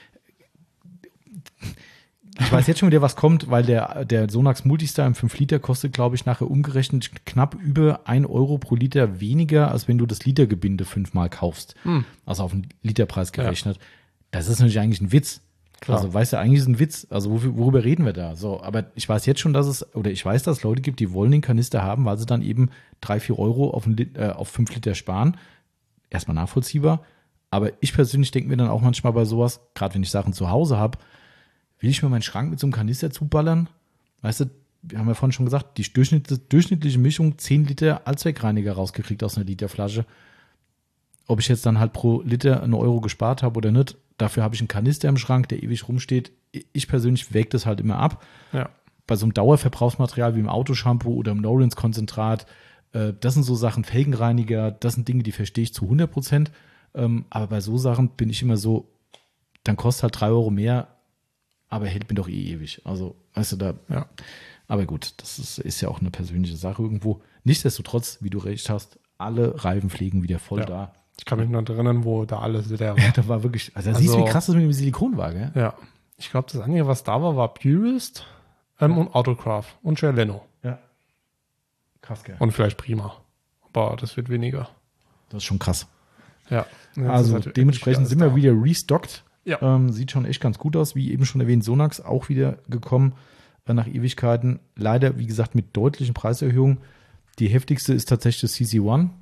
ich weiß jetzt schon wieder, was kommt, weil der, der Sonax Multistar im fünf Liter kostet, glaube ich, nachher umgerechnet knapp über ein Euro pro Liter weniger, als wenn du das Litergebinde fünfmal kaufst.
Hm.
Also auf den Literpreis gerechnet. Das ist natürlich eigentlich ein Witz.
Klar.
Also, weißt du, eigentlich ist es ein Witz. Also, wofür- worüber reden wir da? So, aber ich weiß jetzt schon, dass es, oder ich weiß, dass es Leute gibt, die wollen den Kanister haben, weil sie dann eben drei, vier Euro auf, ein Lit, äh, auf fünf Liter sparen. Erstmal nachvollziehbar. Aber ich persönlich denke mir dann auch manchmal bei sowas, gerade wenn ich Sachen zu Hause habe, will ich mir meinen Schrank mit so einem Kanister zuballern? Weißt du, wir haben ja vorhin schon gesagt, die durchschnittliche, durchschnittliche Mischung zehn Liter Allzweckreiniger rausgekriegt aus einer Literflasche. Ob ich jetzt dann halt pro Liter einen Euro gespart habe oder nicht, dafür habe ich einen Kanister im Schrank, der ewig rumsteht. Ich persönlich wäge das halt immer ab.
Ja.
Bei so einem Dauerverbrauchsmaterial wie im Autoshampoo oder im No-Rinse-Konzentrat, äh, das sind so Sachen, Felgenreiniger, das sind Dinge, die verstehe ich zu hundert Prozent. Ähm, aber bei so Sachen bin ich immer so, dann kostet halt drei Euro mehr, aber hält mir doch eh ewig. Also, weißt du, da,
Ja.
aber gut, das ist, ist ja auch eine persönliche Sache irgendwo. Nichtsdestotrotz, wie du recht hast, alle Reifenpflegen wieder voll
Ja.
da.
Ich kann mich noch erinnern, wo da alles wieder
Ja,
war.
da war wirklich, also, da
Also-
siehst du, wie krass das mit dem Silikon war, gell?
Ja. Ich glaube, das Einzige, was da war, war Purist ähm, und Autocraft und Jay Leno.
Ja. Krass, gell?
Und vielleicht Prima. Aber das wird weniger.
Das ist schon krass.
Ja. Jetzt
Also
ist halt
dementsprechend
wirklich
sind wir
alles
wieder restockt.
Ja.
Ähm, sieht schon echt ganz gut aus. Wie eben schon erwähnt, Sonax auch wieder gekommen äh, nach Ewigkeiten. Leider, wie gesagt, mit deutlichen Preiserhöhungen. Die heftigste ist tatsächlich das C C One.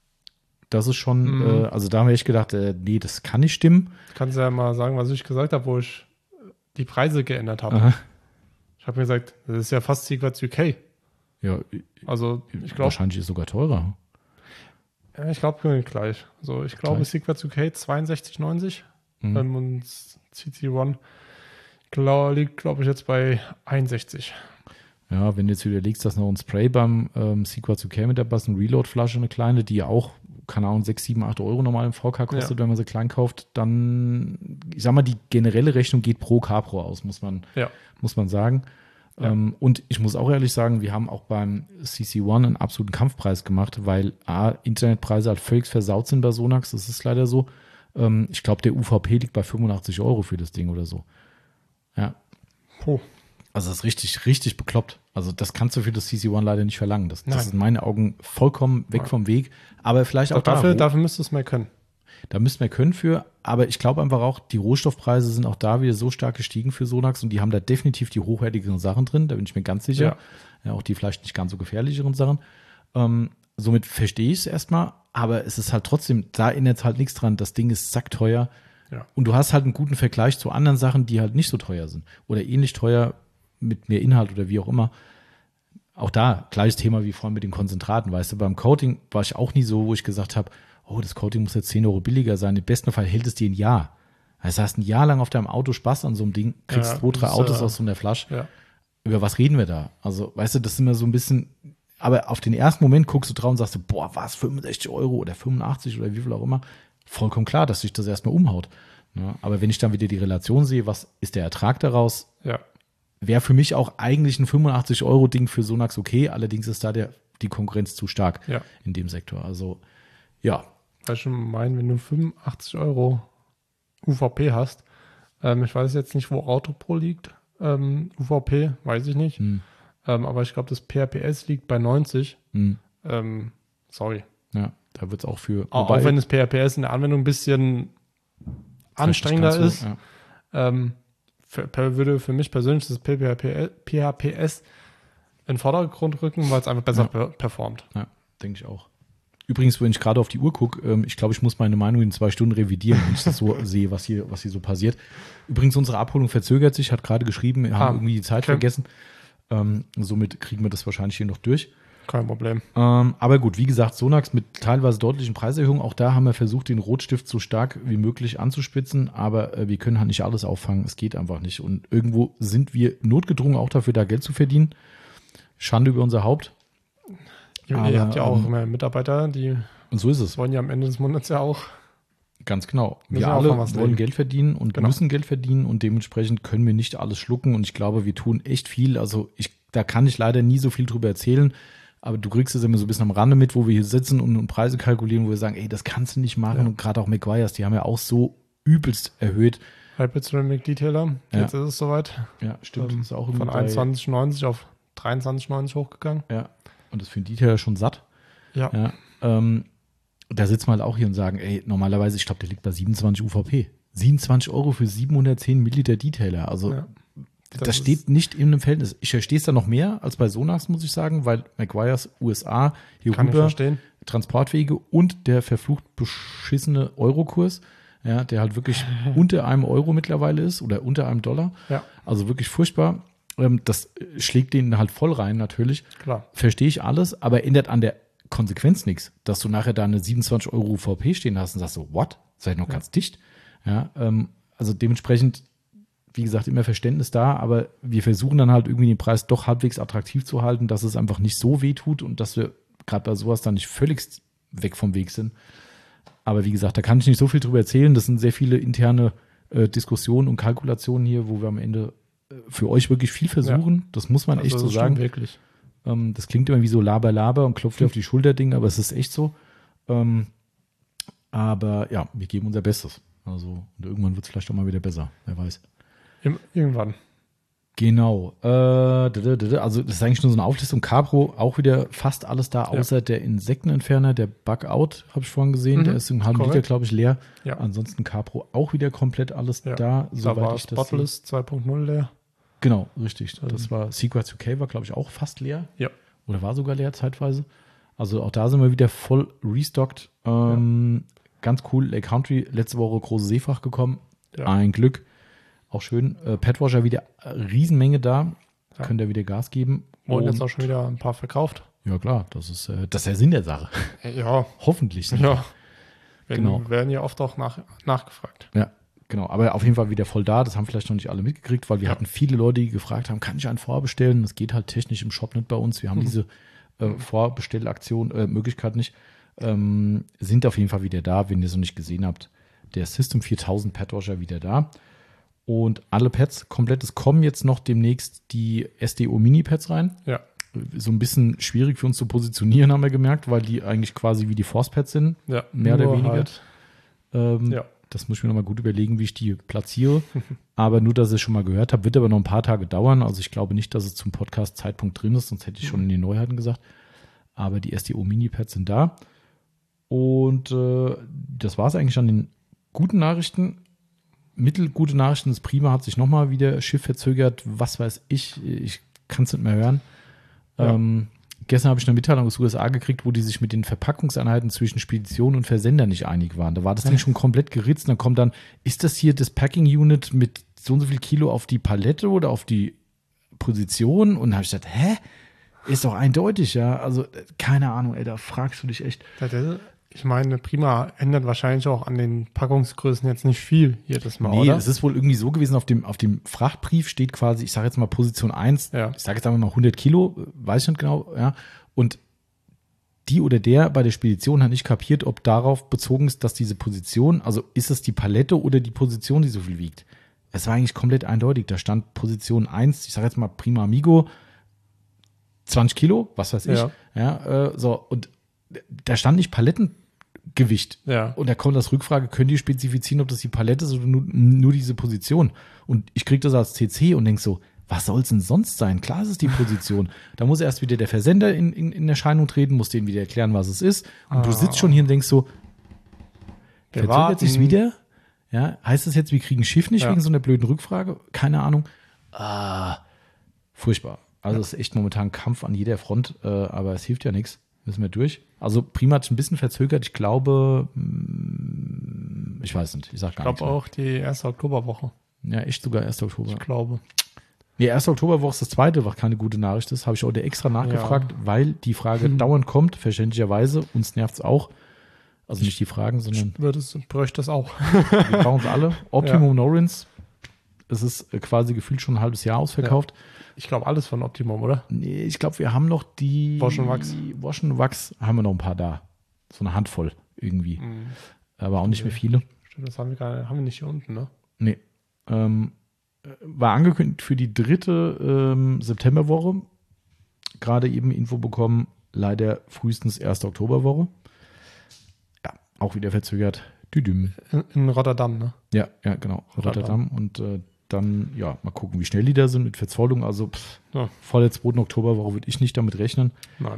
Das ist schon,
Mhm.
äh, also da haben wir echt gedacht, äh, nee, das kann nicht stimmen.
Kannst du ja mal sagen, was ich gesagt habe, wo ich die Preise geändert habe.
Aha.
Ich habe mir gesagt, das ist ja fast Sequats U K.
Ja,
Also ich glaube,
wahrscheinlich ist es sogar teurer.
ja, ich glaube gleich. Also ich glaube
Gleich.
Sequats U K zweiundsechzig neunzig
Mhm.
ähm, und C C One glaub, liegt, glaube ich, jetzt bei einundsechzig.
Ja, wenn du jetzt überlegst, dass noch ein Spray beim ähm, Sequats U K mit dabei ist, eine Reload-Flasche, eine kleine, die ja auch, keine Ahnung, sechs, sieben, acht Euro normal im V K kostet,
Ja.
wenn man sie klein kauft, dann, ich sag mal, die generelle Rechnung geht pro Capro aus, muss man,
Ja.
muss man sagen.
Ja.
Ähm, und ich muss auch ehrlich sagen, wir haben auch beim C C One einen absoluten Kampfpreis gemacht, weil A, Internetpreise halt völlig versaut sind bei Sonax, das ist leider so. Ähm, ich glaube, der U V P liegt bei fünfundachtzig Euro für das Ding oder so. Ja.
Puh.
Also das ist richtig, richtig bekloppt. Also das kannst du für das C C One leider nicht verlangen. Das, das
Nein.
ist in meinen Augen vollkommen weg
Nein.
vom Weg. Aber vielleicht auch
dafür,
da.
dafür müsstest du es mal können.
Da müssten wir können für. Aber ich glaube einfach auch, die Rohstoffpreise sind auch da wieder so stark gestiegen für Sonax und die haben da definitiv die hochwertigeren Sachen drin. Da bin ich mir ganz sicher.
Ja.
Ja, auch die vielleicht nicht ganz so gefährlicheren Sachen. Ähm, somit verstehe ich es erstmal. Aber es ist halt trotzdem, da erinnert halt nichts dran. Das Ding ist sackteuer.
Ja.
Und du hast halt einen guten Vergleich zu anderen Sachen, die halt nicht so teuer sind. Oder ähnlich teuer mit mehr Inhalt oder wie auch immer. Auch da, gleiches Thema wie vorhin mit den Konzentraten, weißt du, beim Coating war ich auch nie so, wo ich gesagt habe, oh, das Coating muss jetzt zehn Euro billiger sein. Im besten Fall hält es dir ein Jahr. Das heißt, ein Jahr lang auf deinem Auto Spaß an so einem Ding, kriegst
Ja,
zwei, drei
das ist,
Autos
äh,
aus so einer Flasche.
Ja.
Über was reden wir da? Also, weißt du, das ist immer so ein bisschen, aber auf den ersten Moment guckst du drauf und sagst du, boah, was, fünfundsechzig Euro oder fünfundachtzig oder wie viel auch immer. Vollkommen klar, dass sich das erstmal umhaut. Ja, aber wenn ich dann wieder die Relation sehe, was ist der Ertrag daraus,
Ja.
wäre für mich auch eigentlich ein fünfundachtzig Euro Ding für Sonax okay. Allerdings ist da der, die Konkurrenz zu stark
Ja.
in dem Sektor. Also, ja.
Weil ich schon meine, wenn du fünfundachtzig Euro U V P hast, ähm, ich weiß jetzt nicht, wo Autopro liegt, ähm, U V P, weiß ich nicht.
Hm,
Ähm, aber ich glaube, das P R P S liegt bei neunzig.
hm,
Ähm, sorry.
ja, da wird es auch für.
Auch,
wobei-
auch wenn das P R P S in der Anwendung ein bisschen anstrengender
Vielleicht nicht
ist,
ganz so, ja.
ähm, für, per, würde für mich persönlich das P R P S in den Vordergrund rücken, weil es einfach besser
Ja.
per performt.
Ja, denke ich auch. Übrigens, wenn ich gerade auf die Uhr gucke, ähm, ich glaube, ich muss meine Meinung in zwei Stunden revidieren, wenn ich das so sehe, was hier, was hier so passiert. Übrigens, unsere Abholung verzögert sich, hat gerade geschrieben, wir
Ah,
haben irgendwie die Zeit
okay.
vergessen. Ähm, somit kriegen wir das wahrscheinlich hier noch durch.
Kein Problem.
Ähm, aber gut, wie gesagt, Sonax mit teilweise deutlichen Preiserhöhungen. Auch da haben wir versucht, den Rotstift so stark wie möglich anzuspitzen. Aber äh, wir können halt nicht alles auffangen. Es geht einfach nicht. Und irgendwo sind wir notgedrungen auch dafür, da Geld zu verdienen. Schande über unser Haupt.
Ihr,
Aber,
ihr habt ja auch
ähm,
immer Mitarbeiter, die
Und so ist es.
wollen ja am Ende des Monats ja auch.
Ganz genau.
Müssen
Wir
auch
alle
von was
wollen
leben.
Geld verdienen und
Genau.
müssen Geld verdienen. Und dementsprechend können wir nicht alles schlucken. Und ich glaube, wir tun echt viel. Also ich, da kann ich leider nie so viel drüber erzählen. Aber du kriegst es immer so ein bisschen am Rande mit, wo wir hier sitzen und, und Preise kalkulieren, wo wir sagen, ey, das kannst du nicht machen.
Ja.
Und gerade auch McGuire's, die haben ja auch so übelst erhöht.
Hyper Ceramic Detailer.
Ja.
Jetzt ist es soweit.
Ja, stimmt.
Ähm,
ist auch
von
irgendwie bei,
einundzwanzig neunzig auf dreiundzwanzig neunzig hochgegangen.
ja. Und das für den Detailer schon satt.
Ja.
Ja. Ähm, da sitzen wir halt auch hier und sagen, ey, normalerweise, ich glaube, der liegt bei siebenundzwanzig U V P. siebenundzwanzig Euro für siebenhundertzehn Milliliter Detailer. Also
Ja.
das,
Das
steht
ist-
nicht in einem Verhältnis. Ich verstehe es da noch mehr als bei Sonax, muss ich sagen, weil McGuire's U S A hier
Kann ich
rüber
verstehen.
Transportwege und der verflucht beschissene Eurokurs, ja, der halt wirklich unter einem Euro mittlerweile ist oder unter einem Dollar.
Ja,
Also wirklich furchtbar. Ähm, Das schlägt denen halt voll rein, natürlich.
klar.
Verstehe ich alles, aber ändert an der Konsequenz nichts, dass du nachher da eine siebenundzwanzig Euro U V P stehen hast und sagst so, what? Seid noch
Ja.
ganz dicht. Ja, ähm, also dementsprechend, wie gesagt, immer Verständnis da, aber wir versuchen dann halt irgendwie den Preis doch halbwegs attraktiv zu halten, dass es einfach nicht so weh tut und dass wir gerade bei sowas dann nicht völlig weg vom Weg sind. Aber wie gesagt, da kann ich nicht so viel drüber erzählen. Das sind sehr viele interne äh, Diskussionen und Kalkulationen hier, wo wir am Ende äh, für euch wirklich viel versuchen. Das muss man
Also
echt
das
so
stimmt
sagen.
wirklich.
Ähm, das klingt immer wie so Laber, Laber und klopft dir auf die Schulter Ding, aber es ist echt so. Ähm, aber ja, wir geben unser Bestes. Also und irgendwann wird es vielleicht auch mal wieder besser. Wer weiß.
Im, irgendwann.
Genau. Äh, also das ist eigentlich nur so eine Auflistung. Cabro auch wieder fast alles da, außer ja. der Insektenentferner, der Bug-Out, habe ich vorhin gesehen. Mhm. Der ist im halben Liter, glaube ich, leer. Ja. Ansonsten Cabro auch wieder komplett alles ja. da.
Da war Spotless zwei Punkt null leer.
Genau, richtig. Das war Secret to K war, glaube ich, auch fast leer.
Ja.
Oder war sogar leer zeitweise. Also auch da sind wir wieder voll restockt. Ähm, ja. Ganz cool. Lake Country, letzte Woche große Seefracht gekommen. Ja. Ein Glück. Auch schön. Äh, Petwasher wieder Riesenmenge da. Ja. Könnt ihr wieder Gas geben.
Und, und jetzt auch schon wieder ein paar verkauft.
Ja, klar. Das ist, äh, das ist der Sinn der Sache.
Ja.
Hoffentlich.
Ja. Wir genau. werden ja oft auch nach, nachgefragt.
Ja, genau. Aber auf jeden Fall wieder voll da. Das haben vielleicht noch nicht alle mitgekriegt, weil wir ja. hatten viele Leute, die gefragt haben, kann ich einen vorbestellen? Das geht halt technisch im Shop nicht bei uns. Wir haben mhm. diese äh, Vorbestellaktion, äh, Möglichkeit nicht. Ähm, sind auf jeden Fall wieder da, wenn ihr es noch nicht gesehen habt. Der System viertausend Petwasher wieder da. Und alle Pads komplett. Es kommen jetzt noch demnächst die S D O Mini-Pads rein.
Ja.
So ein bisschen schwierig für uns zu positionieren, haben wir gemerkt, weil die eigentlich quasi wie die Force-Pads sind.
Ja,
mehr oder weniger.
Halt.
Ähm,
ja.
Das muss ich mir nochmal gut überlegen, wie ich die platziere. Aber nur, dass ich es schon mal gehört habe, wird aber noch ein paar Tage dauern. Also ich glaube nicht, dass es zum Podcast-Zeitpunkt drin ist, sonst hätte ich schon in den Neuheiten gesagt. Aber die S D O Mini-Pads sind da. Und äh, das war es eigentlich an den guten Nachrichten. Mittelgute Nachrichten, das Prima hat sich nochmal wieder Schiff verzögert, was weiß ich, ich kann es nicht mehr hören. Ja. Ähm, gestern habe ich eine Mitteilung aus den U S A gekriegt, wo die sich mit den Verpackungseinheiten zwischen Spedition und Versender nicht einig waren. Da war das Ding schon komplett geritzt und dann kommt dann, ist das hier das Packing Unit mit so und so viel Kilo auf die Palette oder auf die Position? Und da habe ich gesagt, hä? Ist doch eindeutig, ja. Also keine Ahnung, ey, da fragst du dich echt.
Ich meine, Prima ändert wahrscheinlich auch an den Packungsgrößen jetzt nicht viel jedes Mal,
nee,
oder?
Es ist wohl irgendwie so gewesen, auf dem, auf dem Frachtbrief steht quasi, ich sage jetzt mal Position eins,
ja.
ich sage jetzt einfach mal hundert Kilo, weiß ich nicht genau, ja. Und die oder der bei der Spedition hat nicht kapiert, ob darauf bezogen ist, dass diese Position, also ist es die Palette oder die Position, die so viel wiegt. Es war eigentlich komplett eindeutig. Da stand Position eins, ich sage jetzt mal Prima Amigo, zwanzig Kilo, was weiß ich.
Ja,
ja äh, so, und da stand nicht Palettengewicht.
Ja.
Und da kommt das Rückfrage, können die spezifizieren, ob das die Palette ist oder nur, nur diese Position? Und ich kriege das als C C und denke so, was soll es denn sonst sein? Klar, es ist die Position. Da muss erst wieder der Versender in, in, in Erscheinung treten, muss denen wieder erklären, was es ist. Und ah. du sitzt schon hier und denkst so,
wir
verzögert sich's wieder? Ja, heißt das jetzt, wir kriegen Schiff nicht
ja.
wegen so einer blöden Rückfrage? Keine Ahnung. Ah, furchtbar. Also es ja. ist echt momentan ein Kampf an jeder Front, äh, aber es hilft ja nichts. Müssen wir durch. Also Prima hat ein bisschen verzögert. Ich glaube, ich weiß nicht. Ich sag gar
nichts. Ich glaube auch die erste Oktoberwoche.
Ja, echt sogar erste Oktober.
Ich glaube.
Nee, erste Oktoberwoche ist das zweite, was keine gute Nachricht ist. Habe ich heute extra nachgefragt, ja. weil die Frage hm. dauernd kommt, verständlicherweise. Uns nervt es auch. Also nicht die Fragen, sondern.
Ich würde es, bräuchte das auch.
Wir brauchen es alle. Optimum ja. Norins. Es ist quasi gefühlt schon ein halbes Jahr ausverkauft. Ja.
Ich glaube, alles von Optimum, oder?
Nee, ich glaube, wir haben noch die.
Wash and Wax.
Wash and Wax haben wir noch ein paar da. So eine Handvoll irgendwie. Mhm. Aber auch nicht mehr viele.
Stimmt, das haben wir gerade, haben wir nicht hier unten, ne?
Nee. Ähm, war angekündigt für die dritte ähm, Septemberwoche. Gerade eben Info bekommen, leider frühestens erste Oktoberwoche. Ja, auch wieder verzögert. Düdüm.
In, in Rotterdam, ne?
Ja, ja, genau. Rotterdam. Rotterdam. Und äh, dann, ja, mal gucken, wie schnell die da sind mit Verzollung. Also pff,
ja.
vor der zweiten Oktoberwoche würde ich nicht damit rechnen.
Nein.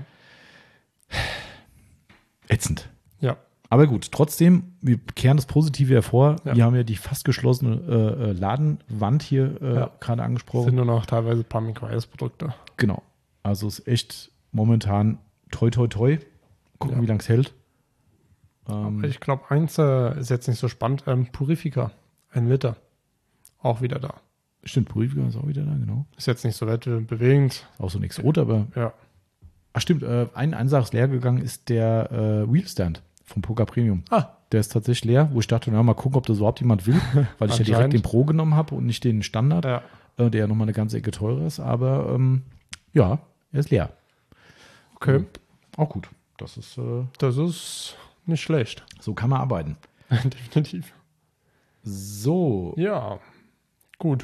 Ätzend.
Ja.
Aber gut, trotzdem, wir kehren das Positive hervor.
Ja.
Wir haben ja die fast geschlossene äh, Ladenwand hier äh,
ja.
gerade angesprochen.
Sind nur noch teilweise Pumping-Produkte.
Genau. Also es ist echt momentan toi toi toi. Gucken,
ja.
wie lange es hält.
Ähm, ich glaube, eins äh, ist jetzt nicht so spannend. Ähm, Purifica, ein Liter. Auch wieder da.
Stimmt, Purifica ist auch wieder da, genau.
Ist jetzt nicht so bewegend.
Auch so nichts rot, aber.
Ja.
Ach stimmt, äh, ein Einsatz ist leer gegangen ist der äh, Wheelstand vom Poker Premium.
Ah.
Der ist tatsächlich leer, wo ich dachte, na, mal gucken, ob das überhaupt jemand will, weil ich ja direkt den Pro genommen habe und nicht den Standard,
ja.
äh, der ja nochmal eine ganze Ecke teurer ist. Aber ähm, ja, er ist leer.
Okay.
Und auch gut. Das ist, äh,
das ist nicht schlecht.
So kann man arbeiten.
Definitiv.
So.
Ja. Gut.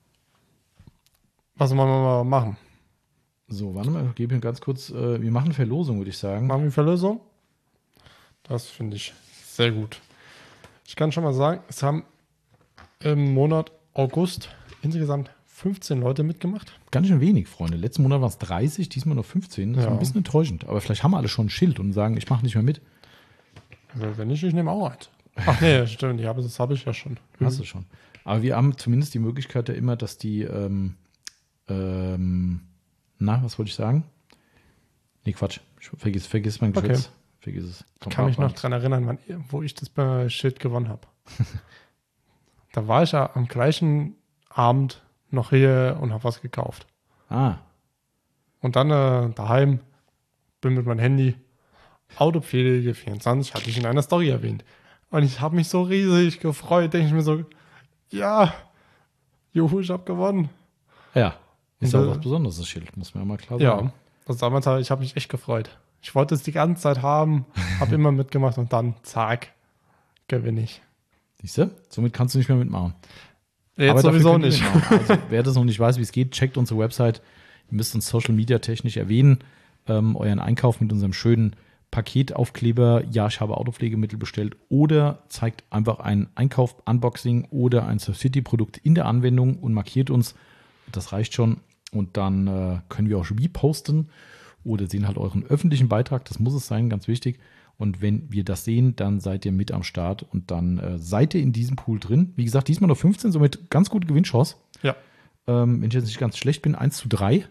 Was wollen wir mal machen?
So, warte mal, ich gebe hier ganz kurz, äh, wir machen Verlosung, würde ich sagen.
Machen wir Verlosung? Das finde ich sehr gut. Ich kann schon mal sagen, es haben im Monat August insgesamt fünfzehn Leute mitgemacht.
Ganz schön wenig, Freunde. Letzten Monat waren es dreißig, diesmal nur fünfzehn. Das ist
Ja.
ein bisschen enttäuschend. Aber vielleicht haben wir alle schon ein Schild und sagen, ich mache nicht mehr mit.
Also wenn nicht, ich nehme auch eins. Ach nee, stimmt, ja, aber das habe ich ja schon.
Hast du schon. Aber wir haben zumindest die Möglichkeit ja immer, dass die, ähm, ähm, na, was wollte ich sagen? Nee, Quatsch. Ich vergiss, vergiss mein Geschütz.
Okay.
Vergiss es.
Ich kann mich noch dran erinnern, wann, wo ich das bei Schild gewonnen habe. Da war ich ja am gleichen Abend noch hier und habe was gekauft.
Ah,
Und dann äh, daheim bin mit meinem Handy, Autopflege vierundzwanzig, hatte ich in einer Story erwähnt. Und ich habe mich so riesig gefreut, denke ich mir so, ja, juhu, ich habe gewonnen.
ja. Ist
Und,
auch
äh,
was Besonderes, das Schild, muss man ja mal klar sagen.
Ja, das damals, hab- ich habe mich echt gefreut. Ich wollte es die ganze Zeit haben, habe immer mitgemacht und dann, zack, gewinne ich.
Siehst du? Somit kannst du nicht mehr mitmachen.
Jetzt
Aber dafür
sowieso
könnt ihr
nicht.
mitmachen. Also, wer das noch nicht weiß, wie es geht, checkt unsere Website. Ihr müsst uns Social Media technisch erwähnen. Ähm, euren Einkauf mit unserem schönen Paketaufkleber. Ja, ich habe Autopflegemittel bestellt. Oder zeigt einfach ein Einkauf, Unboxing oder ein City-Produkt in der Anwendung und markiert uns. Das reicht schon. Und dann äh, können wir auch schon wie posten oder sehen halt euren öffentlichen Beitrag. Das muss es sein, ganz wichtig. Und wenn wir das sehen, dann seid ihr mit am Start und dann äh, seid ihr in diesem Pool drin. Wie gesagt, diesmal nur fünfzehn, somit ganz gute Gewinnchance.
Ja,
Ähm, wenn ich jetzt nicht ganz schlecht bin, eins zu drei.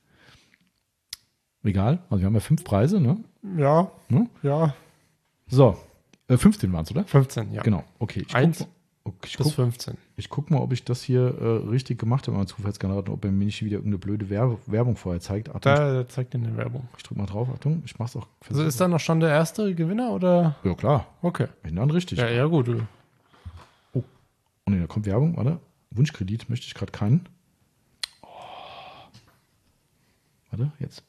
Egal, also wir haben ja fünf Preise, ne?
ja,
Ne?
ja,
So, äh, fünfzehn waren es, oder?
fünfzehn, ja.
Genau, okay. Ich
Eins
guck, mal- okay, ich
bis
guck,
fünfzehn.
ich guck mal, ob ich das hier äh, richtig gemacht habe, mein Zufallsgenerator, ob er mir nicht wieder irgendeine blöde Werbe, Werbung vorher zeigt. Achtung,
Da der zeigt in der Werbung.
ich drück mal drauf, Achtung, ich mach's auch.
Also ist da noch schon der erste Gewinner oder?
Ja, klar,
Okay.
wenn dann richtig.
Ja, ja, gut.
Oh ne, da kommt Werbung, warte. Wunschkredit möchte ich gerade keinen. Oh. Warte, jetzt.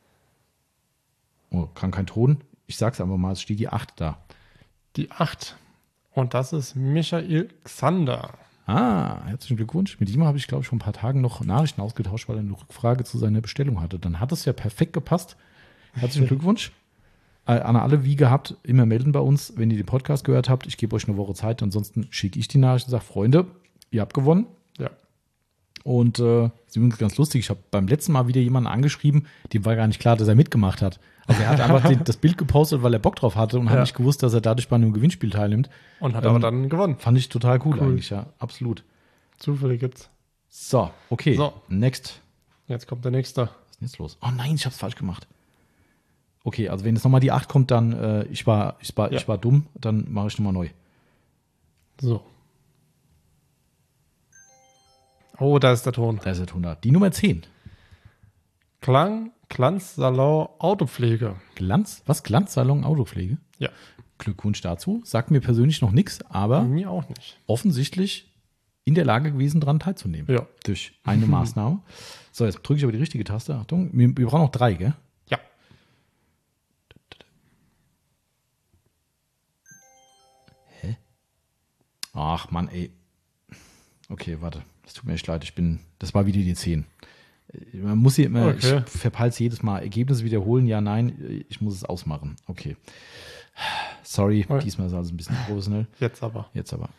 Oh, kann kein Ton. Ich sag's einfach mal, es steht die acht da.
Die acht. Und das ist Michael Xander.
Ah, herzlichen Glückwunsch. Mit ihm habe ich, glaube ich, vor ein paar Tagen noch Nachrichten ausgetauscht, weil er eine Rückfrage zu seiner Bestellung hatte. Dann hat es ja perfekt gepasst. Herzlichen Glückwunsch. Äh, An alle, wie gehabt, immer melden bei uns, wenn ihr den Podcast gehört habt. Ich gebe euch eine Woche Zeit. Ansonsten schicke ich die Nachricht und sage, Freunde, ihr habt gewonnen.
Ja.
Und äh, ist übrigens ganz lustig, ich habe beim letzten Mal wieder jemanden angeschrieben, dem war gar nicht klar, dass er mitgemacht hat. Also er hat einfach den, das Bild gepostet, weil er Bock drauf hatte und hat
Ja.
nicht gewusst, dass er dadurch bei einem Gewinnspiel teilnimmt.
Und hat
Ähm,
aber dann gewonnen.
Fand ich total cool,
Cool.
eigentlich, ja, absolut.
Zufälle gibt's.
So, okay,
So.
next.
Jetzt kommt der nächste.
Was ist denn jetzt los? Oh nein, ich habe es falsch gemacht. Okay, also wenn jetzt nochmal die acht kommt, dann äh, ich, war, ich, war,
Ja.
ich war dumm, dann mache ich nochmal neu.
So. Oh, da ist der Ton.
Da ist der hundert. Die Nummer zehn.
Klang, Glanzsalon, Autopflege.
Glanz, was? Glanzsalon Autopflege?
Ja.
Glückwunsch dazu. Sagt mir persönlich noch nichts, aber
Mir auch nicht.
offensichtlich in der Lage gewesen, daran teilzunehmen.
Ja.
Durch eine Maßnahme. So, jetzt drücke ich aber die richtige Taste. Achtung, wir, wir brauchen noch drei, gell?
Ja.
Ach Mann, ey. Okay, warte. Das tut mir echt leid. Ich bin. Das war wieder die zehn. Man muss hier immer.
Okay.
Ich verpeil's jedes Mal. Ergebnisse wiederholen. Ja, nein. Ich muss es ausmachen. Okay. Sorry,
Okay.
diesmal ist alles ein bisschen professionell.
Jetzt aber.
Jetzt aber.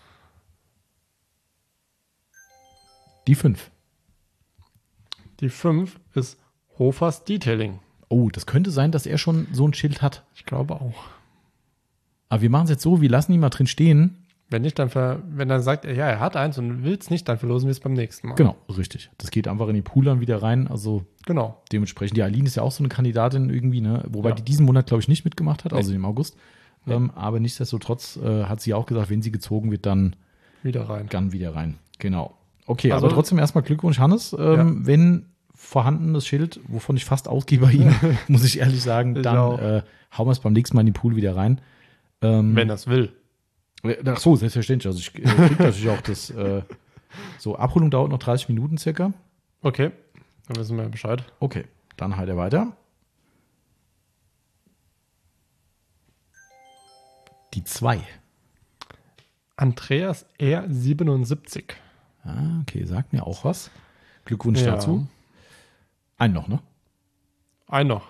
Die fünf.
Die fünf ist Hofers Detailing.
Oh, das könnte sein, dass er schon so ein Schild hat.
Ich glaube auch.
Aber wir machen es jetzt so, wir lassen ihn mal drin stehen.
Wenn nicht, dann ver wenn er sagt, ja, er hat eins und will es nicht, dann verlosen wir es beim nächsten Mal.
Genau, richtig. Das geht einfach in die Pool dann wieder rein. Also
Genau.
dementsprechend, die Aline ist ja auch so eine Kandidatin irgendwie, ne? Wobei
Ja.
die diesen Monat, glaube ich, nicht mitgemacht hat,
Nee.
also im August.
Nee.
Ähm, aber nichtsdestotrotz äh, hat sie auch gesagt, wenn sie gezogen wird, dann,
Wieder rein.
dann wieder rein. Genau. Okay,
Also-
aber trotzdem erstmal Glückwunsch, Hannes. Ähm, Wenn vorhandenes Schild, wovon ich fast ausgehe bei Ihnen, muss ich ehrlich sagen,
Ich
dann
auch.
äh, hauen wir es beim nächsten Mal in den Pool wieder rein. Ähm,
Wenn er es will.
Ach so, selbstverständlich. Also ich äh, krieg natürlich auch das, äh, so Abholung dauert noch dreißig Minuten circa.
Okay. Dann wissen wir Bescheid.
Okay, dann halt er weiter. Die zwei.
Andreas R siebenundsiebzig.
Ah, okay, sagt mir auch was. Glückwunsch
Ja.
dazu. Ein noch, ne?
Ein noch.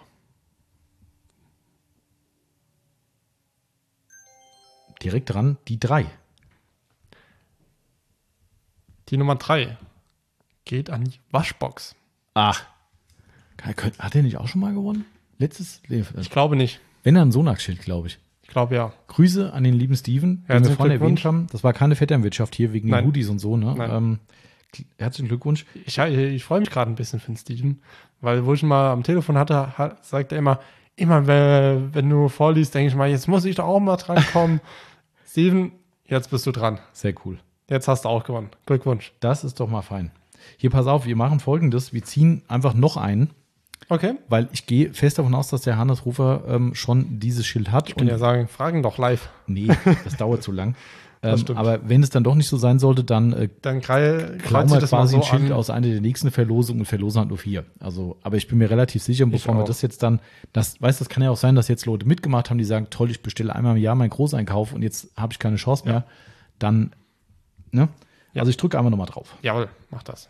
Direkt dran, die drei.
Die Nummer drei. geht an die Waschbox.
Ach. Hat er nicht auch schon mal gewonnen? Letztes?
Ich glaube nicht.
Wenn er ein Sonax-Schild, glaube ich.
Ich glaube ja.
Grüße an den lieben Steven, den wir vorhin erwähnt haben. Das war keine Vetternwirtschaft hier wegen
Nein.
den Hoodies und so. Ne?
Nein.
Ähm, herzlichen Glückwunsch.
Ich, ich freue mich gerade ein bisschen für den Steven, weil wo ich ihn mal am Telefon hatte, hat, sagt er immer, immer wenn, wenn du vorliest, denke ich mal, jetzt muss ich doch auch mal dran kommen. Steven, jetzt bist du dran.
Sehr cool.
Jetzt hast du auch gewonnen. Glückwunsch.
Das ist doch mal fein. Hier, pass auf, wir machen Folgendes. Wir ziehen einfach noch einen.
Okay.
Weil ich gehe fest davon aus, dass der Hannes Rufer ähm, schon dieses Schild hat.
Ich kann ja sagen, fragen doch live.
Nee, das dauert zu lang.
Das
ähm,
stimmt.
aber wenn es dann doch nicht so sein sollte, dann äh,
Dann krei-
klauen
kreuzt
wir
sich das mal
quasi
so
ein Schild
an.
aus einer der nächsten Verlosungen und verlosen halt nur vier. Also, aber ich bin mir relativ sicher, bevor wir
auch.
das jetzt dann, das, weißt du, das kann ja auch sein, dass jetzt Leute mitgemacht haben, die sagen, toll, ich bestelle einmal im Jahr meinen Großeinkauf und jetzt habe ich keine Chance mehr.
Ja.
Dann, ne?
Ja.
Also ich drücke einfach nochmal drauf.
Jawohl, mach das.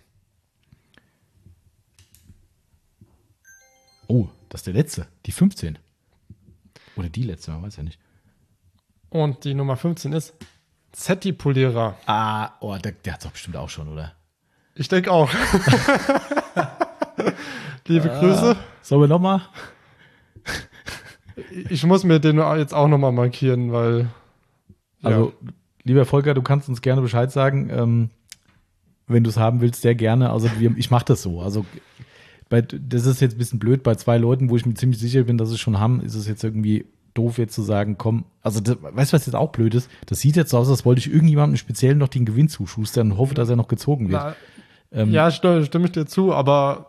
Oh, das ist der letzte, die fünfzehn. Oder die letzte, man weiß ja nicht.
Und die Nummer fünfzehn ist Zetti-Polierer.
Ah, oh, der, der hat es doch bestimmt auch schon, oder?
Ich denke auch. Liebe Grüße.
Sollen wir nochmal?
Ich muss mir den jetzt auch nochmal markieren, weil.
Also, lieber Volker, du kannst uns gerne Bescheid sagen, ähm, wenn du es haben willst, sehr gerne. Also, wir, ich mache das so. Also, bei, das ist jetzt ein bisschen blöd. Bei zwei Leuten, wo ich mir ziemlich sicher bin, dass sie es schon haben, ist es jetzt irgendwie doof, jetzt zu sagen, komm. Also, das, weißt du, was jetzt auch blöd ist? Das sieht jetzt so aus, als wollte ich irgendjemandem speziell noch den Gewinn zuschustern und hoffe, dass er noch gezogen wird.
Na,
Ähm,
ja, stimme, stimme ich dir zu, aber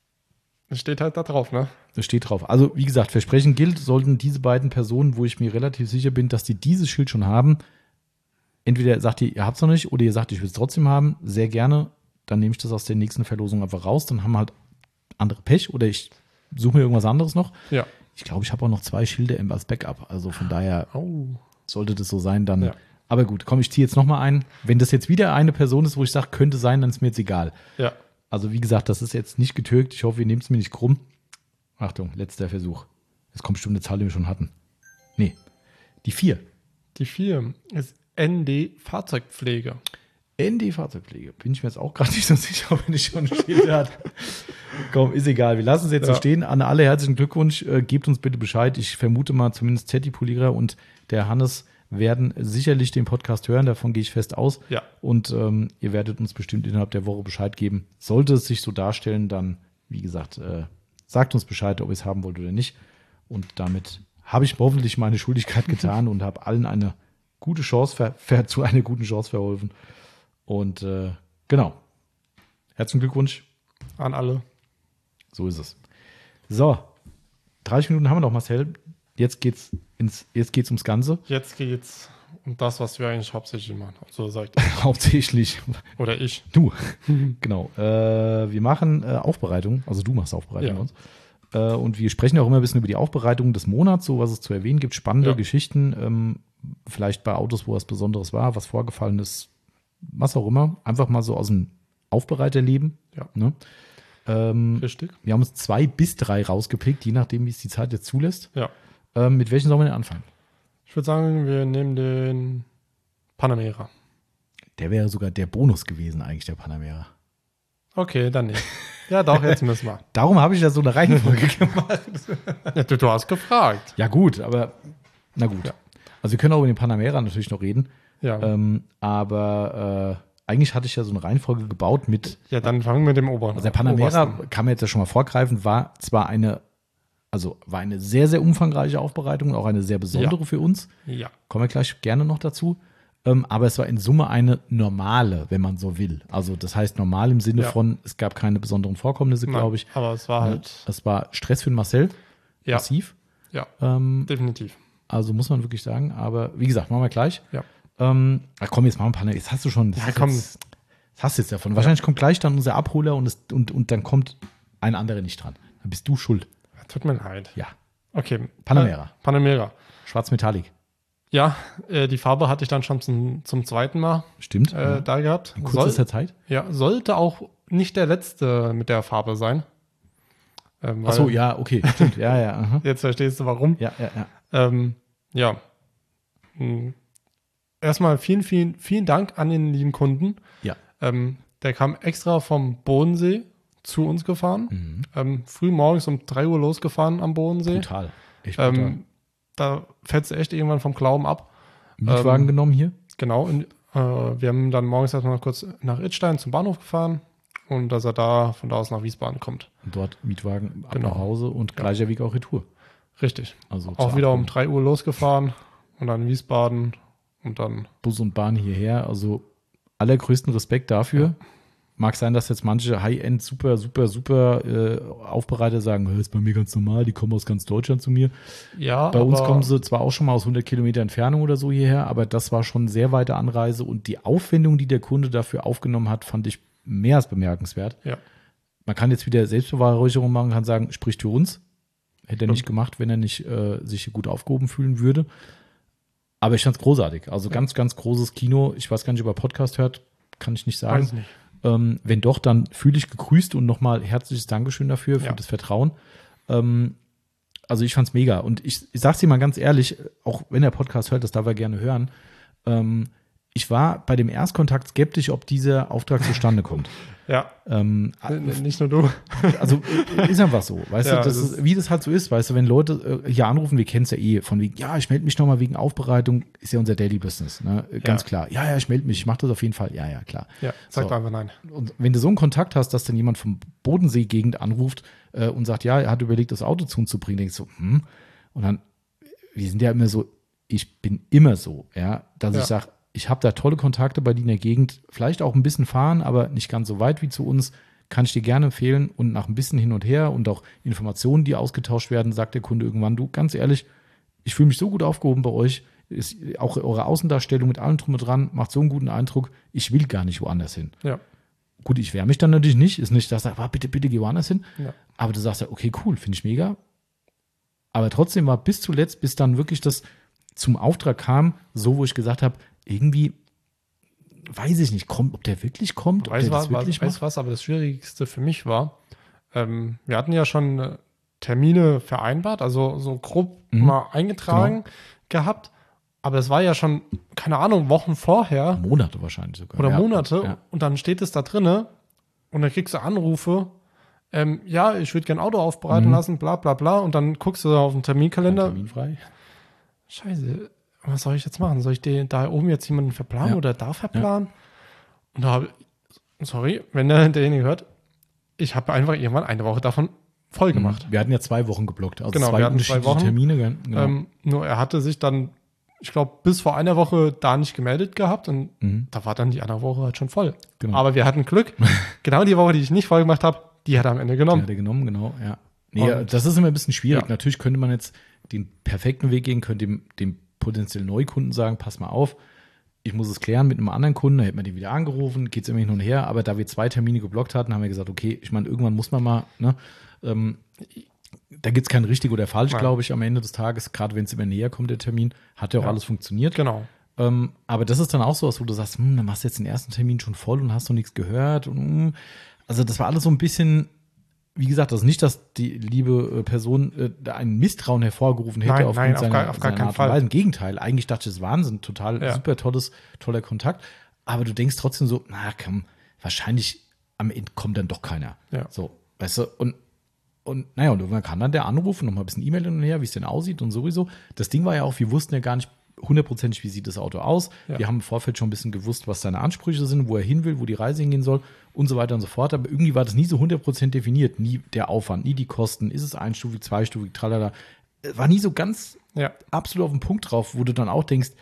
es steht halt da drauf, ne?
Das steht drauf. Also, wie gesagt, Versprechen gilt, sollten diese beiden Personen, wo ich mir relativ sicher bin, dass die dieses Schild schon haben, entweder sagt ihr, ihr habt es noch nicht, oder ihr sagt, ich will es trotzdem haben, sehr gerne, dann nehme ich das aus der nächsten Verlosung einfach raus, dann haben wir halt andere Pech, oder ich suche mir irgendwas anderes noch.
Ja.
Ich glaube, ich habe auch noch zwei Schilde als Backup, also von daher
Oh.
sollte das so sein, dann.
Ja.
Aber gut, komm, ich ziehe jetzt nochmal ein. Wenn das jetzt wieder eine Person ist, wo ich sage, könnte sein, dann ist mir jetzt egal.
Ja.
Also wie gesagt, das ist jetzt nicht getürkt. Ich hoffe, ihr nehmt es mir nicht krumm. Achtung, letzter Versuch. Jetzt kommt bestimmt eine Zahl, die wir schon hatten. Nee, die vier.
Die vier ist N D Fahrzeugpflege.
N D Fahrzeugpflege. Bin ich mir jetzt auch gerade nicht so sicher, wenn ich schon ein Schild hat. Komm, ist egal. Wir lassen es jetzt
Ja.
so stehen. An alle herzlichen Glückwunsch. Äh, gebt uns bitte Bescheid. Ich vermute mal, zumindest Zetti-Polierer und der Hannes werden sicherlich den Podcast hören. Davon gehe ich fest aus.
Ja.
Und ähm, ihr werdet uns bestimmt innerhalb der Woche Bescheid geben. Sollte es sich so darstellen, dann, wie gesagt, äh, sagt uns Bescheid, ob ihr es haben wollt oder nicht. Und damit habe ich hoffentlich meine Schuldigkeit getan und habe allen eine gute Chance ver- ver- zu einer guten Chance verholfen. Und äh, genau. Herzlichen Glückwunsch.
An alle.
So ist es. So, dreißig Minuten haben wir noch, Marcel. Jetzt geht's ins, jetzt geht's ums Ganze.
Jetzt geht's um das, was wir eigentlich hauptsächlich machen. So sagt ihr.
Hauptsächlich
Oder ich.
du. Genau. Äh, wir machen äh, Aufbereitung. Also du machst Aufbereitung
Ja.
bei uns. Äh, und wir sprechen auch immer ein bisschen über die Aufbereitung des Monats, so was es zu erwähnen gibt. Spannende
Ja.
Geschichten. Ähm, vielleicht bei Autos, wo was Besonderes war, was vorgefallen ist. Was auch immer. Einfach mal so aus dem Aufbereiterleben.
Ja.
Ne? Ähm,
Richtig.
wir haben uns zwei bis drei rausgepickt, je nachdem, wie es die Zeit jetzt zulässt.
Ja.
Ähm, mit welchen sollen wir denn anfangen?
Ich würde sagen, wir nehmen den Panamera.
Der wäre sogar der Bonus gewesen, eigentlich, der Panamera.
Okay, dann nicht. Ja, doch, jetzt müssen wir.
Darum habe ich da so eine Reihenfolge gemacht.
Ja, du, du hast gefragt.
Ja, gut, aber na gut.
Ja.
Also, wir können auch über den Panamera natürlich noch reden.
Ja.
Ähm, aber äh, eigentlich hatte ich ja so eine Reihenfolge gebaut mit.
Ja, dann fangen wir mit dem oberen.
Also, der Panamera,
Obersten.
kann man jetzt ja schon mal vorgreifen, war zwar eine, also war eine sehr, sehr umfangreiche Aufbereitung, auch eine sehr besondere
Ja.
für uns.
Ja.
Kommen wir gleich gerne noch dazu. Ähm, aber es war in Summe eine normale, wenn man so will. Also das heißt normal im Sinne
Ja.
von, es gab keine besonderen Vorkommnisse,
Nein,
glaube ich.
Aber es war halt.
Es war Stress für den Marcel,
Ja.
massiv.
Ja,
Ähm,
definitiv.
also muss man wirklich sagen. Aber wie gesagt, machen wir gleich.
Ja.
Ähm, ach komm, jetzt machen wir ein paar. Jetzt hast du schon. Das
Ja,
ist
komm.
Jetzt, das hast du jetzt davon. Wahrscheinlich kommt gleich dann unser Abholer und, es, und, und dann kommt ein anderer nicht dran. Dann bist du schuld.
Tut mir leid.
Ja.
Okay.
Panamera.
Äh, Panamera.
Schwarz Metallic.
Ja, äh, die Farbe hatte ich dann schon zum, zum zweiten Mal
Stimmt.
äh, da gehabt.
In kürzester Zeit.
Ja, sollte auch nicht der letzte mit der Farbe sein. Ähm,
Ach so,
weil-
ja, okay. Stimmt. Ja, ja. Aha.
Jetzt verstehst du warum.
Ja, ja, ja.
Ähm, ja. Hm. Erstmal vielen, vielen, vielen Dank an den lieben Kunden.
Ja.
Ähm, Der kam extra vom Bodensee zu uns gefahren.
Mhm.
Ähm, früh morgens um drei Uhr losgefahren am Bodensee.
Brutal. Echt brutal.
Ähm, da fällst du echt irgendwann vom Glauben ab.
Mietwagen
ähm,
genommen hier?
Genau. Und, äh, wir haben dann morgens erstmal kurz nach Idstein zum Bahnhof gefahren und dass er da von da aus nach Wiesbaden kommt.
Und dort Mietwagen ab
Genau.
nach Hause und
Ja.
gleicher Weg auch Retour.
Richtig.
Also
Auch
zur
wieder um
Abholung.
drei Uhr losgefahren und dann Wiesbaden und dann.
Bus und Bahn hierher. Also allergrößten Respekt dafür.
Ja.
Mag sein, dass jetzt manche High-End super, super, super äh, Aufbereiter sagen, das ist bei mir ganz normal, die kommen aus ganz Deutschland zu mir.
Ja,
Bei uns
aber-
kommen sie zwar auch schon mal aus hundert Kilometer Entfernung oder so hierher, aber das war schon eine sehr weite Anreise und die Aufwendung, die der Kunde dafür aufgenommen hat, fand ich mehr als bemerkenswert.
Ja.
Man kann jetzt wieder Selbstbeweihräucherung machen, kann sagen, spricht für uns. Hätte er
Ja.
nicht gemacht, wenn er nicht äh, sich gut aufgehoben fühlen würde. Aber ich fand es großartig. Also
Ja.
ganz, ganz großes Kino. Ich weiß gar nicht, ob er Podcast hört, kann ich nicht sagen.
Weiß nicht.
Ähm, wenn doch, dann fühle ich gegrüßt und nochmal herzliches Dankeschön dafür, für
Ja.
das Vertrauen. Ähm, also ich fand's mega. Und ich, ich sag's dir mal ganz ehrlich, auch wenn der Podcast hört, das darf er gerne hören. Ähm, ich war bei dem Erstkontakt skeptisch, ob dieser Auftrag zustande kommt.
Ja.
Ähm,
N- Nicht nur du.
also ist einfach so, weißt
Ja,
du, das
das
ist, wie das halt so ist, weißt du, wenn Leute äh, hier anrufen, wir kennen es ja eh, von wegen, ja, ich melde mich nochmal wegen Aufbereitung, ist ja unser Daily Business, ne? Ganz
Ja.
klar. Ja, ja, ich melde mich, ich mache das auf jeden Fall, ja, ja, klar.
Ja, sag
So.
doch einfach nein.
Und wenn du so einen Kontakt hast, dass dann jemand vom Bodensee-Gegend anruft äh, und sagt, ja, er hat überlegt, das Auto zu uns zu bringen, denkst du, hm, und dann, wir sind ja immer so, ich bin immer so, ja, dass
Ja.
ich sage, ich habe da tolle Kontakte bei dir in der Gegend, vielleicht auch ein bisschen fahren, aber nicht ganz so weit wie zu uns, kann ich dir gerne empfehlen und nach ein bisschen hin und her und auch Informationen, die ausgetauscht werden, sagt der Kunde irgendwann, du, ganz ehrlich, ich fühle mich so gut aufgehoben bei euch, ist auch eure Außendarstellung mit allem drum und dran, macht so einen guten Eindruck, ich will gar nicht woanders hin.
Ja.
Gut, ich wehre mich dann natürlich nicht, ist nicht, dass er, ah, bitte, bitte geh woanders hin,
Ja.
aber du sagst ja, okay, cool, finde ich mega, aber trotzdem war bis zuletzt, bis dann wirklich das zum Auftrag kam, so, wo ich gesagt habe, irgendwie weiß ich nicht, kommt, ob der wirklich kommt, ob
Weißt
der
du
das
was,
wirklich
weiß
macht.
was, aber das Schwierigste für mich war, ähm, wir hatten ja schon äh, Termine vereinbart, also so grob
Mhm.
mal eingetragen gehabt, aber es war ja schon, keine Ahnung, Wochen vorher
Monate wahrscheinlich sogar.
oder
ja.
Monate
Ja.
und dann steht es da drinne und dann kriegst du Anrufe, ähm, ja, ich würde gerne Auto aufbereiten
Mhm.
lassen, bla bla bla und dann guckst du auf den Terminkalender,
Terminfrei.
Scheiße, was soll ich jetzt machen? Soll ich den, da oben jetzt jemanden verplanen
Ja.
oder da verplanen? Und da habe ich, sorry, wenn der, derjenige hört, ich habe einfach irgendwann eine Woche davon voll gemacht.
Wir hatten ja zwei Wochen geblockt, also
Genau,
zwei
wir hatten zwei
unterschiedliche
Wochen.
Termine. gell? Genau.
Ähm, nur er hatte sich dann, ich glaube, bis vor einer Woche da nicht gemeldet gehabt und
Mhm.
da war dann die andere Woche halt schon voll.
Genau.
Aber wir hatten Glück. Genau die Woche, die ich nicht voll gemacht habe, die hat er am Ende
Die
genommen.
hat er genommen, genau, ja. Nee,
Und-
das ist immer ein bisschen schwierig.
Ja.
Natürlich könnte man jetzt den perfekten Weg gehen, könnte dem, dem potenziellen Neukunden sagen, pass mal auf, ich muss es klären mit einem anderen Kunden, da hätte man den wieder angerufen, geht es immer hin und her, aber da wir zwei Termine geblockt hatten, haben wir gesagt, okay, ich meine, irgendwann muss man mal, ne, ähm, da gibt es kein richtig oder falsch,
Nein.
glaube ich, am Ende des Tages, gerade wenn es immer näher kommt, der Termin, hat ja auch
Ja.
alles funktioniert.
Genau.
Ähm, aber das ist dann auch so was, wo du sagst, hm, dann machst du jetzt den ersten Termin schon voll und hast noch nichts gehört. Und, hm. Also das war alles so ein bisschen, wie gesagt, das ist nicht, dass die liebe äh, Person äh, da ein Misstrauen hervorgerufen hätte
Nein,
aufgrund
nein, auf
seiner,
gar- auf gar
seiner
keinen
Art und
Fall.
Weise. Im Gegenteil, eigentlich dachte ich, das ist Wahnsinn, total
Ja.
super tolles, toller Kontakt. Aber du denkst trotzdem so, na komm, wahrscheinlich am Ende kommt dann doch keiner.
Ja.
So, weißt du, und Und naja, und irgendwann kam dann der Anruf und nochmal ein bisschen E-Mail hin und her, wie es denn aussieht und sowieso. Das Ding war ja auch, wir wussten ja gar nicht hundertprozentig, wie sieht das Auto aus.
Ja.
Wir haben im Vorfeld schon ein bisschen gewusst, was seine Ansprüche sind, wo er hin will, wo die Reise hingehen soll und so weiter und so fort. Aber irgendwie war das nie so hundert Prozent definiert. Nie der Aufwand, nie die Kosten. Ist es einstufig, zweistufig, tralala. War nie so ganz
Ja.
absolut auf den Punkt drauf, wo du dann auch denkst,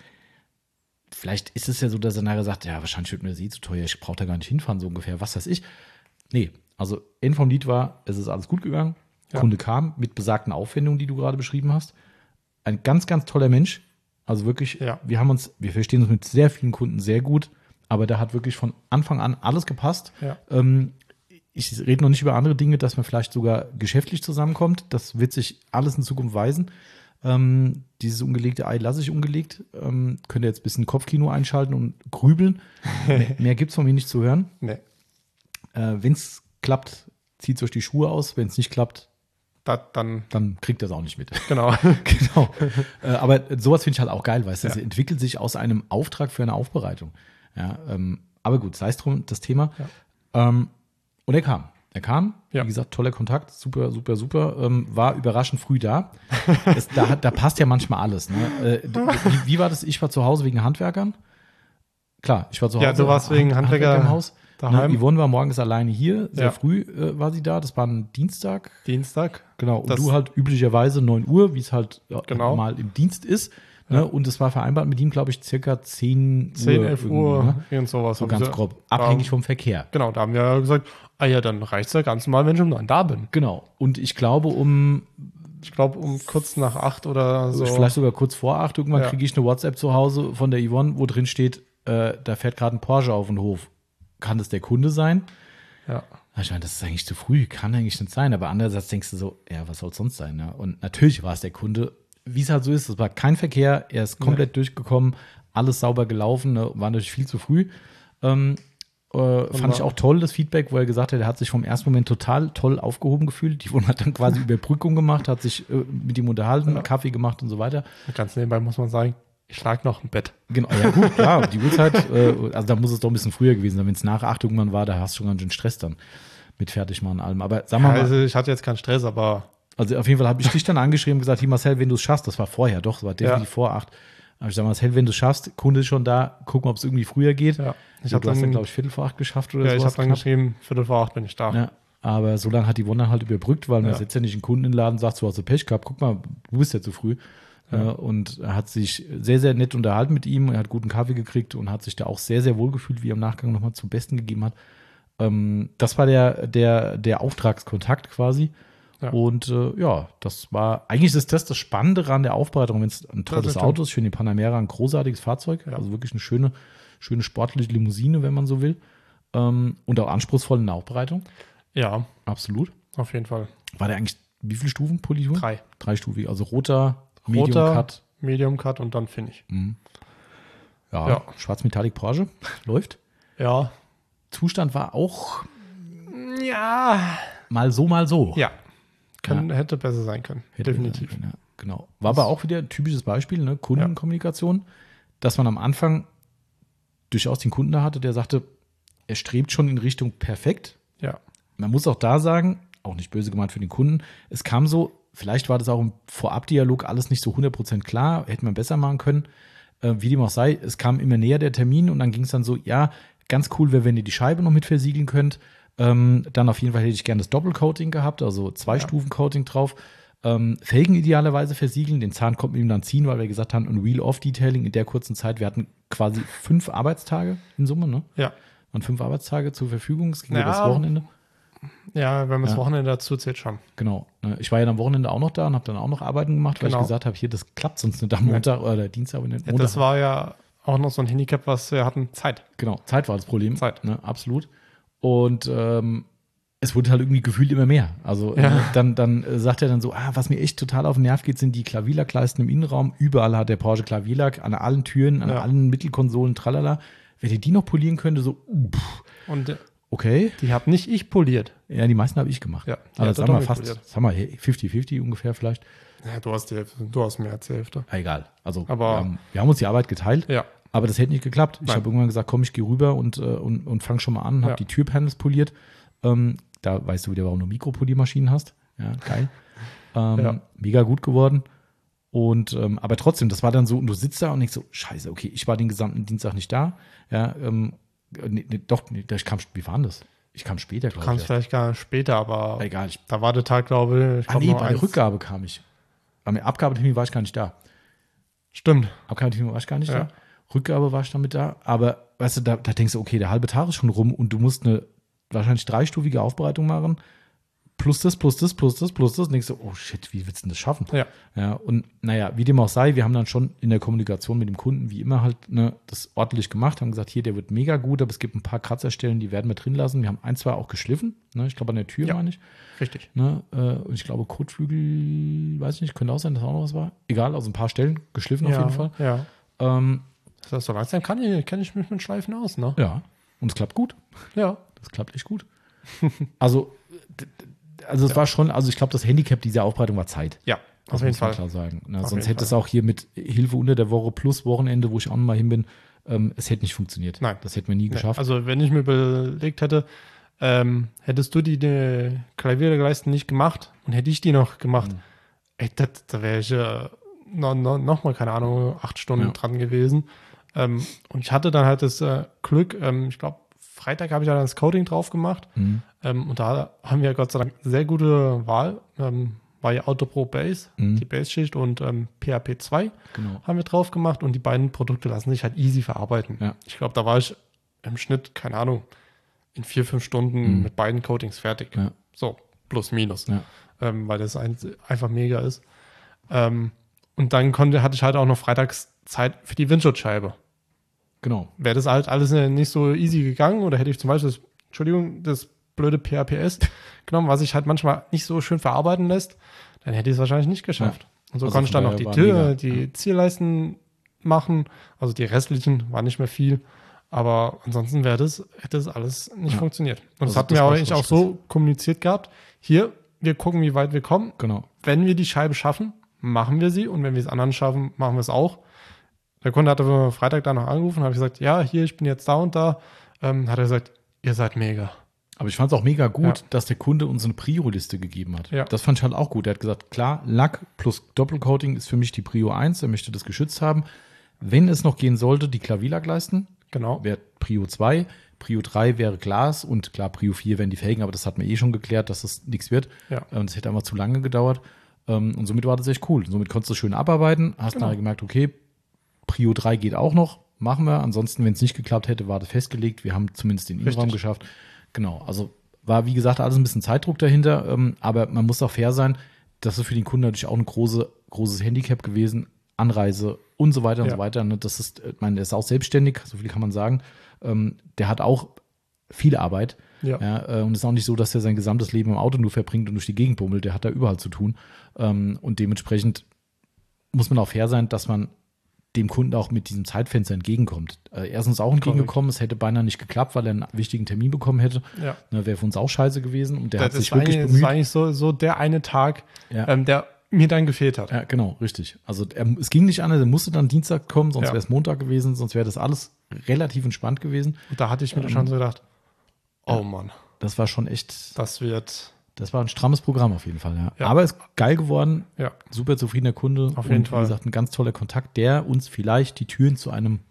vielleicht ist es ja so, dass er nachher sagt, ja, wahrscheinlich wird mir das eh zu teuer, ich brauche da gar nicht hinfahren, so ungefähr, was weiß ich. Nee, also End vom Lied war, es ist alles gut gegangen.
Ja.
Kunde kam mit besagten Aufwendungen, die du gerade beschrieben hast. Ein ganz, ganz toller Mensch. Also wirklich,
Ja.
wir haben uns, wir verstehen uns mit sehr vielen Kunden sehr gut, aber da hat wirklich von Anfang an alles gepasst.
Ja.
Ähm, ich rede noch nicht über andere Dinge, dass man vielleicht sogar geschäftlich zusammenkommt. Das wird sich alles in Zukunft weisen. Ähm, dieses ungelegte Ei lasse ich ungelegt. Ähm, könnt ihr jetzt ein bisschen Kopfkino einschalten und grübeln. mehr mehr gibt es von mir nicht zu hören.
Nee.
Äh, Wenn es klappt, zieht euch die Schuhe aus. Wenn es nicht klappt,
Da, dann,
dann kriegt ihr es auch nicht mit.
genau.
Genau. Äh, aber sowas finde ich halt auch geil, weißt du, es
Ja.
entwickelt sich aus einem Auftrag für eine Aufbereitung. Ja, ähm, aber gut, sei es drum, das Thema.
Ja.
Ähm, und er kam. Er kam,
Ja.
wie gesagt, toller Kontakt, super, super, super. Ähm, war überraschend früh da. Das, da, hat- da passt ja manchmal alles. Ne? Äh, wie, wie war das? Ich war zu Hause wegen Handwerkern. Klar, ich war zu Hause.
Ja, du warst wegen Handwerker
im Haus.
daheim.
Ne, Yvonne war morgens alleine hier. Sehr
Ja.
früh äh, war sie da. Das war ein Dienstag.
Dienstag.
Genau. Und
Das-
du halt üblicherweise neun Uhr, wie es halt ja,
Genau.
mal im Dienst ist. Ne?
Ja.
Und es war vereinbart mit ihm, glaube ich, circa zehn Uhr.
zehn, elf
irgendwie,
Uhr,
Ne?
irgend sowas.
So
haben
ganz
sie-
grob.
da-
Abhängig vom Verkehr.
Genau, da haben wir ja gesagt, ah ja, dann reicht's ja ganz normal, wenn ich um neun da bin.
Genau. Und ich glaube, um
Ich glaube, um kurz nach acht oder so.
vielleicht sogar kurz vor acht, irgendwann
Ja.
kriege ich eine WhatsApp zu Hause von der Yvonne, wo drin steht, äh, da fährt gerade ein Porsche auf den Hof. Kann das der Kunde sein?
Ja.
Ich meine, das ist eigentlich zu früh, kann eigentlich nicht sein. Aber andererseits denkst du so, ja, was soll es sonst sein? Ne? Und natürlich war es der Kunde, wie es halt so ist, es war kein Verkehr, er ist komplett durchgekommen, alles sauber gelaufen, ne? War natürlich viel zu früh. Ähm, äh, fand ich auch toll, das Feedback, wo er gesagt hat, er hat sich vom ersten Moment total toll aufgehoben gefühlt. Die Wohnung hat dann quasi Überbrückung gemacht, hat sich äh, mit ihm unterhalten,
Ja.
Kaffee gemacht und so weiter.
Ganz nebenbei muss man sagen, ich lag noch im Bett.
Genau, ja gut, klar, die Uhrzeit, äh, also da muss es doch ein bisschen früher gewesen sein. Wenn es nach acht irgendwann war, da hast du schon ganz schön Stress dann mit Fertigmachen und allem. Aber sagen wir mal,
Also ich hatte jetzt keinen Stress, aber
also auf jeden Fall habe ich dich dann angeschrieben und gesagt, hier Marcel, wenn du es schaffst, das war vorher, doch, das war definitiv
Ja.
vor acht. Aber ich sage, Marcel, wenn du es schaffst, Kunde ist schon da, gucken, ob es irgendwie früher geht.
ja. Ich
So,
habe
du hast dann,
dann,
glaube ich, Viertel vor acht geschafft oder
ja, ich
sowas.
hab dann
knapp.
geschrieben, Viertel vor acht bin ich da.
Ja, aber so lange hat die Wonder halt überbrückt, weil man
Ja.
setzt ja nicht einen Kunden in den Laden und sagt, du hast so Pech gehabt, guck mal, du bist ja zu früh.
Ja.
Äh, Und er hat sich sehr, sehr nett unterhalten mit ihm, er hat guten Kaffee gekriegt und hat sich da auch sehr, sehr wohl gefühlt, wie er im Nachgang nochmal zum Besten gegeben hat. Ähm, das war der, der, der Auftragskontakt quasi.
Ja.
Und äh, ja, das war eigentlich ist das das Spannende an der Aufbereitung, wenn es ein tolles
stimmt.
Auto ist. Ich finde den Panamera ein großartiges Fahrzeug,
Ja.
also wirklich eine schöne, schöne sportliche Limousine, wenn man so will. Ähm, und auch anspruchsvoll in der Aufbereitung.
Ja,
Absolut.
auf jeden Fall.
War der eigentlich, wie viele Stufen Politur?
Drei.
Dreistufig, also roter, Medium
Roter,
Cut.
Medium Cut und dann Finish.
Ja,
Ja.
schwarz Metallic Porsche, läuft.
Ja.
Zustand war auch
Ja.
mal so, mal so.
Ja. Kann, Hätte besser sein können.
Hätte
Definitiv.
sein können, ja, genau. War aber auch wieder ein typisches Beispiel, ne? Kundenkommunikation, dass man am Anfang durchaus den Kunden da hatte, der sagte, er strebt schon in Richtung perfekt.
Ja.
Man muss auch da sagen, auch nicht böse gemeint für den Kunden, es kam so, vielleicht war das auch im Vorabdialog alles nicht so hundert Prozent klar, hätte man besser machen können. Äh, wie dem auch sei, es kam immer näher der Termin und dann ging es dann so, ja, ganz cool wäre, wenn ihr die Scheibe noch mit versiegeln könnt. Ähm, dann auf jeden Fall hätte ich gerne das Doppelcoating gehabt, also zwei
Ja.
Stufen Coating drauf. Ähm, Felgen idealerweise versiegeln, den Zahn konnten wir ihm dann ziehen, weil wir gesagt haben, ein Wheel-Off-Detailing in der kurzen Zeit, wir hatten quasi fünf Arbeitstage in Summe, ne?
Ja.
Waren fünf Arbeitstage zur Verfügung, es ging
Ja.
über das Wochenende.
Ja, wenn man das
Ja.
Wochenende dazu zählt, schon.
Genau. Ne, Ich war ja am Wochenende auch noch da und habe dann auch noch Arbeiten gemacht, weil
Genau.
ich gesagt habe, hier, das klappt sonst nicht am Montag oder Dienstag, aber nicht
Ja,
Montag.
das war ja auch noch so ein Handicap, was wir hatten. Zeit.
Genau, Zeit war das Problem.
Zeit.
Ne, absolut. Und ähm, es wurde halt irgendwie gefühlt immer mehr. Also
Ja.
ne, dann, dann äh, sagt er dann so, ah, was mir echt total auf den Nerv geht, sind die Klavierlackleisten im Innenraum. Überall hat der Porsche Klavierlack, an allen Türen, an
Ja.
allen Mittelkonsolen, tralala. Wenn ihr die noch polieren könnte, so, uh, pff,
Und äh,
okay.
die habe nicht ich poliert.
Ja, die meisten habe ich gemacht.
Ja, die
also
hat er
sagen wir
doch
fast,
poliert.
sagen wir fünfzig fünfzig ungefähr vielleicht.
Ja, du hast die Hälfte. Du hast mehr als die Hälfte.
Ah, egal. Also
Aber-
wir, haben, wir haben uns die Arbeit geteilt.
Ja.
Aber das hätte nicht geklappt. Ich
Nein.
habe irgendwann gesagt, komm, ich gehe rüber und, äh, und, und fang schon mal an, habe
Ja.
die Türpanels poliert. Ähm, da weißt du wieder, warum du Mikropoliermaschinen hast. Ja, geil. ähm,
Ja.
Mega gut geworden. Und ähm, aber trotzdem, das war dann so, und du sitzt da und denkst so, scheiße, okay, ich war den gesamten Dienstag nicht da. Ja, ähm, nee, nee, doch, nee, ich kam, wie war denn das? Ich kam später,
Du
glaube
kamst
ich.
vielleicht gar nicht später, aber
erst. Egal, ich,
da war der Tag, glaube ich. ich
ah,
glaub,
nee,
nur
bei der
eins.
Rückgabe kam ich. Am Abgabetermin war ich gar nicht da.
Stimmt.
Abgabetermin war ich gar nicht
Ja.
da. Rückgabe war ich damit da. Aber weißt du, da, da denkst du, okay, der halbe Tag ist schon rum und du musst eine wahrscheinlich dreistufige Aufbereitung machen. Plus das, plus das, plus das, plus das. Und denkst du, oh shit, wie willst du denn das schaffen?
Ja.
Ja, und naja, wie dem auch sei, wir haben dann schon in der Kommunikation mit dem Kunden, wie immer halt, ne, das ordentlich gemacht, haben gesagt, hier, der wird mega gut, aber es gibt ein paar Kratzerstellen, die werden wir drin lassen. Wir haben ein, zwei auch geschliffen, ne, ich glaube an der Tür,
Ja.
meine ich.
Richtig.
Ne, äh, und ich glaube, Kotflügel, weiß ich nicht, könnte auch sein, dass auch noch was war. Egal, also ein paar Stellen geschliffen auf
ja,
jeden Fall.
Ja.
Ähm,
Das heißt, so langsam kann ich, kenn ich mich mit Schleifen aus, ne?
ja, und es klappt gut.
Ja.
Das klappt echt gut. also, d- d- also es war schon, also ich glaube, das Handicap dieser Aufbereitung war Zeit.
Ja,
Das
auf jeden
muss man
Fall.
klar sagen. Ne,
Auf
sonst
jeden
hätte es
Fall.
auch hier mit Hilfe unter der Woche plus Wochenende, wo ich auch noch mal hin bin, ähm, es hätte nicht funktioniert.
Nein.
Das hätten wir nie
Nee,
geschafft.
also, wenn ich mir überlegt hätte, Ähm, hättest du die, die Klavierleisten nicht gemacht und hätte ich die noch gemacht, mhm. ey, das, da wäre ich äh, noch, noch, noch mal, keine Ahnung, acht Stunden ja. dran gewesen. Ähm, und ich hatte dann halt das äh, Glück, ähm, ich glaube, Freitag habe ich dann das Coding drauf gemacht. Mhm. Ähm, und da haben wir Gott sei Dank sehr gute Wahl. Ähm, war ja Autopro Base, mhm. die Base-Schicht und ähm, P H P zwei
genau.
haben wir drauf gemacht. Und die beiden Produkte lassen sich halt easy verarbeiten.
Ja.
Ich glaube, da war ich im Schnitt, keine Ahnung, in vier, fünf Stunden mhm. mit beiden Coatings fertig.
Ja.
So, plus, minus.
Ja.
Ähm, weil das ein, einfach mega ist. Ähm, und dann konnte, hatte ich halt auch noch freitags Zeit für die Windschutzscheibe.
Genau.
Wäre das halt alles nicht so easy gegangen oder hätte ich zum Beispiel, das, Entschuldigung, das blöde P H P S genommen, was sich halt manchmal nicht so schön verarbeiten lässt, dann hätte ich es wahrscheinlich nicht geschafft. Ja. Und so also konnte ich dann noch die Tür, die ja. Zierleisten machen, also die restlichen war nicht mehr viel. Aber ansonsten wäre das, hätte das alles nicht ja. funktioniert. Und also das hatten wir auch eigentlich auch so kommuniziert gehabt. Hier, wir gucken, wie weit wir kommen.
Genau.
Wenn wir die Scheibe schaffen, machen wir sie. Und wenn wir es anderen schaffen, machen wir es auch. Der Kunde hat aber Freitag da noch angerufen, habe ich gesagt, ja, hier, ich bin jetzt da und da. Ähm, hat er gesagt, ihr seid mega.
Aber ich fand es auch mega gut, ja. dass der Kunde uns eine Prio-Liste gegeben hat.
Ja.
Das fand ich halt auch gut. Er hat gesagt, klar, Lack plus Doppelcoating ist für mich die Prio eins. Er möchte das geschützt haben. Wenn es noch gehen sollte, die Klavierlackleisten.
Genau.
Wäre Prio zwei, Prio drei wäre Glas und klar, Prio vier wären die Felgen, aber das hat mir eh schon geklärt, dass das nichts wird.
Ja.
Und das hätte einfach zu lange gedauert. Und somit war das echt cool. Somit konntest du schön abarbeiten, hast
genau.
nachher gemerkt, okay, Prio drei geht auch noch, machen wir. Ansonsten, wenn es nicht geklappt hätte, war das festgelegt. Wir haben zumindest den Innenraum
Richtig.
geschafft. Genau, also war, wie gesagt, alles ein bisschen Zeitdruck dahinter, aber man muss auch fair sein, das ist für den Kunden natürlich auch ein große, großes Handicap gewesen, Anreise und so weiter und
ja.
so weiter. Das ist, ich meine, der ist auch selbstständig, so viel kann man sagen. Ähm, der hat auch viel Arbeit.
Ja.
Ja, und es ist auch nicht so, dass er sein gesamtes Leben im Auto nur verbringt und durch die Gegend bummelt. Der hat da überall zu tun. Ähm, und dementsprechend muss man auch fair sein, dass man dem Kunden auch mit diesem Zeitfenster entgegenkommt. Äh, er ist uns auch entgegengekommen. Es hätte beinahe nicht geklappt, weil er einen wichtigen Termin bekommen hätte.
Ja.
Ne, wäre für uns auch scheiße gewesen. Und der
das
hat sich wirklich
eigentlich,
bemüht.
Das war eigentlich so, so der eine Tag,
ja.
ähm, der mir dann gefehlt hat.
Ja, genau, richtig. Also er, es ging nicht anders, er musste dann Dienstag kommen, sonst
ja.
wäre es Montag gewesen, sonst wäre das alles relativ entspannt gewesen.
Und da hatte ich mir ähm, schon so gedacht, oh ja, Mann.
Das war schon echt.
Das wird.
Das war ein strammes Programm auf jeden Fall, ja.
ja.
Aber es ist geil geworden.
Ja.
Super zufriedener Kunde.
Auf jeden
und,
Fall.
Wie gesagt, ein ganz toller Kontakt, der uns vielleicht die Türen zu einem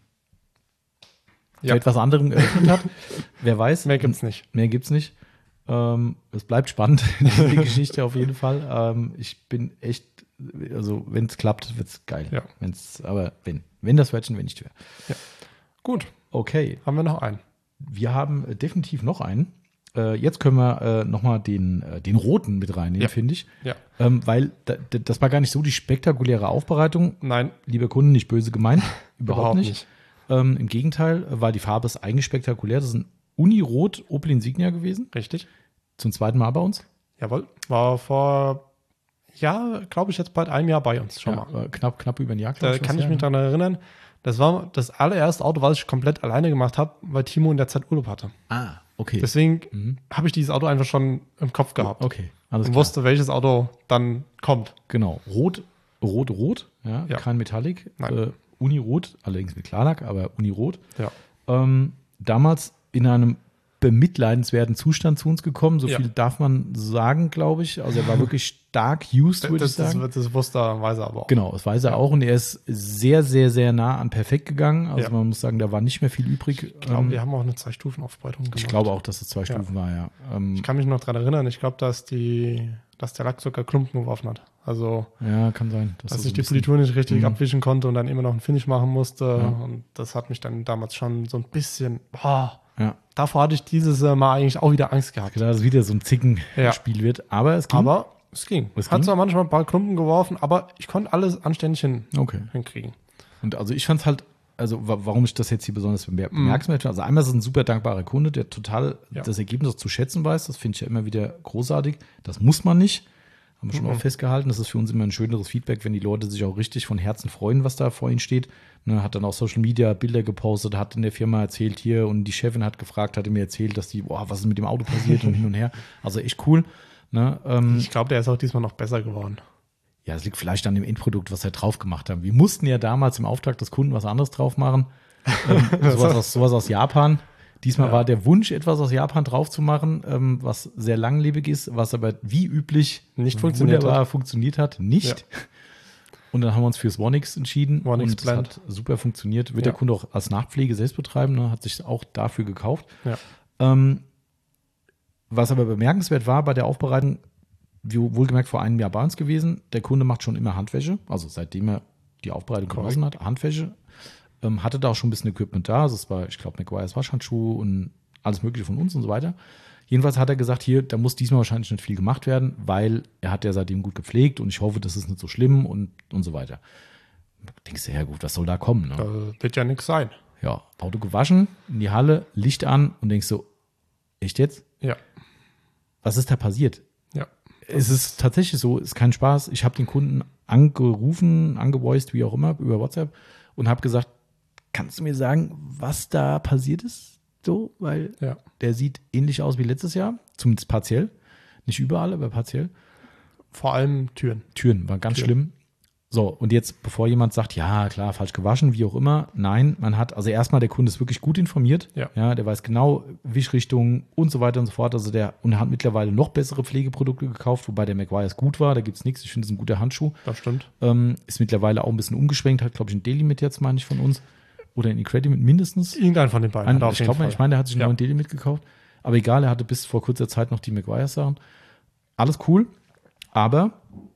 ja.
zu etwas anderem geöffnet hat. Wer weiß.
Mehr gibt's nicht.
Mehr gibt's nicht. Ähm, es bleibt spannend, die Geschichte auf jeden Fall. Ähm, ich bin echt, also wenn es klappt, wird's geil.
Ja.
Wenn's, aber wenn, wenn das Wörtchen, wenn nicht wäre.
Ja. Gut.
Okay.
Haben wir noch einen?
Wir haben äh, definitiv noch einen. Äh, jetzt können wir äh, nochmal den, äh, den roten mit reinnehmen,
ja.
finde ich.
Ja.
Ähm, weil da, das war gar nicht so die spektakuläre Aufbereitung.
Nein.
Lieber Kunde, nicht böse gemeint. Überhaupt,
Überhaupt
nicht.
nicht.
Ähm, Im Gegenteil, weil die Farbe ist eigentlich spektakulär. Das ist ein Unirot Opel Insignia gewesen.
Richtig.
Zum zweiten Mal bei uns.
Jawohl. War vor, ja, glaube ich, jetzt bald einem Jahr bei uns schon
ja,
mal.
Knapp, knapp über ein Jahr.
Da
ich,
kann ich
her,
mich
ne?
daran erinnern. Das war das allererste Auto, was ich komplett alleine gemacht habe, weil Timo in der Zeit Urlaub hatte.
Ah, okay.
Deswegen
mhm.
habe ich dieses Auto einfach schon im Kopf gehabt.
Okay, alles
und
klar.
wusste, welches Auto dann kommt.
Genau. Rot, rot, rot. Ja,
ja.
Kein Metallic.
Nein.
Äh, Unirot, allerdings mit Klarlack, aber Unirot.
Ja.
Ähm, damals in einem bemitleidenswerten Zustand zu uns gekommen. So
ja.
viel darf man sagen, glaube ich. Also er war wirklich stark used, würde ich sagen.
Das, das wusste er, weiß er aber auch.
Genau, das weiß er
ja.
auch. Und er ist sehr, sehr, sehr nah an perfekt gegangen. Also
ja.
man muss sagen, da war nicht mehr viel übrig.
Ich glaube,
ähm,
wir haben auch eine Zwei-Stufen-Aufbereitung gemacht.
Ich glaube auch, dass es zwei Stufen
ja.
war, ja. Ähm,
ich kann mich noch daran erinnern. Ich glaube, dass, die, dass der Lack sogar Klumpen geworfen hat. Also,
ja, kann sein.
Dass, dass ich die Politur nicht richtig
mhm.
abwischen konnte und dann immer noch einen Finish machen musste.
Ja.
Und das hat mich dann damals schon so ein bisschen, boah,
ja.
davor hatte ich dieses Mal eigentlich auch wieder Angst gehabt.
Dass es wieder so ein Zickenspiel ja. wird. Aber es ging.
Aber es ging.
Es
Hat
ging?
zwar manchmal ein paar Klumpen geworfen, aber ich konnte alles anständig hin,
okay.
hinkriegen.
Und also ich fand es halt, also warum ich das jetzt hier besonders bemerken möchte, also einmal ist es ein super dankbarer Kunde, der total
ja.
das Ergebnis zu schätzen weiß. Das finde ich ja immer wieder großartig. Das muss man nicht. Haben wir schon
mhm.
auch festgehalten. Das ist für uns immer ein schöneres Feedback, wenn die Leute sich auch richtig von Herzen freuen, was da vor ihnen steht. Ne, hat dann auch Social Media Bilder gepostet, hat in der Firma erzählt hier und die Chefin hat gefragt, hatte mir erzählt, dass die, boah, was ist mit dem Auto passiert und hin und her. Also echt cool. Ne, ähm,
ich glaube, der ist auch diesmal noch besser geworden.
Ja, es liegt vielleicht an dem Endprodukt, was wir drauf gemacht haben. Wir mussten ja damals im Auftrag des Kunden was anderes drauf machen. ähm, sowas, aus, sowas aus Japan. Diesmal
Ja.
war der Wunsch, etwas aus Japan drauf zu machen, ähm, was sehr langlebig ist, was aber wie üblich
Nicht funktioniert
wunderbar
hat.
funktioniert hat. Nicht.
Ja.
Und dann haben wir uns fürs One X entschieden.
One X
und es
Blend.
hat super funktioniert. Wird
Ja.
der Kunde auch als Nachpflege selbst betreiben, ne? Hat sich auch dafür gekauft.
Ja.
Ähm, was aber bemerkenswert war bei der Aufbereitung, wie wohlgemerkt vor einem Jahr bei uns gewesen, der Kunde macht schon immer Handwäsche, also seitdem er die Aufbereitung
Korrekt.
genossen hat, Handwäsche. Ähm, hatte da auch schon ein bisschen Equipment da, also es war, ich glaube, Meguiar's Waschhandschuhe und alles mögliche von uns und so weiter. Jedenfalls hat er gesagt, hier, da muss diesmal wahrscheinlich nicht viel gemacht werden, weil er hat ja seitdem gut gepflegt und ich hoffe, das ist nicht so schlimm und, und so weiter. Denkst du, ja gut, was soll da kommen? Ne?
Da wird ja nichts sein.
Ja, Auto gewaschen, in die Halle, Licht an und denkst so, echt jetzt?
Ja.
Was ist da passiert?
Ja.
Es ist tatsächlich so, ist kein Spaß. Ich habe den Kunden angerufen, angevoiced, wie auch immer, über WhatsApp und habe gesagt, kannst du mir sagen, was da passiert ist? So, weil
Ja.
der sieht ähnlich aus wie letztes Jahr, zumindest partiell. Nicht überall, aber partiell.
Vor allem Türen.
Türen war ganz
Türen.
schlimm. So, und jetzt, bevor jemand sagt, ja, klar, falsch gewaschen, wie auch immer, nein, man hat, also erstmal, der Kunde ist wirklich gut informiert.
Ja.
Ja, der weiß genau Wischrichtungen und so weiter und so fort. Also der, und er hat mittlerweile noch bessere Pflegeprodukte gekauft, wobei der Meguiar's gut war, da gibt es nichts. Ich finde, es ist ein guter Handschuh.
Das stimmt.
Ähm, ist mittlerweile auch ein bisschen umgeschwenkt, hat, glaube ich, ein Delimit jetzt, meine ich, von uns. Oder ein Incredimit mindestens.
Irgendein von den beiden.
Ein,
hat er auf
ich
jeden
glaube,
Fall.
ich meine, der hat sich einen
Ja.
neuen Delimit gekauft. Aber egal, er hatte bis vor kurzer Zeit noch die Meguiar's Sachen. Alles cool, aber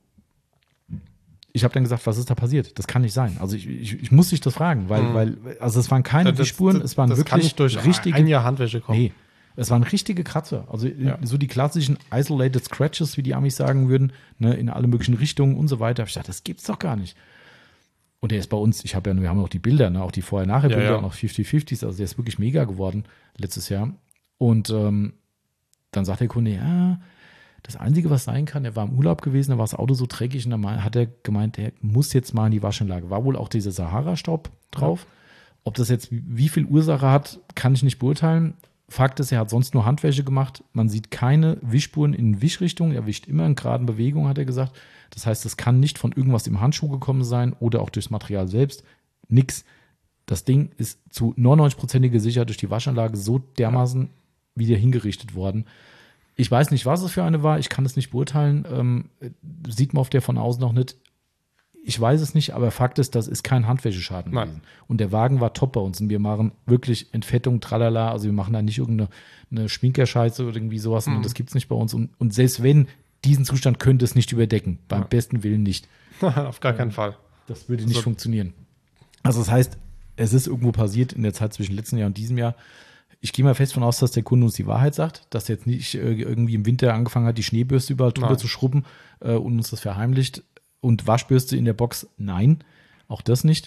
ich habe dann gesagt, was ist da passiert? Das kann nicht sein. Also ich, ich, ich muss dich das fragen, weil,
Mhm.
weil also es waren keine
Das-
Wischspuren,
das-
es waren
das
wirklich
kann nicht durch
richtige,
ein Jahr Handwäsche kommen.
nee, es waren richtige Kratzer. Also
Ja.
so die klassischen isolated scratches, wie die Amis sagen würden, ne, in alle möglichen Richtungen und so weiter. Hab ich dachte, das gibt's doch gar nicht. Und der ist bei uns, ich habe ja, wir haben auch die Bilder, ne, auch die Vorher-Nachher-Bilder,
Ja, ja.
und auch fünfzig fünfzig, also der ist wirklich mega geworden letztes Jahr. Und ähm, dann sagt der Kunde, ja, das Einzige, was sein kann, er war im Urlaub gewesen, da war das Auto so dreckig und dann hat er gemeint, er muss jetzt mal in die Waschanlage. War wohl auch dieser Sahara-Staub drauf. Ob das jetzt wie viel Ursache hat, kann ich nicht beurteilen. Fakt ist, er hat sonst nur Handwäsche gemacht. Man sieht keine Wischspuren in Wischrichtung. Er wischt immer in geraden Bewegungen, hat er gesagt. Das heißt, es kann nicht von irgendwas im Handschuh gekommen sein oder auch durchs Material selbst. Nix. Das Ding ist zu neunundneunzig Prozent gesichert durch die Waschanlage so dermaßen wieder hingerichtet worden. Ich weiß nicht, was es für eine war. Ich kann es nicht beurteilen. Ähm, sieht man auf der von außen noch nicht. Ich weiß es nicht, aber Fakt ist, das ist kein Handwäscheschaden
Nein.
gewesen. Und der Wagen war top bei uns. Und wir machen wirklich Entfettung, tralala. Also wir machen da nicht irgendeine eine Schminkerscheiße oder irgendwie sowas.
Mhm.
Und das gibt es nicht bei uns. Und, und selbst wenn, diesen Zustand könnte es nicht überdecken. Beim
Ja.
besten Willen nicht.
Auf gar keinen Fall.
Das würde nicht
Also-
funktionieren. Also das heißt, es ist irgendwo passiert in der Zeit zwischen letztem Jahr und diesem Jahr. Ich gehe mal fest von aus, dass der Kunde uns die Wahrheit sagt, dass er jetzt nicht äh, irgendwie im Winter angefangen hat, die Schneebürste überall drüber
Nein.
zu schrubben äh, und uns das verheimlicht. Und Waschbürste in der Box, nein, auch das nicht.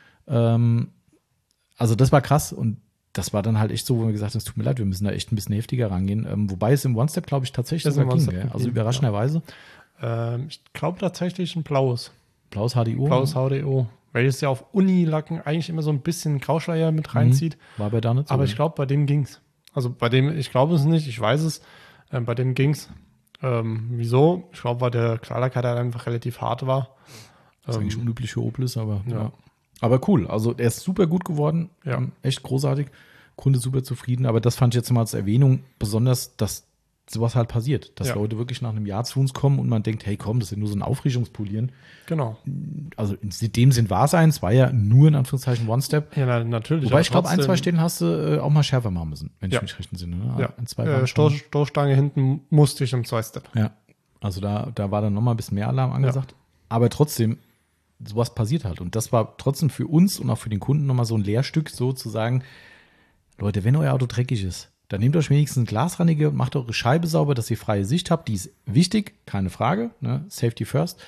Ähm, also das war krass und das war dann halt echt so, wo wir gesagt haben, es tut mir leid, wir müssen da echt ein bisschen heftiger rangehen. Ähm, wobei es im One-Step, glaube ich, tatsächlich
Das
sogar
im
ging.
One-Step
Gell? Also
ging,
überraschenderweise.
Ähm, ich glaube tatsächlich ein blaues.
Blaues H D O.
Blaues H D O. Welches ja auf Unilacken eigentlich immer so ein bisschen Grauschleier mit
Mhm.
reinzieht.
War bei da nicht so.
Aber ich glaube, bei dem ging's. Also bei dem, ich glaube es nicht, ich weiß es. Ähm, bei dem ging's. Ähm, wieso? Ich glaube, weil der Klarlackheit einfach relativ hart war.
Das ist eigentlich
Ähm,
unüblich für Opel, aber ja.
ja.
Aber cool, also er ist super gut geworden,
Ja.
ähm, echt großartig, Kunde super zufrieden, aber das fand ich jetzt mal als Erwähnung besonders, dass sowas halt passiert, dass
Ja.
Leute wirklich nach einem Jahr zu uns kommen und man denkt, hey komm, das ist ja nur so ein Auffrischungspolieren.
Genau.
Also in dem Sinn war es eins, war ja nur in Anführungszeichen One-Step.
Ja, na, natürlich.
Wobei
aber
ich glaube, ein,
trotzdem-
zwei Stellen hast du äh, auch mal schärfer machen müssen, wenn
Ja.
ich mich recht entsinne. Ne?
Ja,
Ein, zwei
äh,
waren
Stoß,
schon-
Stoßstange hinten musste ich im Zwei-Step.
Ja, also da, da war dann nochmal ein bisschen mehr Alarm angesagt. Aber trotzdem, sowas passiert halt. Und das war trotzdem für uns und auch für den Kunden nochmal so ein Lehrstück, so zu sagen, Leute, wenn euer Auto dreckig ist, dann nehmt euch wenigstens ein Glasreiniger und macht eure Scheibe sauber, dass ihr freie Sicht habt. Die ist wichtig, keine Frage. Ne? Safety first.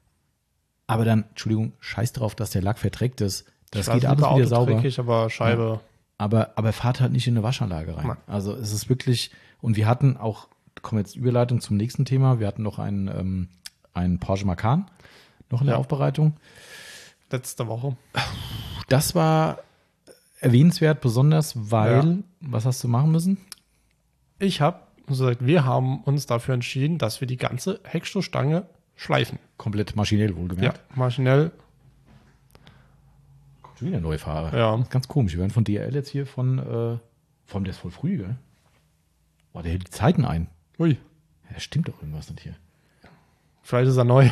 Aber dann, Entschuldigung, scheiß drauf, dass der Lack verdreckt ist. Das
Ich
geht
weiß,
alles
super
wieder sauber.
autodreckig, aber Scheibe.
Aber, aber fahrt halt nicht in eine Waschanlage rein.
Nein.
Also es ist wirklich, und wir hatten auch, kommen jetzt Überleitung zum nächsten Thema, wir hatten noch einen, ähm, einen Porsche Macan noch in der
Ja.
Aufbereitung.
Letzte Woche.
Das war erwähnenswert, besonders weil,
Ja.
was hast du machen müssen?
Ich habe gesagt, wir haben uns dafür entschieden, dass wir die ganze Heckstoßstange schleifen.
Komplett maschinell
Ja,
wohlgemerkt.
maschinell.
Schon wieder neue Fahrer.
Ja.
Das ist ganz komisch. Wir werden von D H L jetzt hier von, äh, Vor allem, der ist voll früh, gell? Boah, der hält die Zeiten ein.
Ui.
Ja, stimmt doch irgendwas nicht hier.
Vielleicht ist er neu.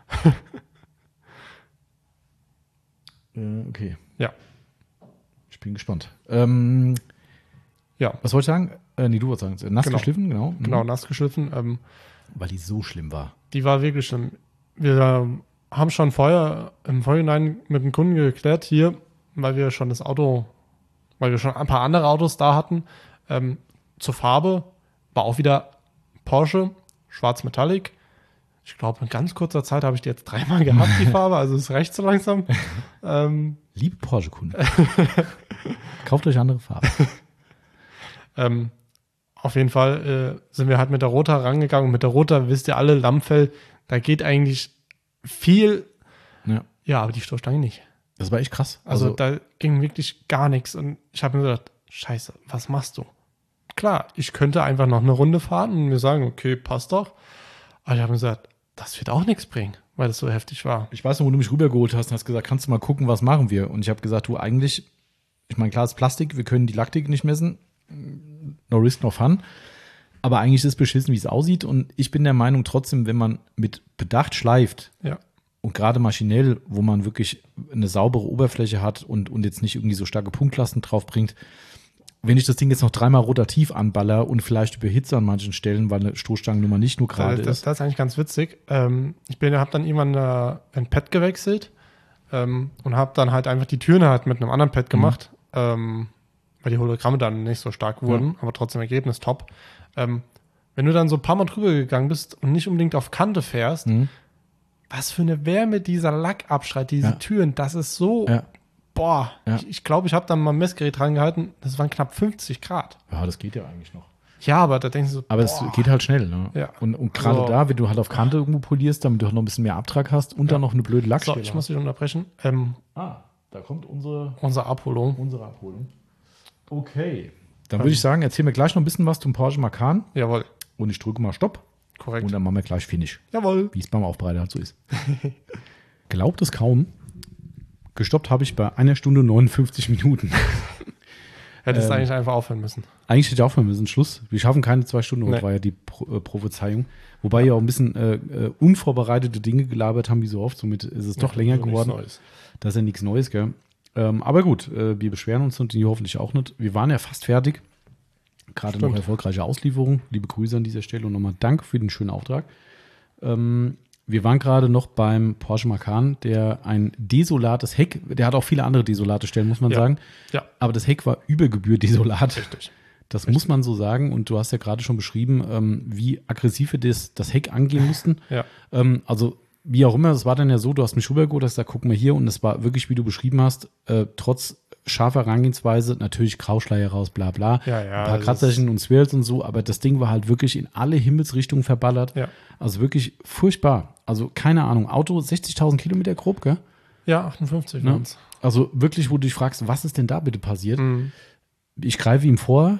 äh, okay.
Ja.
Ich bin gespannt. Ähm,
Ja.
was wollte ich sagen? Äh, nee, du wolltest sagen. Nass
Genau.
geschliffen, genau. Mhm.
Genau, nass geschliffen. Ähm,
Weil die so schlimm war.
die war wirklich schlimm. Wir haben schon vorher im Vorhinein mit dem Kunden geklärt hier, weil wir schon das Auto, weil wir schon ein paar andere Autos da hatten. Ähm, zur Farbe war auch wieder Porsche, schwarz Metallic. Ich glaube, in ganz kurzer Zeit habe ich die jetzt dreimal gehabt, die Farbe, also ist recht so langsam. ähm,
Liebe Porsche-Kunden, kauft euch andere Farben.
ähm, auf jeden Fall äh, sind wir halt mit der Rota rangegangen. Und mit der Rota, wisst ihr alle, Lammfell, da geht eigentlich viel.
Ja.
Ja, aber die Stoßstange nicht.
Das war echt krass.
Also,
Also,
da ging wirklich gar nichts. Und ich habe mir gedacht, scheiße, was machst du? Klar, ich könnte einfach noch eine Runde fahren und mir sagen, okay, passt doch. Aber ich habe mir gesagt, das wird auch nichts bringen, weil das so heftig war.
ich weiß noch, wo du mich rübergeholt hast und hast gesagt, kannst du mal gucken, was machen wir? Und ich habe gesagt, du eigentlich, ich meine, klar ist Plastik, wir können die Laktik nicht messen. No risk, no fun. Aber eigentlich ist es beschissen, wie es aussieht. Und ich bin der Meinung trotzdem, wenn man mit Bedacht schleift
Ja.
und gerade maschinell, wo man wirklich eine saubere Oberfläche hat und, und jetzt nicht irgendwie so starke Punktlasten drauf bringt, wenn ich das Ding jetzt noch dreimal rotativ anballer und vielleicht überhitze an manchen Stellen, weil eine Stoßstangennummer nicht nur gerade
Das, das,
ist.
das ist eigentlich ganz witzig. Ähm, ich bin, habe dann irgendwann äh, ein Pad gewechselt ähm, und habe dann halt einfach die Türen halt mit einem anderen Pad gemacht, ähm, weil die Hologramme dann nicht so stark wurden, aber trotzdem Ergebnis top. Ähm, wenn du dann so ein paar Mal drüber gegangen bist und nicht unbedingt auf Kante fährst,
Mhm.
was für eine Wärme dieser Lack abschreit, diese
Ja.
Türen, das ist so,
Ja.
boah,
Ja.
ich, ich glaube, ich habe dann mal ein Messgerät dran gehalten, das waren knapp fünfzig Grad.
Ja, das geht ja eigentlich noch.
Ja, aber da denkst du so,
Aber es
boah,
geht halt schnell. Ne?
Ja.
Und, und gerade
So.
da, wenn du halt auf Kante irgendwo polierst, damit du halt noch ein bisschen mehr Abtrag hast und dann noch eine blöde
so,
Lackstelle
ich muss
hast.
dich unterbrechen. Ähm,
Ah, da kommt unsere,
unsere Abholung.
unsere Abholung. Okay. Dann würde ich sagen, erzähl mir gleich noch ein bisschen was zum Porsche Macan
Jawohl,
und ich drücke mal Stopp
korrekt.
und dann machen wir gleich Finish,
Jawohl.
wie es beim Aufbereiter halt so ist. Glaubt es kaum, gestoppt habe ich bei einer Stunde neunundfünfzig Minuten.
Hättest
Ähm,
eigentlich einfach aufhören müssen.
Eigentlich hätte ich aufhören müssen, Schluss. Wir schaffen keine zwei Stunden,
Nee.
das war ja die Pro äh, Prophezeiung. Wobei ja auch ein bisschen äh, äh, unvorbereitete Dinge gelabert haben, wie so oft. Somit ist es doch länger
Also nichts
geworden.
Neues.
Das ist ja nichts Neues, gell? Ähm, aber gut, äh, wir beschweren uns und die hoffentlich auch nicht. Wir waren ja fast fertig. Gerade noch
Stimmt.
erfolgreiche Auslieferung. Liebe Grüße an dieser Stelle und nochmal Dank für den schönen Auftrag. Ähm, wir waren gerade noch beim Porsche Macan, der ein desolates Heck, der hat auch viele andere desolate Stellen, muss man
Ja.
sagen.
Ja,
Aber das Heck war über Gebühr desolat.
richtig.
Das muss man so sagen. Und du hast ja gerade schon beschrieben, ähm, wie aggressiv wir das, das Heck angehen mussten.
Ja,
Ähm, also, wie auch immer, es war dann ja so, du hast mich rübergeholt, hast gesagt, guck mal hier. Und es war wirklich, wie du beschrieben hast, äh, trotz scharfer Herangehensweise, natürlich Grauschleier raus, bla bla.
Ja, ja,
Ein paar
das
Kratzerchen und Swirls und so. Aber das Ding war halt wirklich in alle Himmelsrichtungen verballert.
ja.
Also wirklich furchtbar. Also, keine Ahnung, Auto sechzigtausend Kilometer grob, gell?
Ja, achtundfünfzig
Ne?
waren's.
Also wirklich, wo du dich fragst, was ist denn da bitte passiert?
Mhm.
Ich greife ihm vor,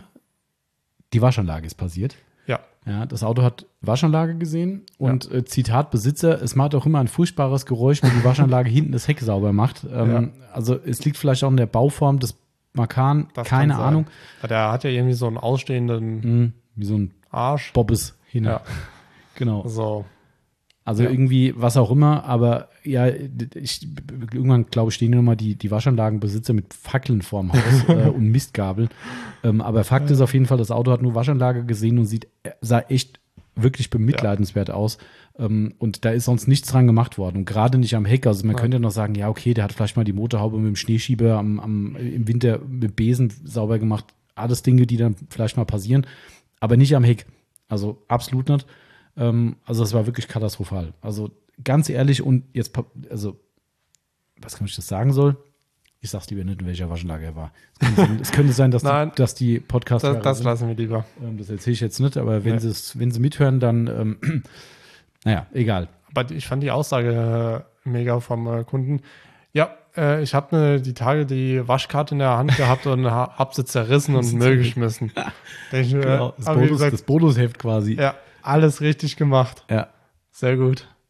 die Waschanlage ist passiert.
Ja,
Ja, das Auto hat Waschanlage gesehen und äh, Zitat Besitzer, es macht auch immer ein furchtbares Geräusch, wenn die Waschanlage hinten das Heck sauber macht. Ähm, Also es liegt vielleicht auch in der Bauform des Macan,
das
keine
kann sein.
Ahnung.
Weil der hat ja irgendwie so einen ausstehenden
Hm, wie so ein
Arsch.
Bobbes hin.
Ja.
Genau.
So,
Also
Ja.
irgendwie was auch immer, aber ja, ich, irgendwann glaube ich stehen nur mal die, die Waschanlagenbesitzer mit Fackeln vorm Haus äh, und Mistgabeln. Ähm, aber Fakt ist auf jeden Fall, das Auto hat nur Waschanlage gesehen und sieht, sah echt wirklich bemitleidenswert aus. Ähm, und da ist sonst nichts dran gemacht worden. Und gerade nicht am Heck. Also man
Nein.
könnte ja noch sagen, ja, okay, der hat vielleicht mal die Motorhaube mit dem Schneeschieber am, am, im Winter mit Besen sauber gemacht. Alles Dinge, die dann vielleicht mal passieren. Aber nicht am Heck. Also absolut nicht. Ähm, also das war wirklich katastrophal. Also ganz ehrlich und jetzt, pa- also was kann ich das sagen soll? Ich sag's lieber nicht, in welcher Waschanlage er war. Es könnte sein, es könnte sein dass,
Nein.
die, dass die Podcasts
das, das lassen wir lieber.
ähm, das erzähle ich jetzt nicht, aber wenn,
Nee.
sie es, wenn sie mithören, dann ähm, naja, egal.
Aber ich fand die Aussage äh, mega vom äh, Kunden. Ja, äh, ich habe ne, die Tage die Waschkarte in der Hand gehabt und ha, hab sie zerrissen und in den Müll geschmissen. Denk ich, mir,
Genau, das,
hab ich
Bonus,
gesagt,
das Bonusheft quasi.
ja, alles richtig gemacht.
Ja.
Sehr gut.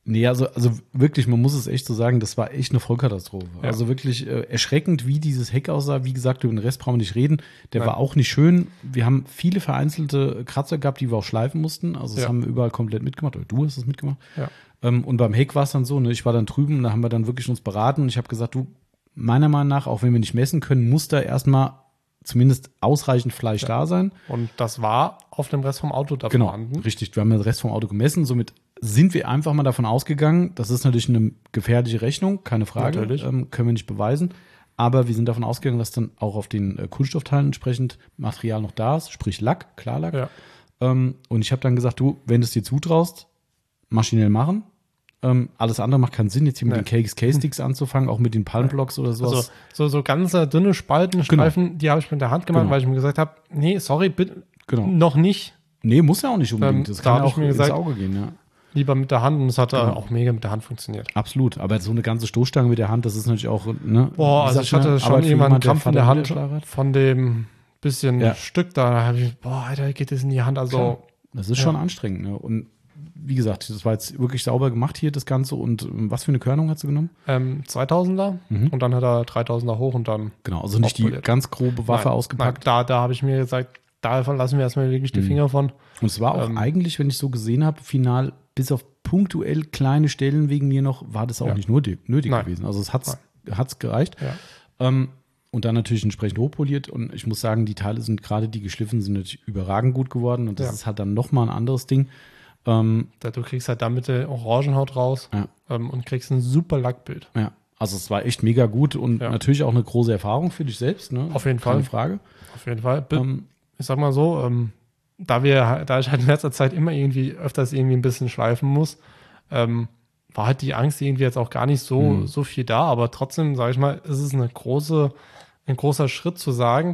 Nee, also, also wirklich, man muss es echt so sagen, das war echt eine Vollkatastrophe.
Ja.
Also wirklich äh, erschreckend, wie dieses Heck aussah. Wie gesagt, über den Rest brauchen wir nicht reden. Der
Nein.
war auch nicht schön. Wir haben viele vereinzelte Kratzer gehabt, die wir auch schleifen mussten. Also das
Ja.
haben wir überall komplett mitgemacht. Oder du hast das mitgemacht.
Ja.
Ähm, und beim Heck war es dann so, ne, ich war dann drüben und da haben wir dann wirklich uns beraten. Und ich habe gesagt, du, meiner Meinung nach, auch wenn wir nicht messen können, muss da erstmal zumindest ausreichend Fleisch
Ja.
da sein.
Und das war auf dem Rest vom Auto da
Genau,
vorhanden.
richtig. Wir haben den Rest vom Auto gemessen. Somit sind wir einfach mal davon ausgegangen, das ist natürlich eine gefährliche Rechnung, keine Frage.
Natürlich.
Ähm, können wir nicht beweisen. Aber wir sind davon ausgegangen, dass dann auch auf den äh, Kunststoffteilen entsprechend Material noch da ist, sprich Lack, Klarlack.
Ja.
Ähm, und ich habe dann gesagt, du, wenn du es dir zutraust, maschinell machen. Ähm, alles andere macht keinen Sinn, jetzt hier mit
Nee.
den K X-Sticks anzufangen, auch mit den Palmblocks oder sowas.
Also so, so ganz äh, dünne Spalten, Streifen, die habe ich mit der Hand gemacht,
Genau.
weil ich mir gesagt habe, nee, sorry, bitte,
Genau.
noch nicht.
Nee, muss ja auch nicht unbedingt.
Ähm,
das
da
kann
hab
ja
ich
auch
mir
ins
gesagt-
Auge gehen, ja.
Lieber mit der Hand und es hat äh,
Genau.
auch mega mit der Hand funktioniert.
Absolut, aber so eine ganze Stoßstange mit der Hand, das ist natürlich auch, ne?
Boah,
wie
also
sagt
ich hatte
man,
schon
Arbeit für
irgendwann einen
jemand, der
Krampf in der Hand
Vaterniederschlag hat.
von dem bisschen
Ja.
Stück da. Da habe ich, boah, Alter, geht das in die Hand. Also,
Klar. Das ist
Ja.
schon anstrengend, ne? Und wie gesagt, das war jetzt wirklich sauber gemacht hier, das Ganze. Und ähm, was für eine Körnung hast du genommen?
ähm, zweitausender
Mhm.
und dann hat er dreitausender hoch und dann.
Genau, also nicht die
Aufpoliert.
ganz grobe Waffe
Nein,
ausgepackt.
Nein, da da habe ich mir gesagt, davon lassen wir erstmal wirklich die
Mhm.
Finger von.
Und es war auch
Ähm,
eigentlich, wenn ich so gesehen habe, final, bis auf punktuell kleine Stellen wegen mir noch, war das auch
Ja.
nicht nötig, nötig
Nein.
gewesen. Also es hat's, hat's gereicht.
Ja.
Ähm, und dann natürlich entsprechend hochpoliert. Und ich muss sagen, die Teile sind gerade, die geschliffen sind, natürlich überragend gut geworden. Und das
Ja.
ist halt dann nochmal ein anderes Ding. Ähm,
Da, du kriegst halt damit die Orangenhaut raus
Ja.
ähm, und kriegst ein super Lackbild.
ja, also es war echt mega gut und
Ja.
natürlich auch eine große Erfahrung für dich selbst. Ne?
Auf jeden
Keine
Fall.
Frage.
Auf jeden Fall. Bi-
Ähm,
Ich sag mal so, ähm, da wir, da ich halt in letzter Zeit immer irgendwie öfters irgendwie ein bisschen schleifen muss, ähm, war halt die Angst irgendwie jetzt auch gar nicht so,
Mhm.
so viel da, aber trotzdem, sage ich mal, ist es eine große, ein großer Schritt zu sagen,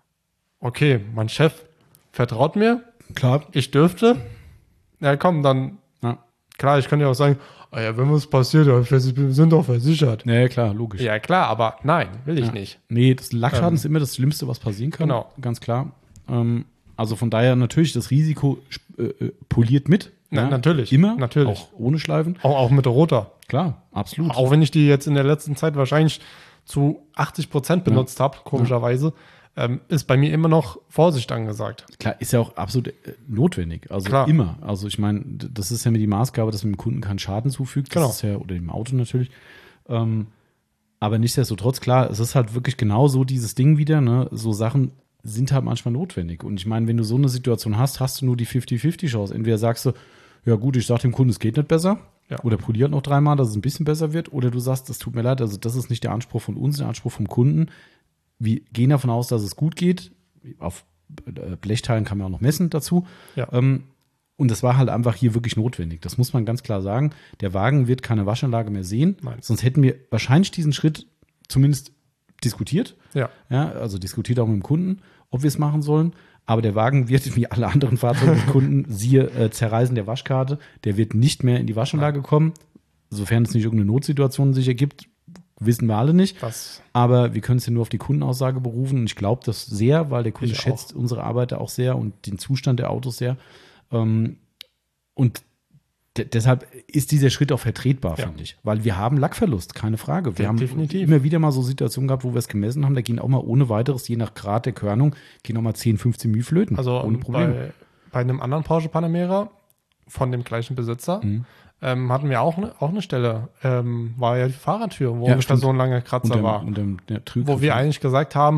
okay, mein Chef vertraut mir,
klar.
ich dürfte, ja komm, dann,
Ja.
klar, ich könnte ja auch sagen, ah ja, wenn was passiert, ja, wir sind doch versichert.
Ja, klar, logisch.
Ja klar, aber nein, will ich
Ja.
nicht.
Nee, das Lackschaden
Ähm,
ist immer das Schlimmste, was passieren kann.
Genau.
Ganz klar. Ähm, also von daher natürlich, das Risiko äh, äh, poliert mit.
Na, natürlich,
Immer.
natürlich.
Auch ohne Schleifen.
Auch, auch mit der Roter.
Klar, absolut.
Auch wenn ich die jetzt in der letzten Zeit wahrscheinlich zu achtzig Prozent benutzt habe, komischerweise, ähm, ist bei mir immer noch Vorsicht angesagt.
Klar, ist ja auch absolut äh, notwendig. Also
Klar.
immer. Also ich meine, d- das ist ja mir die Maßgabe, dass man dem Kunden keinen Schaden zufügt. Das
Genau.
ist ja, oder dem Auto natürlich. Ähm, aber nichtsdestotrotz, klar, es ist halt wirklich genau so dieses Ding wieder, ne? So Sachen sind halt manchmal notwendig. Und ich meine, wenn du so eine Situation hast, hast du nur die fünfzig fünfzig Chance. Entweder sagst du, ja gut, ich sag dem Kunden, es geht nicht besser.
Ja.
Oder poliert noch dreimal, dass es ein bisschen besser wird. Oder du sagst, das tut mir leid, also das ist nicht der Anspruch von uns, der Anspruch vom Kunden. Wir gehen davon aus, dass es gut geht. Auf äh, Blechteilen kann man auch noch messen dazu.
Ja.
Ähm, und das war halt einfach hier wirklich notwendig. Das muss man ganz klar sagen. Der Wagen wird keine Waschanlage mehr sehen.
Nein.
Sonst hätten wir wahrscheinlich diesen Schritt zumindest diskutiert.
Ja.
Ja, also diskutiert auch mit dem Kunden, ob wir es machen sollen. Aber der Wagen wird, wie alle anderen Fahrzeuge des Kunden, siehe äh, Zerreißen der Waschkarte, der wird nicht mehr in die Waschanlage kommen. Sofern es nicht irgendeine Notsituation sich ergibt, wissen wir alle nicht.
Das,
Aber wir können es ja nur auf die Kundenaussage berufen. Und ich glaube das sehr, weil der Kunde
Ich auch.
schätzt unsere Arbeit auch sehr und den Zustand der Autos sehr. Ähm, und de- deshalb ist dieser Schritt auch vertretbar,
Ja.
finde ich. Weil wir haben Lackverlust, keine Frage. Wir
Ja,
haben
definitiv.
immer wieder mal so Situationen gehabt, wo wir es gemessen haben. Da gehen auch mal ohne weiteres, je nach Grad der Körnung, gehen auch mal zehn, fünfzehn Mühe flöten.
also
ohne Probleme.
bei, bei einem anderen Porsche Panamera von dem gleichen Besitzer
Mhm.
ähm, hatten wir auch, ne, auch eine Stelle, ähm, war ja die Fahrertür, wo
Ja,
ungefähr
stimmt.
so ein langer Kratzer
Unter,
war.
unter dem- der Trügriff.
Wo wir eigentlich gesagt haben,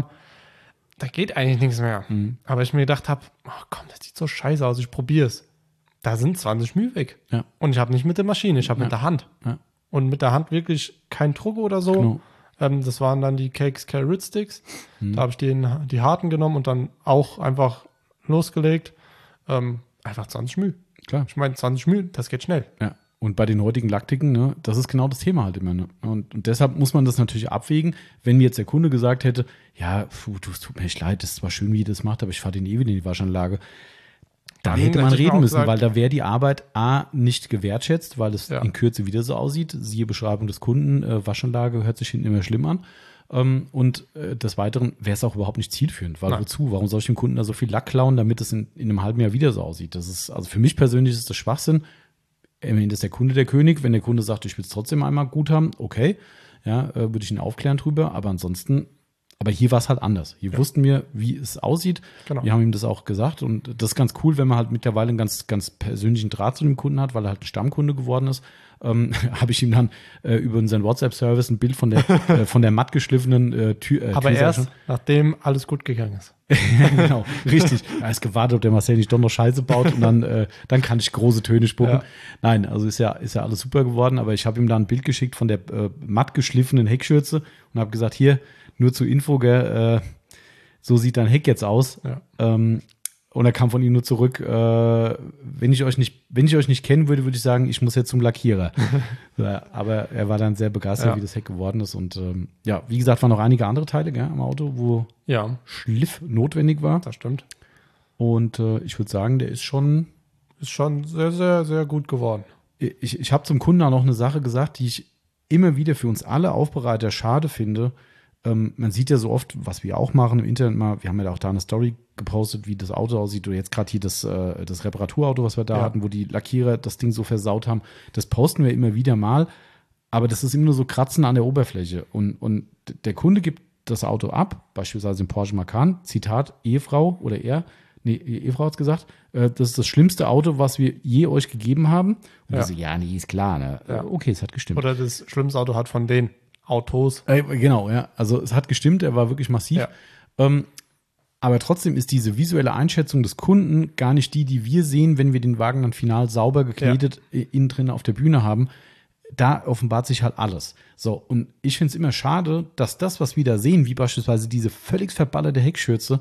da geht eigentlich nichts mehr.
Mhm.
Aber ich mir gedacht habe, oh, komm, das sieht so scheiße aus, ich probier's. Da sind zwanzig Mühe weg.
Ja.
Und ich habe nicht mit der Maschine, ich habe
Ja.
mit der Hand.
Ja.
Und mit der Hand wirklich kein Druck oder so.
Genau.
Ähm, das waren dann die K X K Rid Sticks.
Mhm.
Da habe ich den, die harten genommen und dann auch einfach losgelegt. Ähm, einfach zwanzig Mühe.
Klar.
Ich meine, zwanzig Mühe, das geht schnell.
Ja, und bei den heutigen Laktiken, ne, das ist genau das Thema halt immer. Ne? Und, und deshalb muss man das natürlich abwägen. Wenn mir jetzt der Kunde gesagt hätte, ja, puh, du, es tut mir echt leid, das ist zwar schön, wie ihr das macht, aber ich fahre den eh wieder in die Waschanlage. Dann
Dann
hätte man
hätte ich mir
reden
auch
müssen,
gesagt-
weil da wäre die Arbeit A nicht gewertschätzt, weil es
Ja.
in Kürze wieder so aussieht. Siehe Beschreibung des Kunden, äh, Waschanlage hört sich hinten immer schlimm an. Ähm, und äh, des Weiteren wäre es auch überhaupt nicht zielführend. Weil
Nein.
wozu? Warum soll ich dem Kunden da so viel Lack klauen, damit es in, in einem halben Jahr wieder so aussieht? Das ist, also für mich persönlich ist das Schwachsinn. am Ende ist der Kunde der König. Wenn der Kunde sagt, ich will es trotzdem einmal gut haben, okay, ja, äh, würde ich ihn aufklären drüber. Aber ansonsten, aber hier war es halt anders. Hier ja. wussten wir, wie es aussieht. Genau. Wir haben ihm das auch gesagt. Und das ist ganz cool, wenn man halt mittlerweile einen ganz, ganz persönlichen Draht zu dem Kunden hat, weil er halt ein Stammkunde geworden ist. Ähm, habe ich ihm dann äh, über unseren WhatsApp-Service ein Bild von der, äh, von der matt geschliffenen äh, Tür. Äh,
Aber erst, nachdem alles gut gegangen ist.
Ja, genau, richtig. Er ist gewartet, ob der Marcel nicht doch noch Scheiße baut und dann, äh, dann kann ich große Töne spucken. Ja. Nein, also ist ja, ist ja alles super geworden, aber ich habe ihm da ein Bild geschickt von der äh, matt geschliffenen Heckschürze und habe gesagt, hier, nur zur Info, gell, äh, so sieht dein Heck jetzt aus. Ja. Ähm, Und er kam von ihm nur zurück, äh, wenn ich euch nicht, wenn ich euch nicht kennen würde, würde ich sagen, ich muss jetzt zum Lackierer. Ja, aber er war dann sehr begeistert, ja. wie das Heck geworden ist. Und ähm, ja, wie gesagt, waren noch einige andere Teile gell, am Auto, wo
ja.
Schliff notwendig war.
Das stimmt.
Und äh, ich würde sagen, der ist schon
ist schon sehr, sehr, sehr gut geworden.
Ich, ich habe zum Kunden auch noch eine Sache gesagt, die ich immer wieder für uns alle Aufbereiter schade finde. Ähm, man sieht ja so oft, was wir auch machen im Internet mal, wir haben ja auch da eine Story gepostet, wie das Auto aussieht, oder jetzt gerade hier das, äh, das Reparaturauto, was wir da ja. hatten, wo die Lackierer das Ding so versaut haben, das posten wir immer wieder mal, aber das ist immer nur so Kratzen an der Oberfläche und, und der Kunde gibt das Auto ab, beispielsweise im Porsche Macan, Zitat, Ehefrau oder er, nee, Ehefrau hat es gesagt, äh, das ist das schlimmste Auto, was wir je euch gegeben haben. Und ja, so, ja nee, ist klar, ne?
Ja.
Okay, es hat gestimmt.
Oder das schlimmste Auto hat von den Autos.
Äh, genau, ja, also es hat gestimmt, er war wirklich massiv. Ja. Ähm, aber trotzdem ist diese visuelle Einschätzung des Kunden gar nicht die, die wir sehen, wenn wir den Wagen dann final sauber geknetet ja. innen drin auf der Bühne haben. Da offenbart sich halt alles. So, und ich finde es immer schade, dass das, was wir da sehen, wie beispielsweise diese völlig verballerte Heckschürze,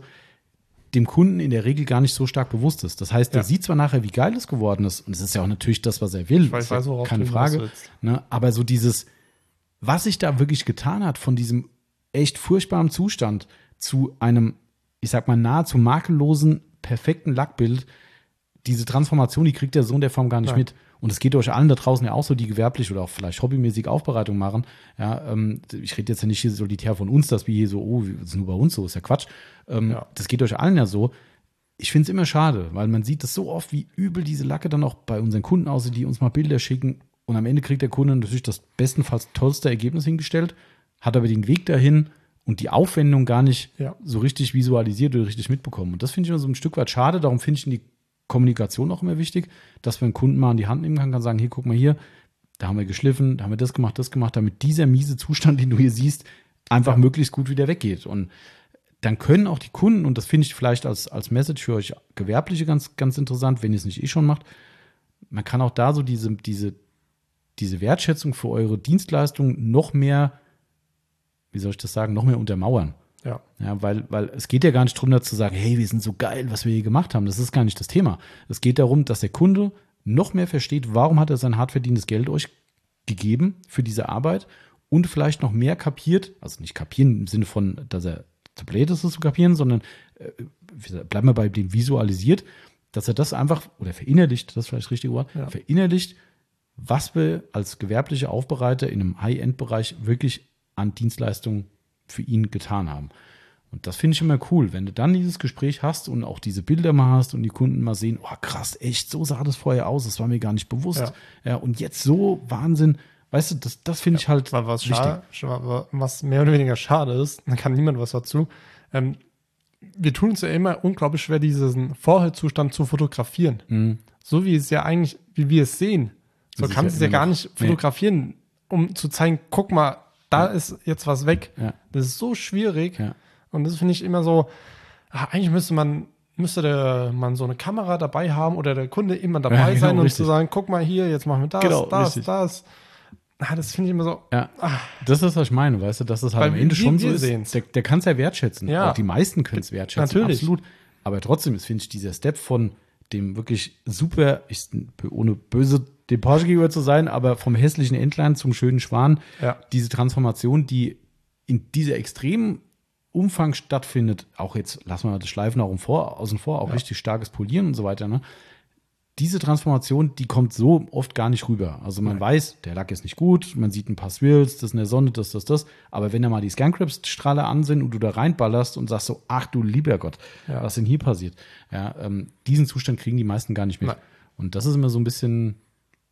dem Kunden in der Regel gar nicht so stark bewusst ist. Das heißt, der ja. sieht zwar nachher, wie geil es geworden ist, und es ist ja auch natürlich das, was er will,
ich weiß, weiß,
keine Frage, ne? Aber so dieses, was sich da wirklich getan hat, von diesem echt furchtbaren Zustand zu einem, ich sag mal, nahezu makellosen, perfekten Lackbild, diese Transformation, die kriegt der so in der Form gar nicht Nein. mit. Und es geht euch allen da draußen ja auch so, die gewerblich oder auch vielleicht hobbymäßig Aufbereitung machen. Ja, ähm, ich rede jetzt ja nicht hier solitär von uns, dass wir hier so, oh, das ist nur bei uns so, ist ja Quatsch. Ähm, ja. Das geht euch allen ja so. Ich finde es immer schade, weil man sieht das so oft, wie übel diese Lacke dann auch bei unseren Kunden aussieht, die uns mal Bilder schicken. Und am Ende kriegt der Kunde natürlich das bestenfalls tollste Ergebnis hingestellt, hat aber den Weg dahin und die Aufwendung gar nicht ja. so richtig visualisiert oder richtig mitbekommen. Und das finde ich immer so ein Stück weit schade. Darum finde ich die Kommunikation auch immer wichtig, dass wir einen Kunden mal in die Hand nehmen kann, kann sagen, hier, guck mal hier, da haben wir geschliffen, da haben wir das gemacht, das gemacht, damit dieser miese Zustand, den du hier siehst, einfach ja. möglichst gut wieder weggeht. Und dann können auch die Kunden, und das finde ich vielleicht als, als Message für euch Gewerbliche ganz, ganz interessant, wenn ihr es nicht eh schon macht, man kann auch da so diese, diese, diese Wertschätzung für eure Dienstleistung noch mehr, wie soll ich das sagen, noch mehr untermauern.
Ja.
Ja, weil, weil es geht ja gar nicht darum, da zu sagen, hey, wir sind so geil, was wir hier gemacht haben. Das ist gar nicht das Thema. Es geht darum, dass der Kunde noch mehr versteht, warum hat er sein hart verdientes Geld euch gegeben für diese Arbeit und vielleicht noch mehr kapiert, also nicht kapieren im Sinne von, dass er zu blöd ist, es zu kapieren, sondern äh, bleiben wir bei dem visualisiert, dass er das einfach, oder verinnerlicht, das ist vielleicht das richtige Wort, ja. verinnerlicht, was wir als gewerbliche Aufbereiter in einem High-End-Bereich wirklich an Dienstleistungen für ihn getan haben. Und das finde ich immer cool, wenn du dann dieses Gespräch hast und auch diese Bilder mal hast und die Kunden mal sehen, oh krass, echt, so sah das vorher aus, das war mir gar nicht bewusst. Ja, ja und jetzt so Wahnsinn, weißt du, das, das finde ja, ich halt
was wichtig. Schade, was mehr oder weniger schade ist, da kann niemand was dazu. Ähm, wir tun uns ja immer unglaublich schwer, diesen Vorherzustand zu fotografieren. Mhm. So wie es ja eigentlich, wie wir es sehen. So kannst du es ja gar nicht fotografieren, um zu zeigen, guck mal, da ja. ist jetzt was weg.
Ja.
Das ist so schwierig.
Ja.
Und das finde ich immer so, ach, eigentlich müsste man, müsste der, man so eine Kamera dabei haben oder der Kunde immer dabei ja, genau, sein und richtig. Zu sagen, guck mal hier, jetzt machen wir das, genau, das, richtig. das. Ah, das finde ich immer so.
Ja. Ach. Das ist, was ich meine, weißt du, dass das halt am Ende schon so ist. Der, der kann es ja wertschätzen.
Ja.
Auch die meisten können es wertschätzen.
Natürlich.
Absolut. Aber trotzdem ist, finde ich, dieser Step von dem wirklich super, ich, ohne böse dem Porsche gegenüber zu sein, aber vom hässlichen Entlein zum schönen Schwan,
ja.
diese Transformation, die in dieser extremen Umfang stattfindet, auch jetzt, lassen wir mal das Schleifen auch vor, außen vor, auch ja. richtig starkes Polieren und so weiter, ne? Diese Transformation, die kommt so oft gar nicht rüber. Also man Nein. weiß, der Lack ist nicht gut, man sieht ein paar Swirls, das in der Sonne, das, das, das, aber wenn da mal die Scancraps-Strahler an sind und du da reinballerst und sagst so, ach du lieber Gott, ja. was denn hier passiert? Ja, ähm, diesen Zustand kriegen die meisten gar nicht mit.
Nein.
Und das ist immer so ein bisschen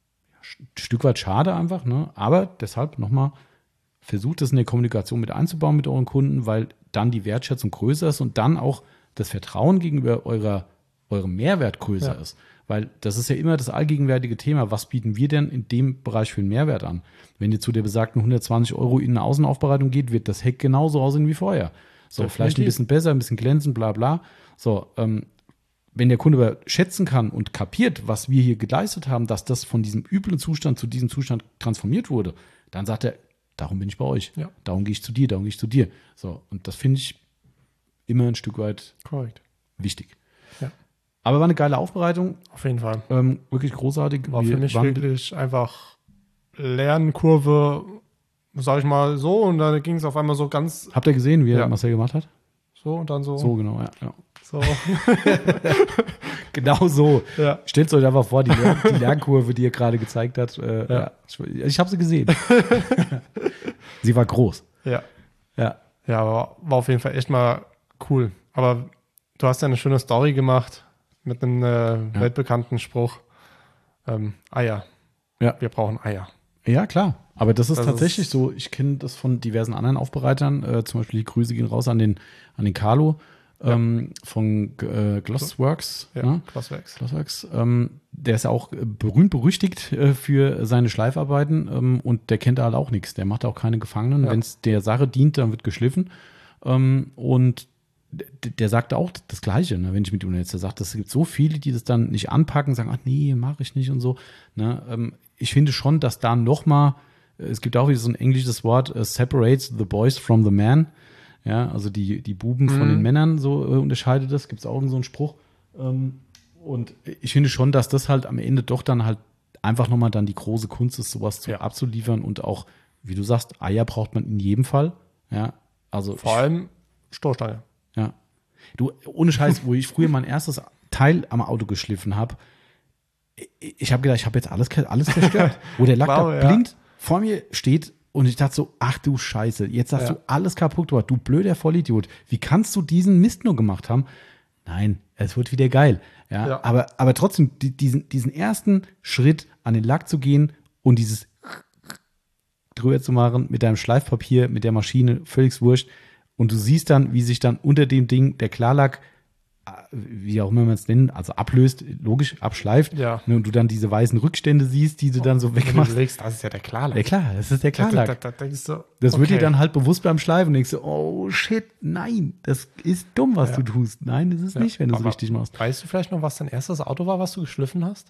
ein Stück weit schade einfach, ne? Aber deshalb nochmal, versucht es in der Kommunikation mit einzubauen mit euren Kunden, weil dann die Wertschätzung größer ist und dann auch das Vertrauen gegenüber eurer, eurem Mehrwert größer ja. ist. Weil das ist ja immer das allgegenwärtige Thema. Was bieten wir denn in dem Bereich für einen Mehrwert an? Wenn ihr zu der besagten hundertzwanzig Euro in eine Außenaufbereitung geht, wird das Heck genauso aussehen wie vorher. So, Definitiv. Vielleicht ein bisschen besser, ein bisschen glänzend, bla bla. So, ähm, wenn der Kunde aber schätzen kann und kapiert, was wir hier geleistet haben, dass das von diesem üblen Zustand zu diesem Zustand transformiert wurde, dann sagt er, darum bin ich bei euch. Ja. Darum gehe ich zu dir, darum gehe ich zu dir. So, und das finde ich immer ein Stück weit
Korrekt.
wichtig. Ja. Aber war eine geile Aufbereitung.
Auf jeden Fall.
Ähm, wirklich großartig.
War
Wir
für mich
waren
wirklich einfach Lernkurve, sag ich mal, so. Und dann ging es auf einmal so ganz.
Habt ihr gesehen, wie
ja.
er Marcel gemacht hat?
So und dann so.
So, genau, ja. ja.
So.
Genau so.
Ja.
Stellt euch einfach vor, die, Lern die Lernkurve, die er gerade gezeigt hat. Äh, ja. Ja. Ich habe sie gesehen. Sie war groß.
Ja.
Ja.
Ja, aber war auf jeden Fall echt mal cool. Aber du hast ja eine schöne Story gemacht mit einem äh, ja. weltbekannten Spruch. Ähm, Eier.
Ja.
Wir brauchen Eier.
Ja, klar. Aber das ist
das
tatsächlich
ist
so. Ich kenne das von diversen anderen Aufbereitern. Äh, zum Beispiel die Grüße gehen raus an den, an den Carlo ja. ähm, von äh, Glossworks.
Ja,
ne?
Glossworks.
Glossworks. Ähm, der ist ja auch berühmt berüchtigt äh, für seine Schleifarbeiten. Ähm, und der kennt da halt auch nichts. Der macht auch keine Gefangenen. Ja. Wenn es der Sache dient, dann wird geschliffen. Ähm, und der sagte auch das Gleiche, ne, wenn ich mit ihm jetzt sagt, es gibt so viele, die das dann nicht anpacken, sagen, ach nee, mache ich nicht und so. Ne, ähm, ich finde schon, dass da nochmal, es gibt auch wieder so ein englisches Wort, uh, separates the boys from the man. Ja, also die, die Buben mhm. von den Männern, so äh, unterscheidet das, gibt es auch so einen Spruch. Ähm, und ich finde schon, dass das halt am Ende doch dann halt einfach nochmal dann die große Kunst ist, sowas zu, ja. abzuliefern und auch, wie du sagst, Eier braucht man in jedem Fall. Ja, also
vor ich, allem Stoßstange.
Ja. Du, ohne Scheiß, wo ich früher mein erstes Teil am Auto geschliffen habe, ich habe gedacht, ich habe jetzt alles, alles zerstört. Wo der Lack wow, da ja. blind vor mir steht und ich dachte so, ach du Scheiße, jetzt hast ja. du alles kaputt gemacht, du blöder Vollidiot. Wie kannst du diesen Mist nur gemacht haben? Nein, es wird wieder geil. Ja, ja. Aber, aber trotzdem, die, diesen, diesen ersten Schritt an den Lack zu gehen und dieses drüber zu machen mit deinem Schleifpapier, mit der Maschine, völlig wurscht. Und du siehst dann, wie sich dann unter dem Ding der Klarlack, wie auch immer man es nennt, also ablöst, logisch, abschleift.
Ja.
Und du dann diese weißen Rückstände siehst, die du dann so wegmachst.
Du legst, das ist ja der Klarlack.
Ja klar, das ist der Klarlack.
Da, da, da, denkst du,
das
okay.
wird dir dann halt bewusst beim Schleifen. Denkst du, oh shit, nein, das ist dumm, was ja. du tust. Nein, das ist ja. nicht, wenn du es richtig machst.
Weißt du vielleicht noch, was dein erstes Auto war, was du geschliffen hast?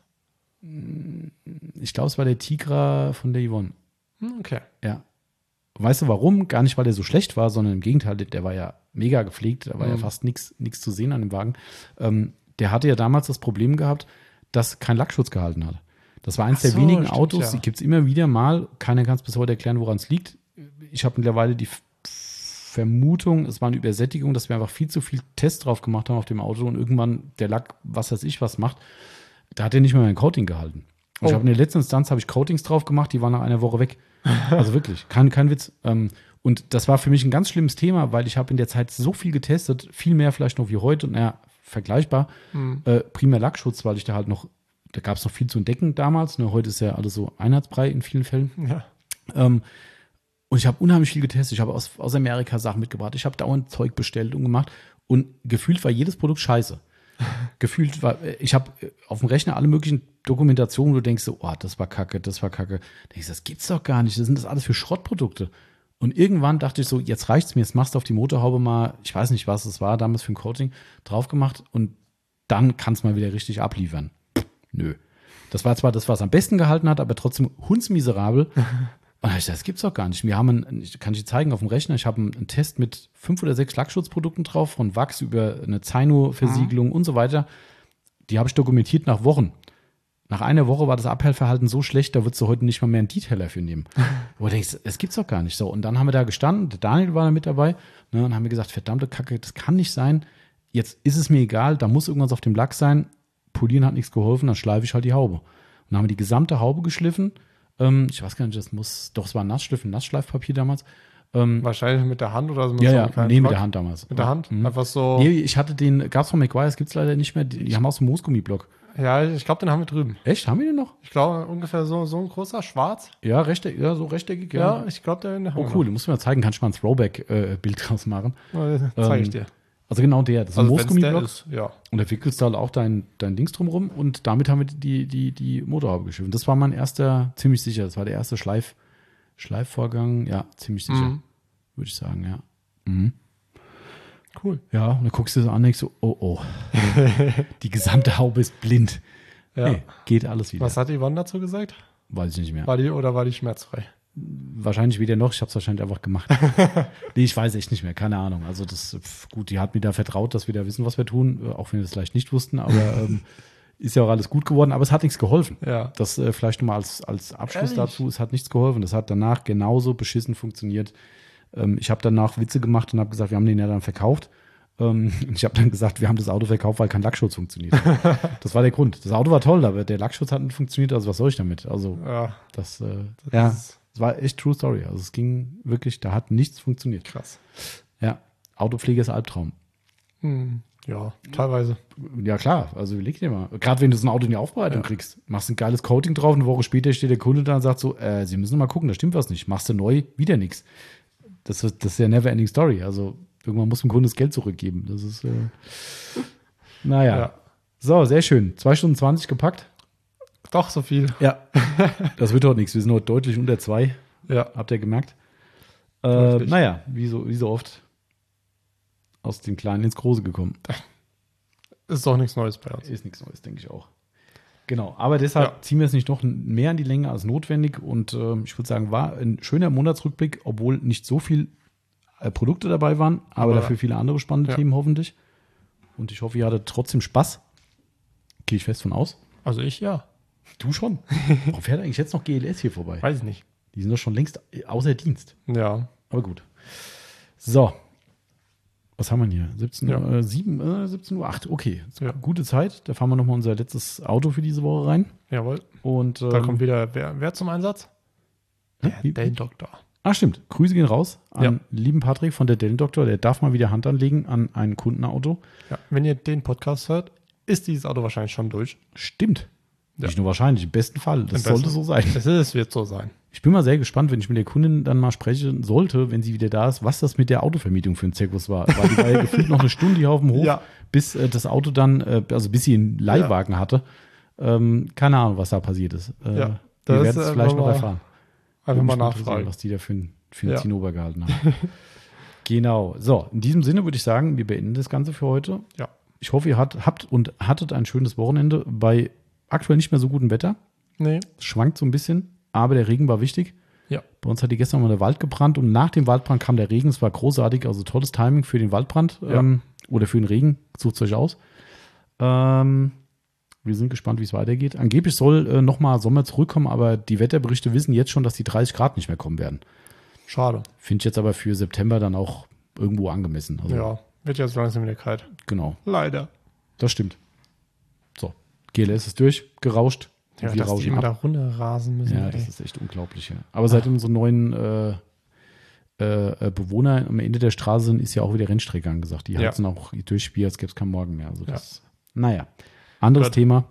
Ich glaube, es war der Tigra von der Yvonne.
Okay.
Ja. Weißt du warum? Gar nicht, weil der so schlecht war, sondern im Gegenteil, der war ja mega gepflegt, da war mhm. ja fast nichts zu sehen an dem Wagen. Ähm, der hatte ja damals das Problem gehabt, dass kein Lackschutz gehalten hat. Das war eins so, der wenigen stimmt, Autos, ja. die gibt es immer wieder mal. Keiner kann es bis heute erklären, woran es liegt. Ich habe mittlerweile die Vermutung, es war eine Übersättigung, dass wir einfach viel zu viel Tests drauf gemacht haben auf dem Auto und irgendwann der Lack, was weiß ich, was macht, da hat er nicht mehr mein Coating gehalten. Und oh. ich habe in der letzten Instanz habe ich Coatings drauf gemacht, die waren nach einer Woche weg. Also wirklich, kein, kein Witz. Und das war für mich ein ganz schlimmes Thema, weil ich habe in der Zeit so viel getestet, viel mehr vielleicht noch wie heute, und naja, vergleichbar. Mhm. Äh, primär Lackschutz, weil ich da halt noch, da gab es noch viel zu entdecken damals. Ne? Heute ist ja alles so einheitsbrei in vielen Fällen.
Ja.
Ähm, und ich habe unheimlich viel getestet. Ich habe aus, aus Amerika Sachen mitgebracht. Ich habe dauernd Zeug bestellt und gemacht. Und gefühlt war jedes Produkt scheiße. Gefühlt war, ich habe auf dem Rechner alle möglichen Dokumentationen, wo du denkst so, oh, das war kacke, das war kacke. Da denkst du, das gibt's doch gar nicht, das sind das alles für Schrottprodukte. Und irgendwann dachte ich so, jetzt reicht's mir, jetzt machst du auf die Motorhaube mal, ich weiß nicht, was es war, damals für ein Coating, drauf gemacht und dann kannst du mal wieder richtig abliefern. Pff, nö. Das war zwar das, was am besten gehalten hat, aber trotzdem hundsmiserabel. Und ich dachte, das gibt's doch gar nicht. Wir haben, einen, ich kann ich dir zeigen auf dem Rechner, ich habe einen, einen Test mit fünf oder sechs Lackschutzprodukten drauf, von Wachs über eine Zyno-Versiegelung mhm. und so weiter. Die habe ich dokumentiert nach Wochen. Nach einer Woche war das Abhellverhalten so schlecht, da würdest du heute nicht mal mehr einen Detailer für nehmen. Wo du denkst, das gibt's doch gar nicht. So, und dann haben wir da gestanden, der Daniel war da mit dabei, ne, und haben wir gesagt, verdammte Kacke, das kann nicht sein. Jetzt ist es mir egal, da muss irgendwas auf dem Lack sein. Polieren hat nichts geholfen, dann schleife ich halt die Haube. Und dann haben wir die gesamte Haube geschliffen. Ich weiß gar nicht, das muss, doch, es war ein Nassschliff, ein Nassschleifpapier damals. Ähm,
Wahrscheinlich mit der Hand oder so.
ja,
so
ja,
einen kleinen
nee, mit
Schlag.
der Hand damals.
Mit der Hand?
Mhm.
Einfach so.
Nee, ich hatte den, gab's von McGuire's, gibt's leider nicht mehr. Die, die haben auch so einen Moosgummiblock.
Ja, ich glaube, den haben wir drüben.
Echt? Haben wir den noch?
Ich glaube, ungefähr so, so ein großer, schwarz.
Ja, rechteckig, ja, so rechteckig,
Ja,
ja.
ich glaube, den haben
Oh,
wir
cool, den musst du mir zeigen. Kannst du mal ein Throwback-Bild draus machen?
noch. Zeige ich
Ähm,
dir.
Also genau der, das ist ein
Also, wenn's der
Moosgummiblock.
ist, ja.
Und da wickelst du halt auch dein, dein Dings drumrum und damit haben wir die, die, die Motorhaube geschliffen. Das war mein erster, ziemlich sicher, das war der erste Schleif, Schleifvorgang, ja, ziemlich sicher,
Mhm.
würde ich sagen, ja. Mhm.
Cool.
Ja, und dann guckst du so an und denkst so, oh, oh, die gesamte Haube ist blind.
Ja.
Nee, geht alles wieder.
Was hat Yvonne dazu gesagt?
Weiß ich nicht mehr.
War die oder war die schmerzfrei?
Wahrscheinlich weder noch, ich habe es wahrscheinlich einfach gemacht. Nee, ich weiß echt nicht mehr, keine Ahnung. Also das, pf, gut, die hat mir da vertraut, dass wir da wissen, was wir tun, äh, auch wenn wir das vielleicht nicht wussten, aber ähm, ist ja auch alles gut geworden, aber es hat nichts geholfen.
Ja.
Das äh, vielleicht nochmal als, als Abschluss
Ehrlich?
dazu, es hat nichts geholfen. Das hat danach genauso beschissen funktioniert. Ähm, ich habe danach Witze gemacht und habe gesagt, wir haben den ja dann verkauft. Ähm, ich habe dann gesagt, wir haben das Auto verkauft, weil kein Lackschutz funktioniert. Das war der Grund. Das Auto war toll, aber der Lackschutz hat nicht funktioniert, also was soll ich damit? Also
Ja,
das, äh,
das
ja,
ist
es war echt True Story. Also es ging wirklich, da hat nichts funktioniert.
krass.
Ja, Autopflege ist Albtraum.
Hm. Ja, teilweise.
Ja klar, also überleg dir mal. Gerade wenn du so ein Auto in die Aufbereitung
Ja.
kriegst, machst ein geiles Coating drauf, eine Woche später steht der Kunde da und sagt so, äh, Sie müssen mal gucken, da stimmt was nicht. Machst du neu, wieder nichts. Das ist, das ist ja never ending story. Also irgendwann muss dem Kunde das Geld zurückgeben. Das ist, äh, naja.
Ja.
So, sehr schön. zwei Stunden zwanzig gepackt.
Doch, so viel.
Ja. Das wird heute nichts. Wir sind heute deutlich unter zwei.
Ja.
Habt ihr gemerkt? Äh,
Richtig.
naja, wie so, wie so oft aus dem Kleinen ins Große gekommen.
Ist doch nichts Neues bei uns.
Ist nichts Neues, denke ich auch. Genau, aber deshalb
Ja.
ziehen wir es nicht noch mehr an die Länge als notwendig. Und äh, ich würde sagen, war ein schöner Monatsrückblick, obwohl nicht so viel äh, Produkte dabei waren, aber,
Aber-
dafür viele andere spannende
Ja.
Themen hoffentlich. Und ich hoffe, ihr hattet trotzdem Spaß. Gehe ich fest von aus.
Also ich ja.
Du schon. Warum fährt eigentlich jetzt noch G L S hier vorbei?
Weiß ich nicht.
Die sind doch schon längst außer Dienst.
Ja.
Aber gut. So. Was haben wir denn hier? siebzehn
Ja.
Uhr sieben, äh, siebzehn Uhr acht. Okay.
Ja.
Gute Zeit. Da fahren wir nochmal unser letztes Auto für diese Woche rein.
Jawohl.
Und
Da
ähm,
kommt wieder wer, wer zum Einsatz?
Hä?
Der
Wie-
Dell-Doktor.
Ah, stimmt. Grüße gehen raus an
Ja.
lieben Patrick von der Dell-Doktor. Der darf mal wieder Hand anlegen an ein Kundenauto.
Ja. Wenn ihr den Podcast hört, ist dieses Auto wahrscheinlich schon durch.
Stimmt.
Ja.
Nicht nur wahrscheinlich, im besten Fall. Das
Im
sollte
besten-
so sein.
Es ist, wird so sein.
Ich bin mal sehr gespannt, wenn ich mit der Kundin dann mal sprechen sollte, wenn sie wieder da ist, was das mit der Autovermietung für ein Zirkus war. Weil die war ja gefühlt noch eine Stunde hier auf dem Hof,
Ja.
bis äh, das Auto dann, äh, also bis sie einen Leihwagen hatte. Ähm, keine Ahnung, was da passiert ist. Äh,
Ja,
wir
das
werden es
ist
vielleicht
einfach
noch
mal-
erfahren.
Einfach
Würde
mal
mich mal interessieren,
nachfragen.
was die da für, ein- für einen
Ja.
Zinnober gehalten haben. Genau. So, in diesem Sinne würde ich sagen, wir beenden das Ganze für heute.
Ja.
Ich hoffe, ihr hat, habt und hattet ein schönes Wochenende bei aktuell nicht mehr so gutem Wetter.
Nee.
Es schwankt so ein bisschen, aber der Regen war wichtig.
Ja.
Bei uns hat die gestern mal der Wald gebrannt und nach dem Waldbrand kam der Regen. Es war großartig, also tolles Timing für den Waldbrand
Ja.
ähm, oder für den Regen. Sucht es euch aus. Ähm, wir sind gespannt, wie es weitergeht. Angeblich soll äh, nochmal Sommer zurückkommen, aber die Wetterberichte wissen jetzt schon, dass die dreißig Grad nicht mehr kommen werden.
Schade.
Finde ich jetzt aber für September dann auch irgendwo angemessen. Also,
Ja. Wird jetzt langsam wieder kalt.
Genau,
Leider.
das stimmt. So, G L S ist durch, gerauscht.
Ja,
wir
dass die
rauschen
immer
ab.
da runterrasen müssen.
Ja,
ey.
das ist echt unglaublich. Ja. Aber seit unsere neuen äh, äh, Bewohner am Ende der Straße sind, ist ja auch wieder Rennstrecke angesagt. Die
Ja.
heizen auch durch Spiel, als gäbe es keinen Morgen mehr. Also das, naja, anderes
Gut.
Thema.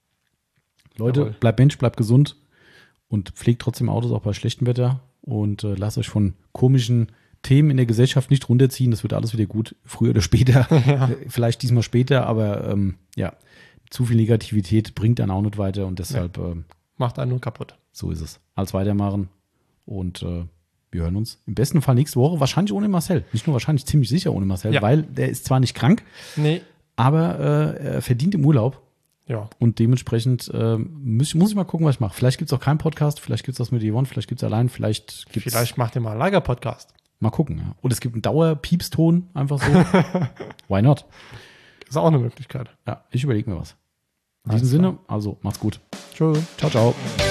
Leute,
Jawohl.
bleibt Mensch, bleibt gesund und pflegt trotzdem Autos auch bei schlechtem Wetter und äh, lasst euch von komischen Themen in der Gesellschaft nicht runterziehen. Das wird alles wieder gut, früher oder später.
Ja.
Äh, Vielleicht diesmal später, aber ähm, ja, zu viel Negativität bringt dann auch nicht weiter und deshalb ähm,
Macht einen nur kaputt.
so ist es. Als weitermachen. Und äh, wir hören uns im besten Fall nächste Woche. Wahrscheinlich ohne Marcel. Nicht nur wahrscheinlich, ziemlich sicher ohne Marcel,
Ja.
weil der ist zwar nicht krank,
Nee.
aber äh, er verdient im Urlaub.
Ja.
Und dementsprechend äh, muss, muss ich mal gucken, was ich mache. Vielleicht gibt es auch keinen Podcast, vielleicht gibt es das mit Yvonne, vielleicht gibt es allein, vielleicht gibt es.
Vielleicht macht ihr mal einen Lager-Podcast.
Mal gucken. Ja. Und es gibt einen Dauer-Piepston, einfach so. Why not?
Ist auch eine Möglichkeit.
Ja, ich überlege mir was. In
Alles
diesem
klar.
Sinne, also macht's gut.
Tschüss.
Ciao, ciao.